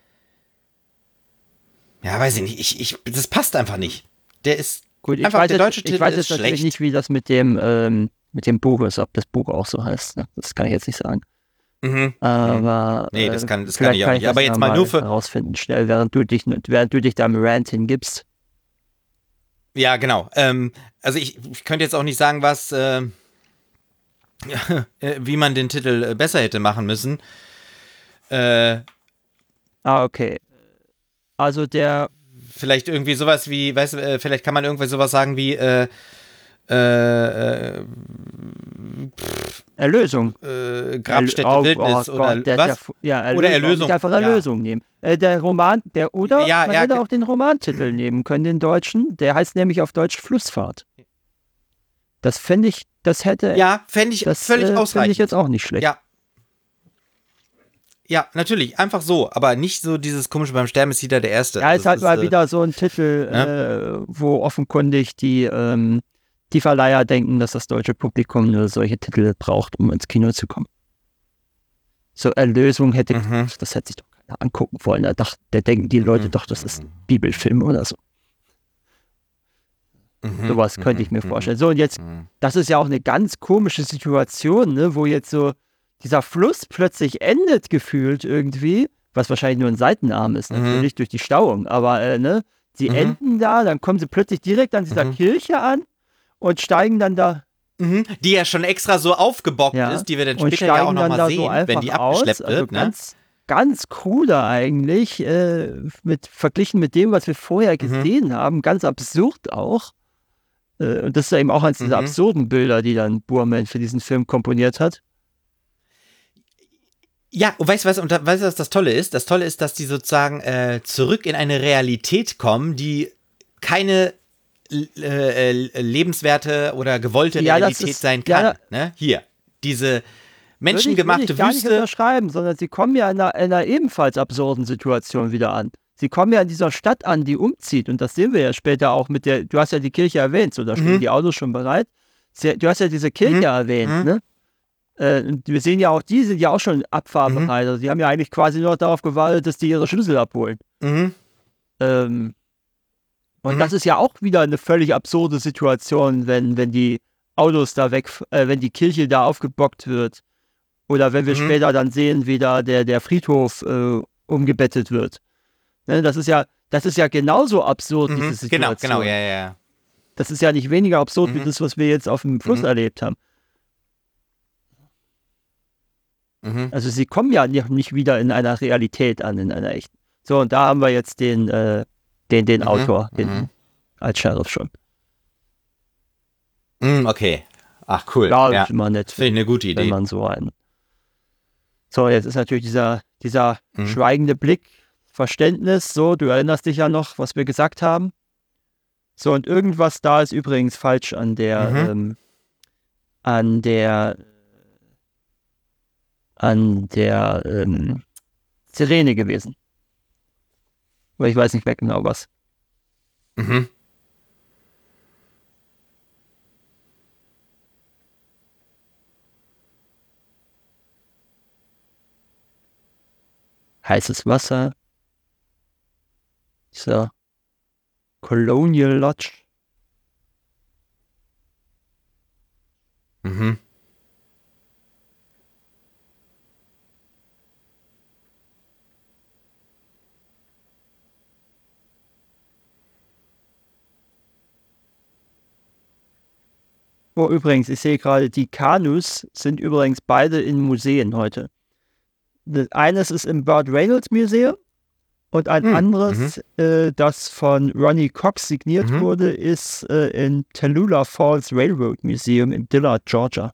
Ja, weiß ich nicht. Ich, ich, das passt einfach nicht. Der ist. Gut, ich Einfach, weiß der jetzt, deutsche ich Titel weiß ist jetzt natürlich schlecht. nicht, wie das mit dem, ähm, mit dem Buch ist, ob das Buch auch so heißt. Ne? Das kann ich jetzt nicht sagen. Mhm. Aber Nee, das äh, kann- das kann vielleicht ich auch nicht. das Aber jetzt ja mal nur für- herausfinden, schnell, während du dich, während du dich da im Rant hingibst. Ja, genau. Ähm, also ich, ich könnte jetzt auch nicht sagen, was, äh, äh, wie man den Titel äh, besser hätte machen müssen. Äh, Ah, okay. Also der, vielleicht irgendwie sowas wie, weißt du, äh, vielleicht kann man irgendwie sowas sagen wie, äh, äh, äh, Erlösung. äh, Grabstätte Erl- oh, Wildnis oh oder Gott, der, was? Der, ja, Erlösung. Oder Erlösung, Nicht einfach ja. Erlösung nehmen. Äh, der Roman, der, oder Ja, man ja, hätte ge- auch den Romantitel nehmen können, den deutschen. Der heißt nämlich auf Deutsch Flussfahrt. Das fände ich, das hätte, Ja, fände ich das völlig äh, fände ausreichend. ich jetzt auch nicht schlecht. Ja. Ja, natürlich, einfach so, aber nicht so dieses komische beim Sterben ist jeder der Erste. Ja, ist Das halt mal äh, wieder so ein Titel, ne? äh, wo offenkundig die, ähm, die Verleiher denken, dass das deutsche Publikum nur solche Titel braucht, um ins Kino zu kommen. So Erlösung hätte, Mhm. das hätte sich doch keiner angucken wollen. Da, dacht, da denken die Leute Mhm. doch, das ist ein Bibelfilm oder so. Mhm. Sowas könnte ich mir Mhm. vorstellen. So, und jetzt, Mhm. das ist ja auch eine ganz komische Situation, ne, wo jetzt so dieser Fluss plötzlich endet, gefühlt irgendwie, was wahrscheinlich nur ein Seitenarm ist, natürlich, Mhm. durch die Stauung, aber, äh, ne, sie Mhm. enden da, dann kommen sie plötzlich direkt an dieser Mhm. Kirche an und steigen dann da, Mhm. Die ja schon extra so aufgebockt ja, ist, die wir dann und später ja auch steigen dann nochmal da so sehen, wenn einfach die aus, abgeschleppt also wird, ne? ganz, ganz krude eigentlich, äh, mit, verglichen mit dem, was wir vorher Mhm. gesehen haben, ganz absurd auch. Äh, Und das ist ja eben auch eines dieser Mhm. absurden Bilder, die dann Boorman für diesen Film komponiert hat. Ja, und weißt du was, und da, weißt du, was das Tolle ist? Das Tolle ist, dass die sozusagen äh, zurück in eine Realität kommen, die keine äh, äh, lebenswerte oder gewollte Ja, das Realität ist, sein ja, kann. da Ne? Hier, diese würde ich, würde menschengemachte ich gar nicht Wüste. unterschreiben, sondern sie kommen ja in einer, in einer ebenfalls absurden Situation wieder an. Sie kommen ja in dieser Stadt an, die umzieht. Und das sehen wir ja später auch mit der, du hast ja die Kirche erwähnt, so, da stehen Mhm. die Autos schon bereit. Sie, du hast ja diese Kirche Mhm. erwähnt, Mhm. ne? Äh, und wir sehen ja auch, die sind ja auch schon abfahrbereit. Also die haben ja eigentlich quasi nur darauf gewartet, dass die ihre Schlüssel abholen. Mhm. Ähm, und Mhm. das ist ja auch wieder eine völlig absurde Situation, wenn, wenn die Autos da weg, äh, wenn die Kirche da aufgebockt wird. Oder wenn wir Mhm. später dann sehen, wie da der, der Friedhof äh, umgebettet wird. Ne, das ist ja, das ist ja genauso absurd, diese Mhm. Genau, Situation. genau, ja, ja, ja. Das ist ja nicht weniger absurd, wie Mhm. das, was wir jetzt auf dem Fluss Mhm. erlebt haben. Mhm. Also sie kommen ja nicht nicht wieder in einer Realität an, in einer echten. So, und da haben wir jetzt den, äh, den, den Mhm. Autor Mhm. hinten als Sheriff schon. Mhm. Okay. Ach, cool. Ja, Ja. ist immer nett, Finde ich eine gute wenn Idee. man so einen. So, jetzt ist natürlich dieser, dieser Mhm. schweigende Blick, Verständnis, so, du erinnerst dich ja noch, was wir gesagt haben. So, und irgendwas da ist übrigens falsch an der, Mhm. ähm, an der, an der ähm, Sirene gewesen. Aber ich weiß nicht mehr genau was. Mhm. Heißes Wasser. So. Colonial Lodge. Mhm. Oh, übrigens, ich sehe gerade, die Kanus sind übrigens beide in Museen heute. Das eines ist im Burt Reynolds Museum und ein Mhm. anderes, äh, das von Ronnie Cox signiert Mhm. wurde, ist äh, im Tallulah Falls Railroad Museum in Dillard, Georgia.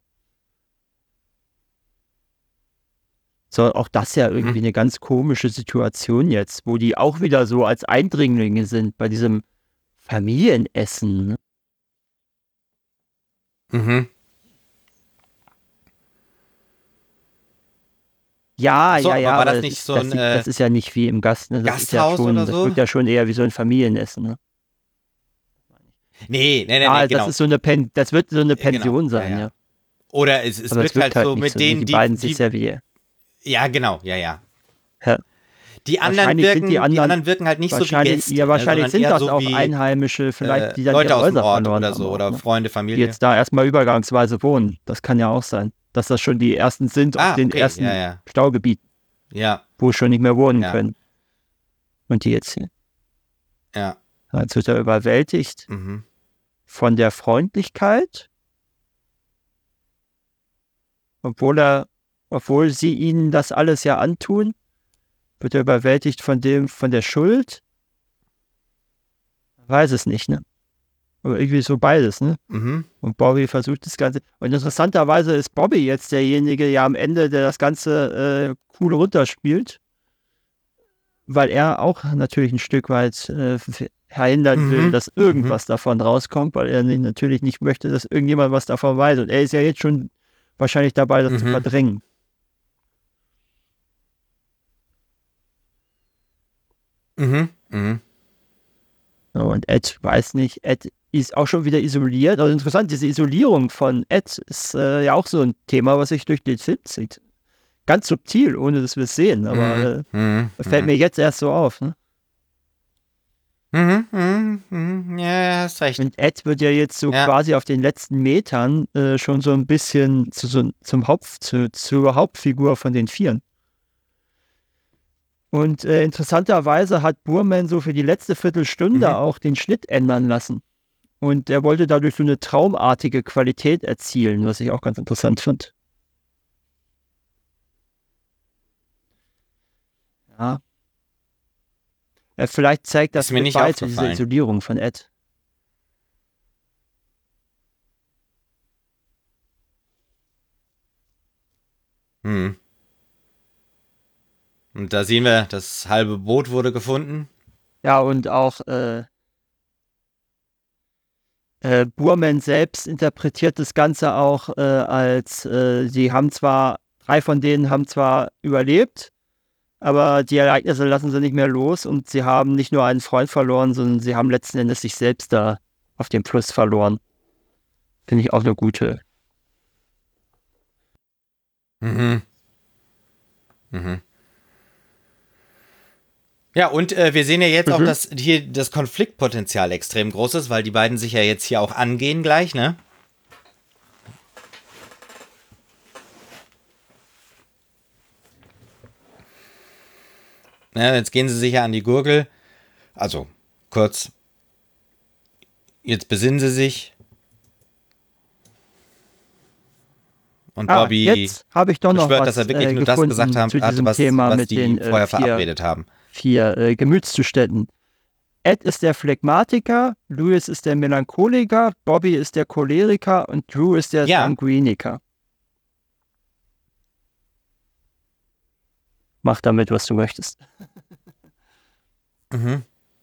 So, auch das ja irgendwie Mhm. eine ganz komische Situation jetzt, wo die auch wieder so als Eindringlinge sind bei diesem Familienessen. Ne? Mhm. Ja, Ach so, ja, aber ja, war aber das das nicht ist, so das, ein sieht- äh, das ist ja nicht wie im Gast, ne? Das ist ja Gasthaus schon, oder das so? wirkt ja schon eher wie so ein Familienessen. Ne? Nee, nee, nee, Ja, nee, das genau. ist so eine Pen das wird so eine Äh, Genau, Pension ja, sein, ja. ja. Oder es, es Aber es wird wirkt halt halt so nicht mit so. Ne? denen, Die die, beiden sich die, servieren. ja, genau, ja, ja. Ja. Die anderen Wahrscheinlich sind die wirken, die anderen, anderen wirken halt nicht so wie wahrscheinlich, Gäste, ja, ne, wahrscheinlich sondern sind eher das so auch wie Einheimische, äh, vielleicht, die dann Leute ihre aus dem Häuser Ort verloren oder haben so auch, oder ne? Freunde, Die Familie. jetzt da erstmal übergangsweise wohnen. Das kann ja auch sein. Dass das schon die ersten sind auf Ah, den okay, ja, ersten ja, Staugebieten, ja, wo schon nicht mehr wohnen ja, können. Und die jetzt hier. ja. Jetzt wird er überwältigt Mhm. von der Freundlichkeit, obwohl er, obwohl sie ihnen das alles ja antun, wird er überwältigt von dem, von der Schuld. Weiß es nicht, ne? Aber irgendwie so beides, ne? Mhm. Und Bobby versucht das Ganze. Und interessanterweise ist Bobby jetzt derjenige, ja am Ende, der das Ganze äh, cool runterspielt, weil er auch natürlich ein Stück weit äh, verhindern will, Mhm. dass Mhm. irgendwas davon rauskommt, weil er nicht, natürlich nicht möchte, dass irgendjemand was davon weiß. Und er ist ja jetzt schon wahrscheinlich dabei, das zu Mhm. verdrängen. Mhm. Mhm. Ja, und Ed weiß nicht, Ed ist auch schon wieder isoliert. Also interessant, diese Isolierung von Ed ist äh, ja auch so ein Thema, was sich durch den Film zieht. Ganz subtil, ohne dass wir es sehen, aber Mhm. äh, Mhm. das fällt Mhm. mir jetzt erst so auf. Ne? Mhm, mhm, mhm. Ja, hast recht. Und Ed wird ja jetzt so Ja. quasi auf den letzten Metern äh, schon so ein bisschen zu, so, zum Haupt, zu, zur Hauptfigur von den Vieren. Und äh, interessanterweise hat Boorman so für die letzte Viertelstunde Mhm. auch den Schnitt ändern lassen. Und er wollte dadurch so eine traumartige Qualität erzielen, was ich auch ganz interessant fand. Ja. Äh, vielleicht zeigt das Ist mir mit nicht bei zu dieser aufgefallen. Isolierung von Ed. Mhm. Und da sehen wir, das halbe Boot wurde gefunden. Ja, und auch äh, äh, Boorman selbst interpretiert das Ganze auch äh, als, äh, sie haben zwar, drei von denen haben zwar überlebt, aber die Ereignisse lassen sie nicht mehr los und sie haben nicht nur einen Freund verloren, sondern sie haben letzten Endes sich selbst da auf dem Fluss verloren. Finde ich auch eine gute. Mhm. Mhm. Ja, und äh, wir sehen ja jetzt auch, Mhm. dass hier das Konfliktpotenzial extrem groß ist, weil die beiden sich ja jetzt hier auch angehen gleich, ne? Ja, jetzt gehen sie sich ja an die Gurgel. Also, kurz. Jetzt besinnen sie sich. Und Ah, Bobby jetzt habe ich doch noch beschwört, dass was er wirklich äh, nur das gesagt gefunden haben, zu hatte, diesem was, Thema was mit die den äh, vorher vier, verabredet haben. vier äh, Gemütszuständen. Ed ist der Phlegmatiker, Louis ist der Melancholiker, Bobby ist der Choleriker und Drew ist der Ja. Sanguiniker. Mach damit, was du möchtest. Mhm.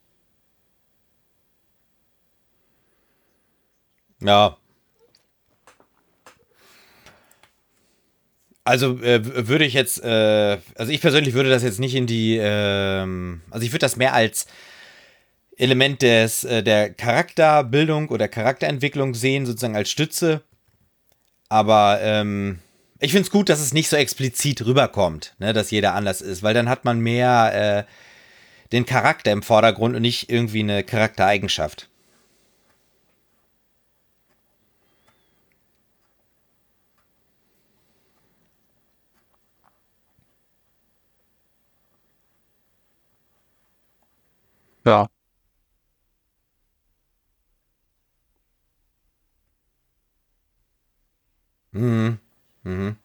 Ja. Also äh, würde ich jetzt, äh, also ich persönlich würde das jetzt nicht in die, ähm, also ich würde das mehr als Element des, äh, der Charakterbildung oder Charakterentwicklung sehen, sozusagen als Stütze. Aber ähm, ich finde es gut, dass es nicht so explizit rüberkommt, ne, dass jeder anders ist, weil dann hat man mehr äh, den Charakter im Vordergrund und nicht irgendwie eine Charaktereigenschaft. Ja. Mhm. Mhm.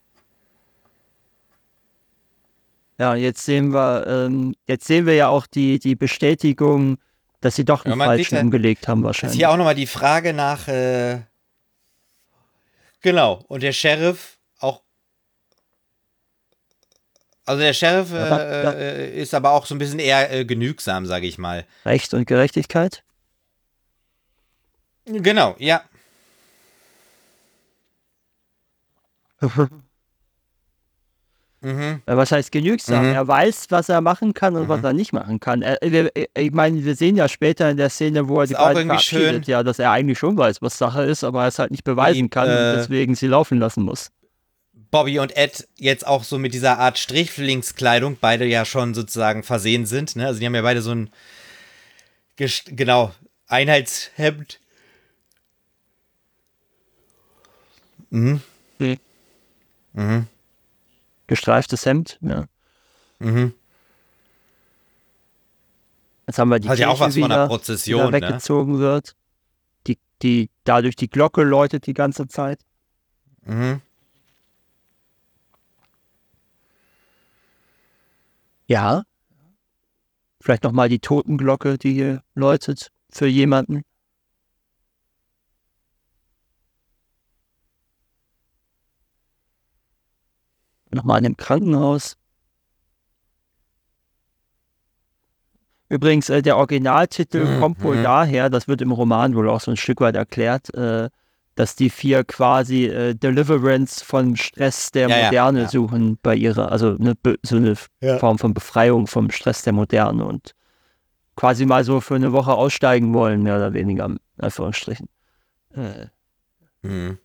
Ja, jetzt sehen wir, ähm, jetzt sehen wir ja auch die, die Bestätigung, dass sie doch einen Ja, man sieht falschen ja, umgelegt haben ist hier auch wahrscheinlich. nochmal die Frage nach, äh, genau, und der Sheriff auch, also der Sheriff Ja, da, da, äh, äh, ist aber auch so ein bisschen eher äh, genügsam, sage ich mal. Recht und Gerechtigkeit. Genau, ja. Mhm. Äh, Was heißt genügsam? Mhm. Er weiß, was er machen kann und was Mhm. er nicht machen kann. Er, wir, ich meine, wir sehen ja später in der Szene, wo er die Ist auch beiden irgendwie schön, verabschiedet, ja, dass er eigentlich schon weiß, was Sache ist, aber er es halt nicht wie beweisen kann und äh, deswegen sie laufen lassen muss. Bobby und Ed jetzt auch so mit dieser Art Sträflingskleidung beide ja schon sozusagen versehen sind. Ne? Also die haben ja beide so ein, gest- genau, Einheitshemd. Mhm. Mhm. Mhm. Gestreiftes Hemd, ja. Mhm. Jetzt haben wir die Hat ja auch Kirche was von einer wieder, die da Prozession, ne? weggezogen wird. Die, die dadurch die Glocke läutet die ganze Zeit. Mhm. Ja, vielleicht nochmal die Totenglocke, die hier läutet für jemanden. Nochmal in dem Krankenhaus. Übrigens, äh, der Originaltitel Mhm. kommt wohl Mhm. daher, das wird im Roman wohl auch so ein Stück weit erklärt, äh, dass die vier quasi äh, Deliverance vom Stress der Ja, ja, Moderne ja. suchen bei ihrer, also eine, so eine Ja. Form von Befreiung vom Stress der Moderne und quasi mal so für eine Woche aussteigen wollen, mehr oder weniger, in Anführungsstrichen. Äh, Mhm.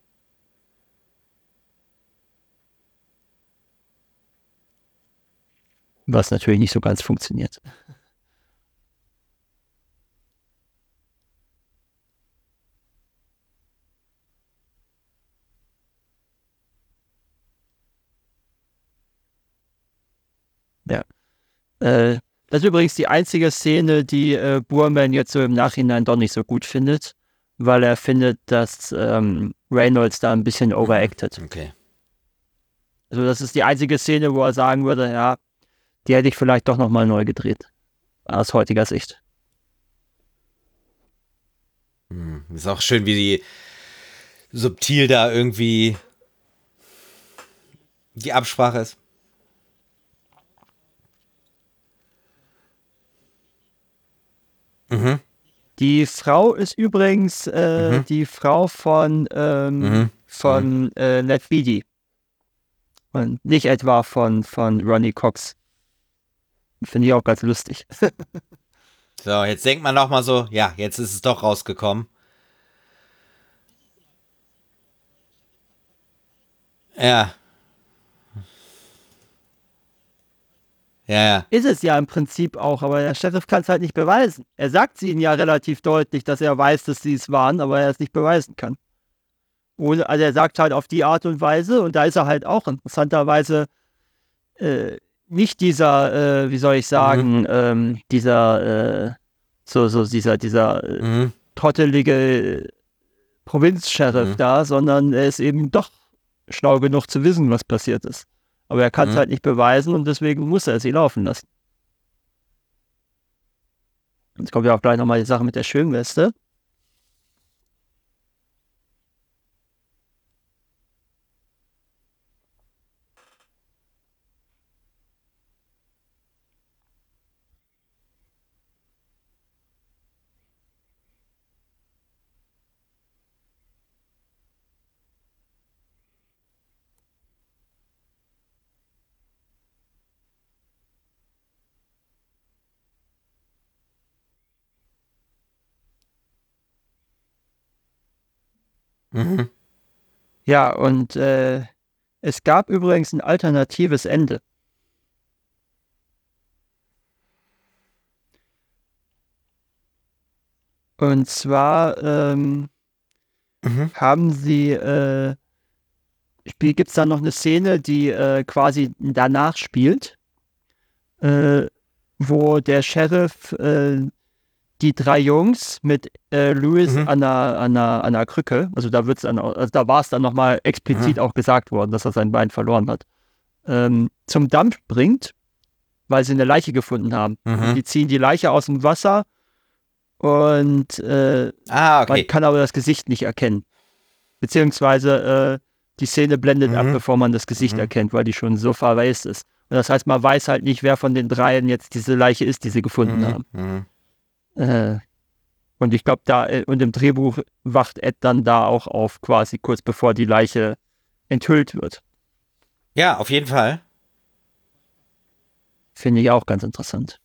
was natürlich nicht so ganz funktioniert. Ja. Äh, das ist übrigens die einzige Szene, die äh, Boorman jetzt so im Nachhinein doch nicht so gut findet, weil er findet, dass ähm, Reynolds da ein bisschen overacted. Okay. Also das ist die einzige Szene, wo er sagen würde, ja, die hätte ich vielleicht doch nochmal neu gedreht. Aus heutiger Sicht. Hm. Ist auch schön, wie die subtil da irgendwie die Absprache ist. Mhm. Die Frau ist übrigens äh, Mhm. die Frau von, ähm, Mhm. von äh, Ned Beatty. Und nicht etwa von, von Ronny Cox. Finde ich auch ganz lustig. So, jetzt denkt man noch mal so, ja, jetzt ist es doch rausgekommen. Ja. Ja, ja. Ist es ja im Prinzip auch, aber der Sheriff kann es halt nicht beweisen. Er sagt sie ihnen ja relativ deutlich, dass er weiß, dass sie es waren, aber er es nicht beweisen kann. Ohne, also er sagt halt auf die Art und Weise, und da ist er halt auch interessanterweise äh, nicht dieser, äh, wie soll ich sagen, mhm. ähm, dieser, äh, so, so dieser, dieser äh, Mhm. trottelige Provinzsheriff Mhm. da, sondern er ist eben doch schlau genug zu wissen, was passiert ist. Aber er kann es Mhm. halt nicht beweisen und deswegen muss er sie laufen lassen. Jetzt kommt ja auch gleich nochmal die Sache mit der Schwimmweste. Mhm. Ja, und äh, es gab übrigens ein alternatives Ende. Und zwar ähm, Mhm. haben sie, äh, gibt es da noch eine Szene, die äh, quasi danach spielt, äh, wo der Sheriff äh, die drei Jungs mit äh, Louis Mhm. an einer, an einer, an einer Krücke, also da wird's dann, also da war es dann nochmal explizit Mhm. auch gesagt worden, dass er sein Bein verloren hat, ähm, zum Dampf bringt, weil sie eine Leiche gefunden haben. Mhm. Und die ziehen die Leiche aus dem Wasser und äh, Ah, man okay. kann aber das Gesicht nicht erkennen. Beziehungsweise äh, die Szene blendet Mhm. ab, bevor man das Gesicht Mhm. erkennt, weil die schon so verwaist ist. Und das heißt, man weiß halt nicht, wer von den dreien jetzt diese Leiche ist, die sie gefunden Mhm. haben. Mhm. Äh, und ich glaube, da, äh, und im Drehbuch wacht Ed dann da auch auf, quasi kurz bevor die Leiche enthüllt wird. Ja, auf jeden Fall. Finde ich auch ganz interessant.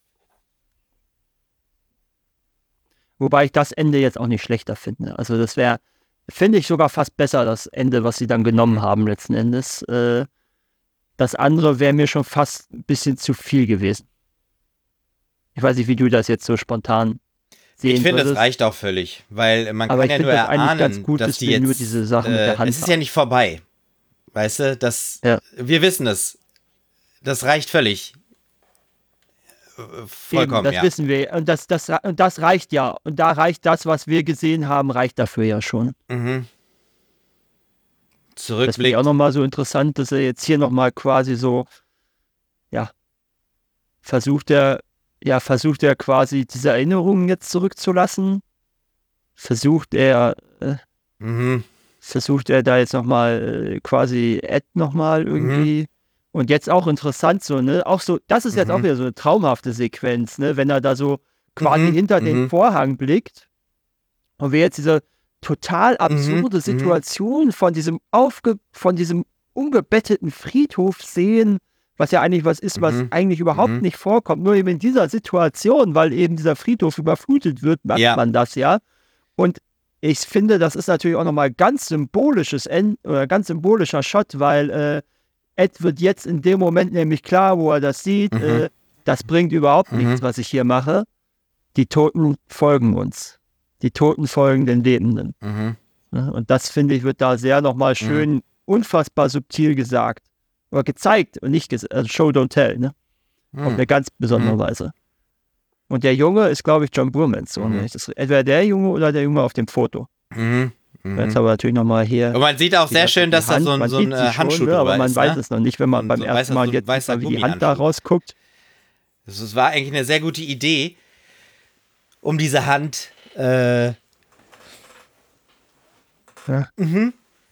Wobei ich das Ende jetzt auch nicht schlechter finde. Also das wäre, finde ich sogar fast besser, das Ende, was sie dann genommen haben letzten Endes. Äh, das andere wäre mir schon fast ein bisschen zu viel gewesen. Ich weiß nicht, wie du das jetzt so spontan sehen Ich finde, würdest. es reicht auch völlig, weil man Aber kann ich ja finde nur das eigentlich ganz erahnen, gut, dass dass die wir jetzt, nur diese Sachen mit der äh, Hand es ist ja haben. nicht vorbei. Weißt du, das, Ja. wir wissen es. Das reicht völlig. Äh, Eben, Vollkommen, das ja. wissen wir. Und das, das, und das reicht ja. Und da reicht das, was wir gesehen haben, reicht dafür ja schon. Mhm. Das finde ich Zurückblickt. auch nochmal so interessant, dass er jetzt hier nochmal quasi so, ja, versucht er, ja, versucht er quasi diese Erinnerungen jetzt zurückzulassen. Versucht er, äh, Mhm. versucht er da jetzt nochmal äh, quasi Ed nochmal irgendwie. Mhm. Und jetzt auch interessant so, ne? Auch so, das ist jetzt auch Mhm. wieder so eine traumhafte Sequenz, ne? Wenn er da so quasi Mhm. hinter den Mhm. Vorhang blickt und wir jetzt diese total Mhm. absurde Mhm. Situation von diesem aufge, von diesem umgebetteten Friedhof sehen, was ja eigentlich was ist, was Mhm. eigentlich überhaupt Mhm. nicht vorkommt. Nur eben in dieser Situation, weil eben dieser Friedhof überflutet wird, macht Ja. man das ja. Und ich finde, das ist natürlich auch nochmal ganz symbolisches End, oder ganz symbolischer Shot, weil äh, Ed wird jetzt in dem Moment nämlich klar, wo er das sieht, Mhm. äh, das bringt überhaupt Mhm. nichts, was ich hier mache. Die Toten folgen uns. Die Toten folgen den Lebenden. Mhm. Ja, und das, finde ich, wird da sehr nochmal schön, Mhm. unfassbar subtil gesagt. Oder gezeigt und nicht ges- also Show, don't tell. Ne? Auf eine ganz besondere Mhm. Weise. Und der Junge ist, glaube ich, John Boormans Sohn. Mhm. wenn ich das- Entweder der Junge oder der Junge auf dem Foto. Mhm. Jetzt Mhm. haben wir natürlich nochmal hier. Und man sieht auch die sehr ganze- schön, die dass da Hand. so ein, Man so ein sieht sie äh, schon, Handschuh ne, drüber aber man ist. weiß Ne? es noch nicht, wenn man So ein- beim so ein ersten weißer- Mal so ein jetzt weißer sieht, wie die Hand da Gummihandschuh. rausguckt. Das, das war eigentlich eine sehr gute Idee, um diese Hand. Äh, Ja. mhm.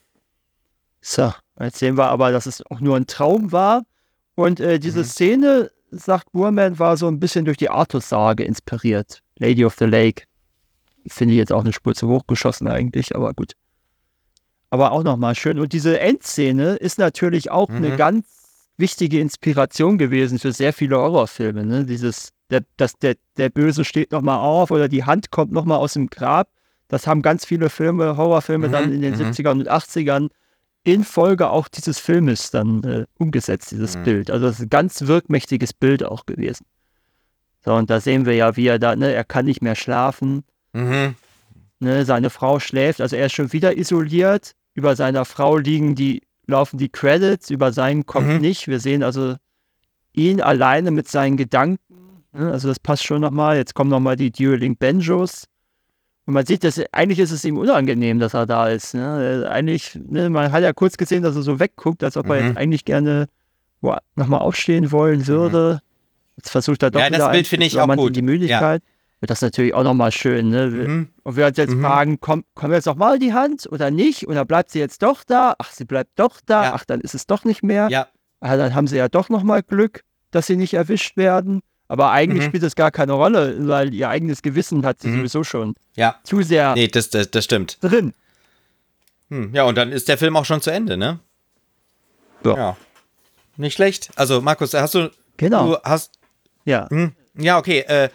So, jetzt sehen wir aber, dass es auch nur ein Traum war. Und äh, diese Mhm. Szene, sagt Boorman, war so ein bisschen durch die Artus-Sage inspiriert. Lady of the Lake. Finde ich jetzt auch eine Spur zu hoch geschossen eigentlich, aber gut. Aber auch nochmal schön. Und diese Endszene ist natürlich auch Mhm. eine ganz wichtige Inspiration gewesen für sehr viele Horrorfilme. Ne? Dieses, der, dass der, der Böse steht nochmal auf oder die Hand kommt nochmal aus dem Grab. Das haben ganz viele Filme, Horrorfilme Mhm. dann in den Mhm. siebzigern und achtzigern in Folge auch dieses Filmes dann äh, umgesetzt, dieses Mhm. Bild. Also das ist ein ganz wirkmächtiges Bild auch gewesen. So, und da sehen wir ja, wie er da, ne, er kann nicht mehr schlafen, Mhm. ne, seine Frau schläft, also er ist schon wieder isoliert, über seiner Frau liegen die, laufen die Credits, über seinen kommt Mhm. nicht. Wir sehen also ihn alleine mit seinen Gedanken, ne, also das passt schon nochmal. Jetzt kommen nochmal die Dueling Banjos. Und man sieht, dass eigentlich ist es ihm unangenehm, dass er da ist. Ne? Eigentlich, ne, man hat ja kurz gesehen, dass er so wegguckt, als ob er Mhm. jetzt eigentlich gerne boah, nochmal aufstehen wollen würde. Jetzt versucht er doch Ja, das wieder Bild finde ich auch man gut. in die Müdigkeit. Wird das natürlich auch nochmal schön. Ne? Mhm. Und wir uns jetzt Mhm. fragen, kommt, kommt jetzt noch mal die Hand oder nicht? Oder bleibt sie jetzt doch da? Ach, sie bleibt doch da. Ja. Ach, dann ist es doch nicht mehr. Ja. Ah, dann haben sie ja doch nochmal Glück, dass sie nicht erwischt werden. Aber eigentlich Mhm. spielt es gar keine Rolle, weil ihr eigenes Gewissen hat sie Mhm. sowieso schon Ja. zu sehr Nee, das, das, das stimmt. drin. Hm. Ja, und dann ist der Film auch schon zu Ende, ne? Ja. Ja. Nicht schlecht. Also, Markus, hast du. Genau. Du hast. Ja. Hm, ja, okay. Äh,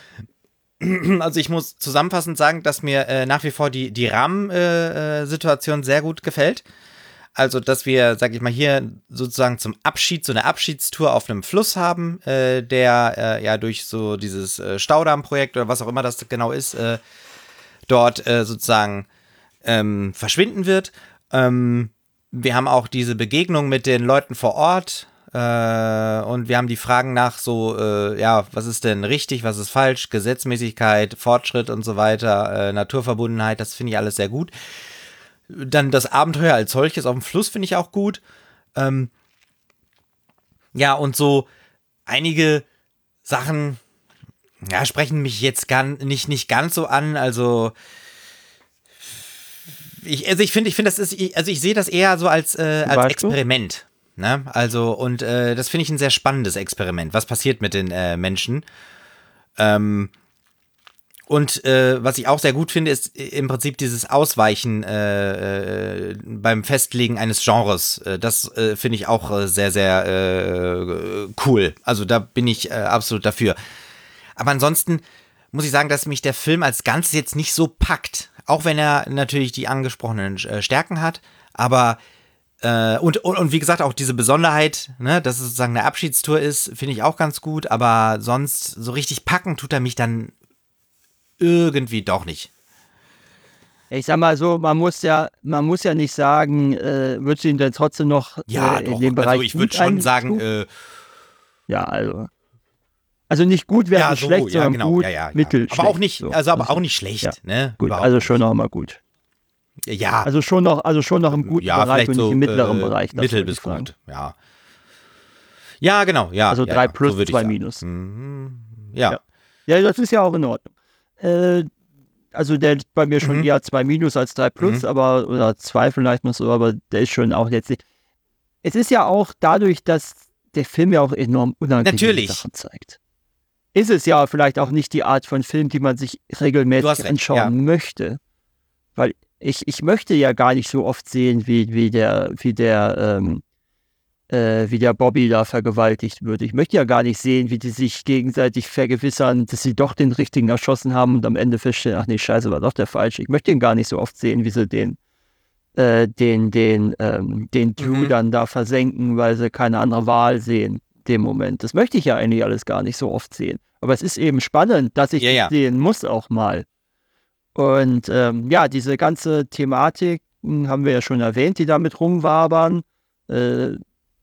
also, ich muss zusammenfassend sagen, dass mir äh, nach wie vor die, die Rahmensituation äh, sehr gut gefällt. Also, dass wir, sag ich mal, hier sozusagen zum Abschied, so eine Abschiedstour auf einem Fluss haben, äh, der äh, ja durch so dieses äh, Staudammprojekt oder was auch immer das genau ist, äh, dort äh, sozusagen ähm, verschwinden wird. Ähm, wir haben auch diese Begegnung mit den Leuten vor Ort äh, und wir haben die Fragen nach so, äh, ja, was ist denn richtig, was ist falsch, Gesetzmäßigkeit, Fortschritt und so weiter, äh, Naturverbundenheit, das finde ich alles sehr gut. Dann das Abenteuer als solches auf dem Fluss finde ich auch gut. Ähm, ja, und so einige Sachen, ja, sprechen mich jetzt gar nicht, nicht ganz so an. Also, ich, also ich finde, ich finde, das ist, also ich sehe das eher so als, äh, als Experiment. Ne? Also, und äh, das finde ich ein sehr spannendes Experiment. Was passiert mit den äh, Menschen? Ähm, Und äh, was ich auch sehr gut finde, ist im Prinzip dieses Ausweichen äh, äh, beim Festlegen eines Genres. Äh, das äh, finde ich auch äh, sehr, sehr äh, cool. Also da bin ich äh, absolut dafür. Aber ansonsten muss ich sagen, dass mich der Film als Ganzes jetzt nicht so packt. Auch wenn er natürlich die angesprochenen äh, Stärken hat. Aber äh, und, und, und wie gesagt, auch diese Besonderheit, ne, dass es sozusagen eine Abschiedstour ist, finde ich auch ganz gut. Aber sonst so richtig packen tut er mich dann irgendwie doch nicht. Ich sag mal so, man muss ja, man muss ja nicht sagen, äh, würdest du ihn denn trotzdem noch Ja, äh, in doch. dem Bereich Also ich würde schon sagen, äh, ja, also. Also nicht gut wäre ja, nicht so, schlecht, ja, sondern genau, gut, ja, ja, ja. mittel. Aber auch nicht, so. also aber auch nicht schlecht, ja. ne? Gut, Überhaupt also nicht. schon noch mal gut. Ja. Also schon noch, also schon noch im guten ja, Bereich vielleicht und nicht so, im mittleren äh, Bereich. das Mittel würde ich bis sagen. gut, ja. Ja, genau, ja. Also ja, drei ja, plus, so würde ich zwei sagen. minus. Mhm. Ja. Ja. Ja, das ist ja auch in Ordnung. Äh, also der liegt bei mir schon Mhm. eher zwei minus als drei plus, Mhm. aber, oder zwei vielleicht noch so, aber der ist schon auch jetzt nicht. Es ist ja auch dadurch, dass der Film ja auch enorm unangenehme Natürlich. Sachen zeigt. Ist es ja vielleicht auch nicht die Art von Film, die man sich Du hast regelmäßig recht, anschauen ja. möchte. Weil ich, ich möchte ja gar nicht so oft sehen, wie, wie der, wie der, ähm, äh, wie der Bobby da vergewaltigt wird. Ich möchte ja gar nicht sehen, wie die sich gegenseitig vergewissern, dass sie doch den richtigen erschossen haben und am Ende feststellen, ach nee, scheiße, war doch der falsche. Ich möchte ihn gar nicht so oft sehen, wie sie den, äh, den, den, ähm, den Drew Mhm. dann da versenken, weil sie keine andere Wahl sehen, dem Moment. Das möchte ich ja eigentlich alles gar nicht so oft sehen. Aber es ist eben spannend, dass ich Ja, das ja. sehen muss auch mal. Und ähm, ja, diese ganze Thematik hm, haben wir ja schon erwähnt, die damit rumwabern. Äh,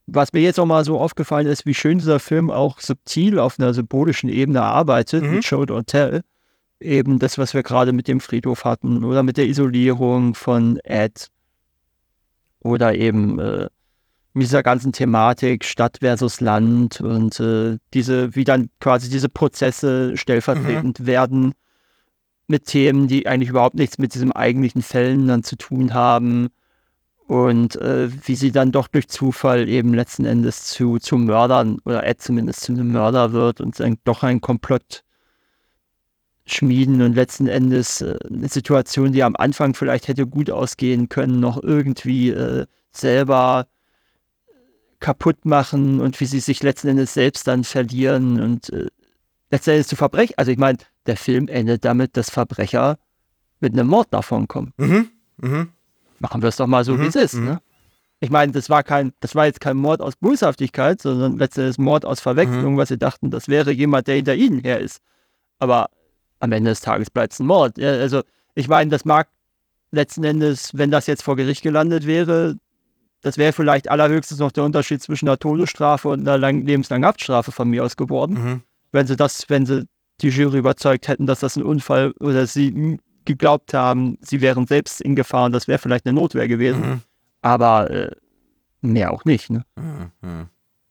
was mir jetzt auch mal so aufgefallen ist, wie schön dieser Film auch subtil auf einer symbolischen Ebene arbeitet, mhm. mit Show Don't Tell. Eben das, was wir gerade mit dem Friedhof hatten oder mit der Isolierung von Ed oder eben äh, mit dieser ganzen Thematik Stadt versus Land und äh, diese, wie dann quasi diese Prozesse stellvertretend mhm. werden mit Themen, die eigentlich überhaupt nichts mit diesem eigentlichen Fällen dann zu tun haben und äh, wie sie dann doch durch Zufall eben letzten Endes zu, zu Mördern oder Ed zumindest zu einem Mörder wird und dann doch ein Komplott schmieden und letzten Endes äh, eine Situation, die am Anfang vielleicht hätte gut ausgehen können, noch irgendwie äh, selber kaputt machen und wie sie sich letzten Endes selbst dann verlieren und äh, letzten Endes zu Verbrechen. Also ich meine, der Film endet damit, dass Verbrecher mit einem Mord davonkommen. Mhm. Mhm. Machen wir es doch mal so, mhm. wie es ist. Mhm. Ne? Ich meine, das war kein, das war jetzt kein Mord aus Boshaftigkeit, sondern letzten Endes Mord aus Verwechslung, mhm. was sie dachten, das wäre jemand, der hinter ihnen her ist. Aber am Ende des Tages bleibt es ein Mord. Ja, also ich meine, das mag letzten Endes, wenn das jetzt vor Gericht gelandet wäre, das wäre vielleicht allerhöchstens noch der Unterschied zwischen einer Todesstrafe und einer lang, lebenslangen Haftstrafe von mir aus geworden. Mhm. Wenn sie das, wenn sie die Jury überzeugt hätten, dass das ein Unfall oder sie geglaubt haben, sie wären selbst in Gefahr und das wäre vielleicht eine Notwehr gewesen. Mhm. Aber äh, mehr auch nicht. Ne? Mhm.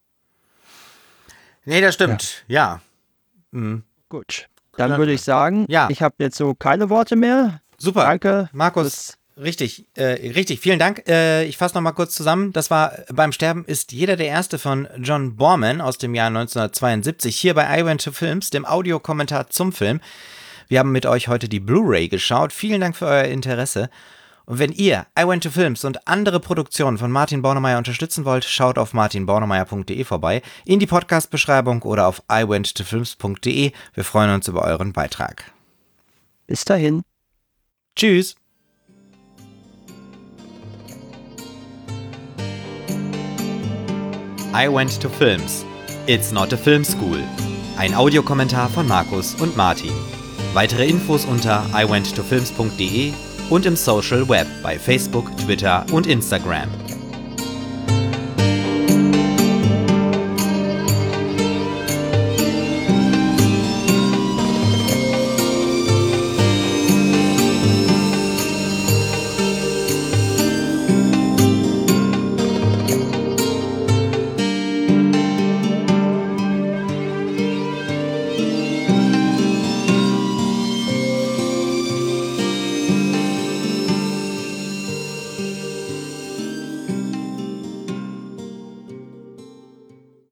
Nee, das stimmt. Ja. ja. Mhm. Gut. Dann würde ich sagen, ja. ich habe jetzt so keine Worte mehr. Super. Danke. Markus, richtig, äh, richtig, vielen Dank. Äh, ich fasse nochmal kurz zusammen. Das war Beim Sterben ist jeder der Erste von John Boorman aus dem Jahr neunzehnhundertzweiundsiebzig, hier bei I Went to Films, dem Audiokommentar zum Film. Wir haben mit euch heute die Blu-ray geschaut. Vielen Dank für euer Interesse. Und wenn ihr I Went to Films und andere Produktionen von Martin Bornemeyer unterstützen wollt, schaut auf martin bornemeyer punkt de vorbei, in die Podcast-Beschreibung oder auf i went to films punkt de. Wir freuen uns über euren Beitrag. Bis dahin. Tschüss. I Went to Films. It's not a film school. Ein Audiokommentar von Markus und Martin. Weitere Infos unter i went to films punkt de und im Social Web bei Facebook, Twitter und Instagram.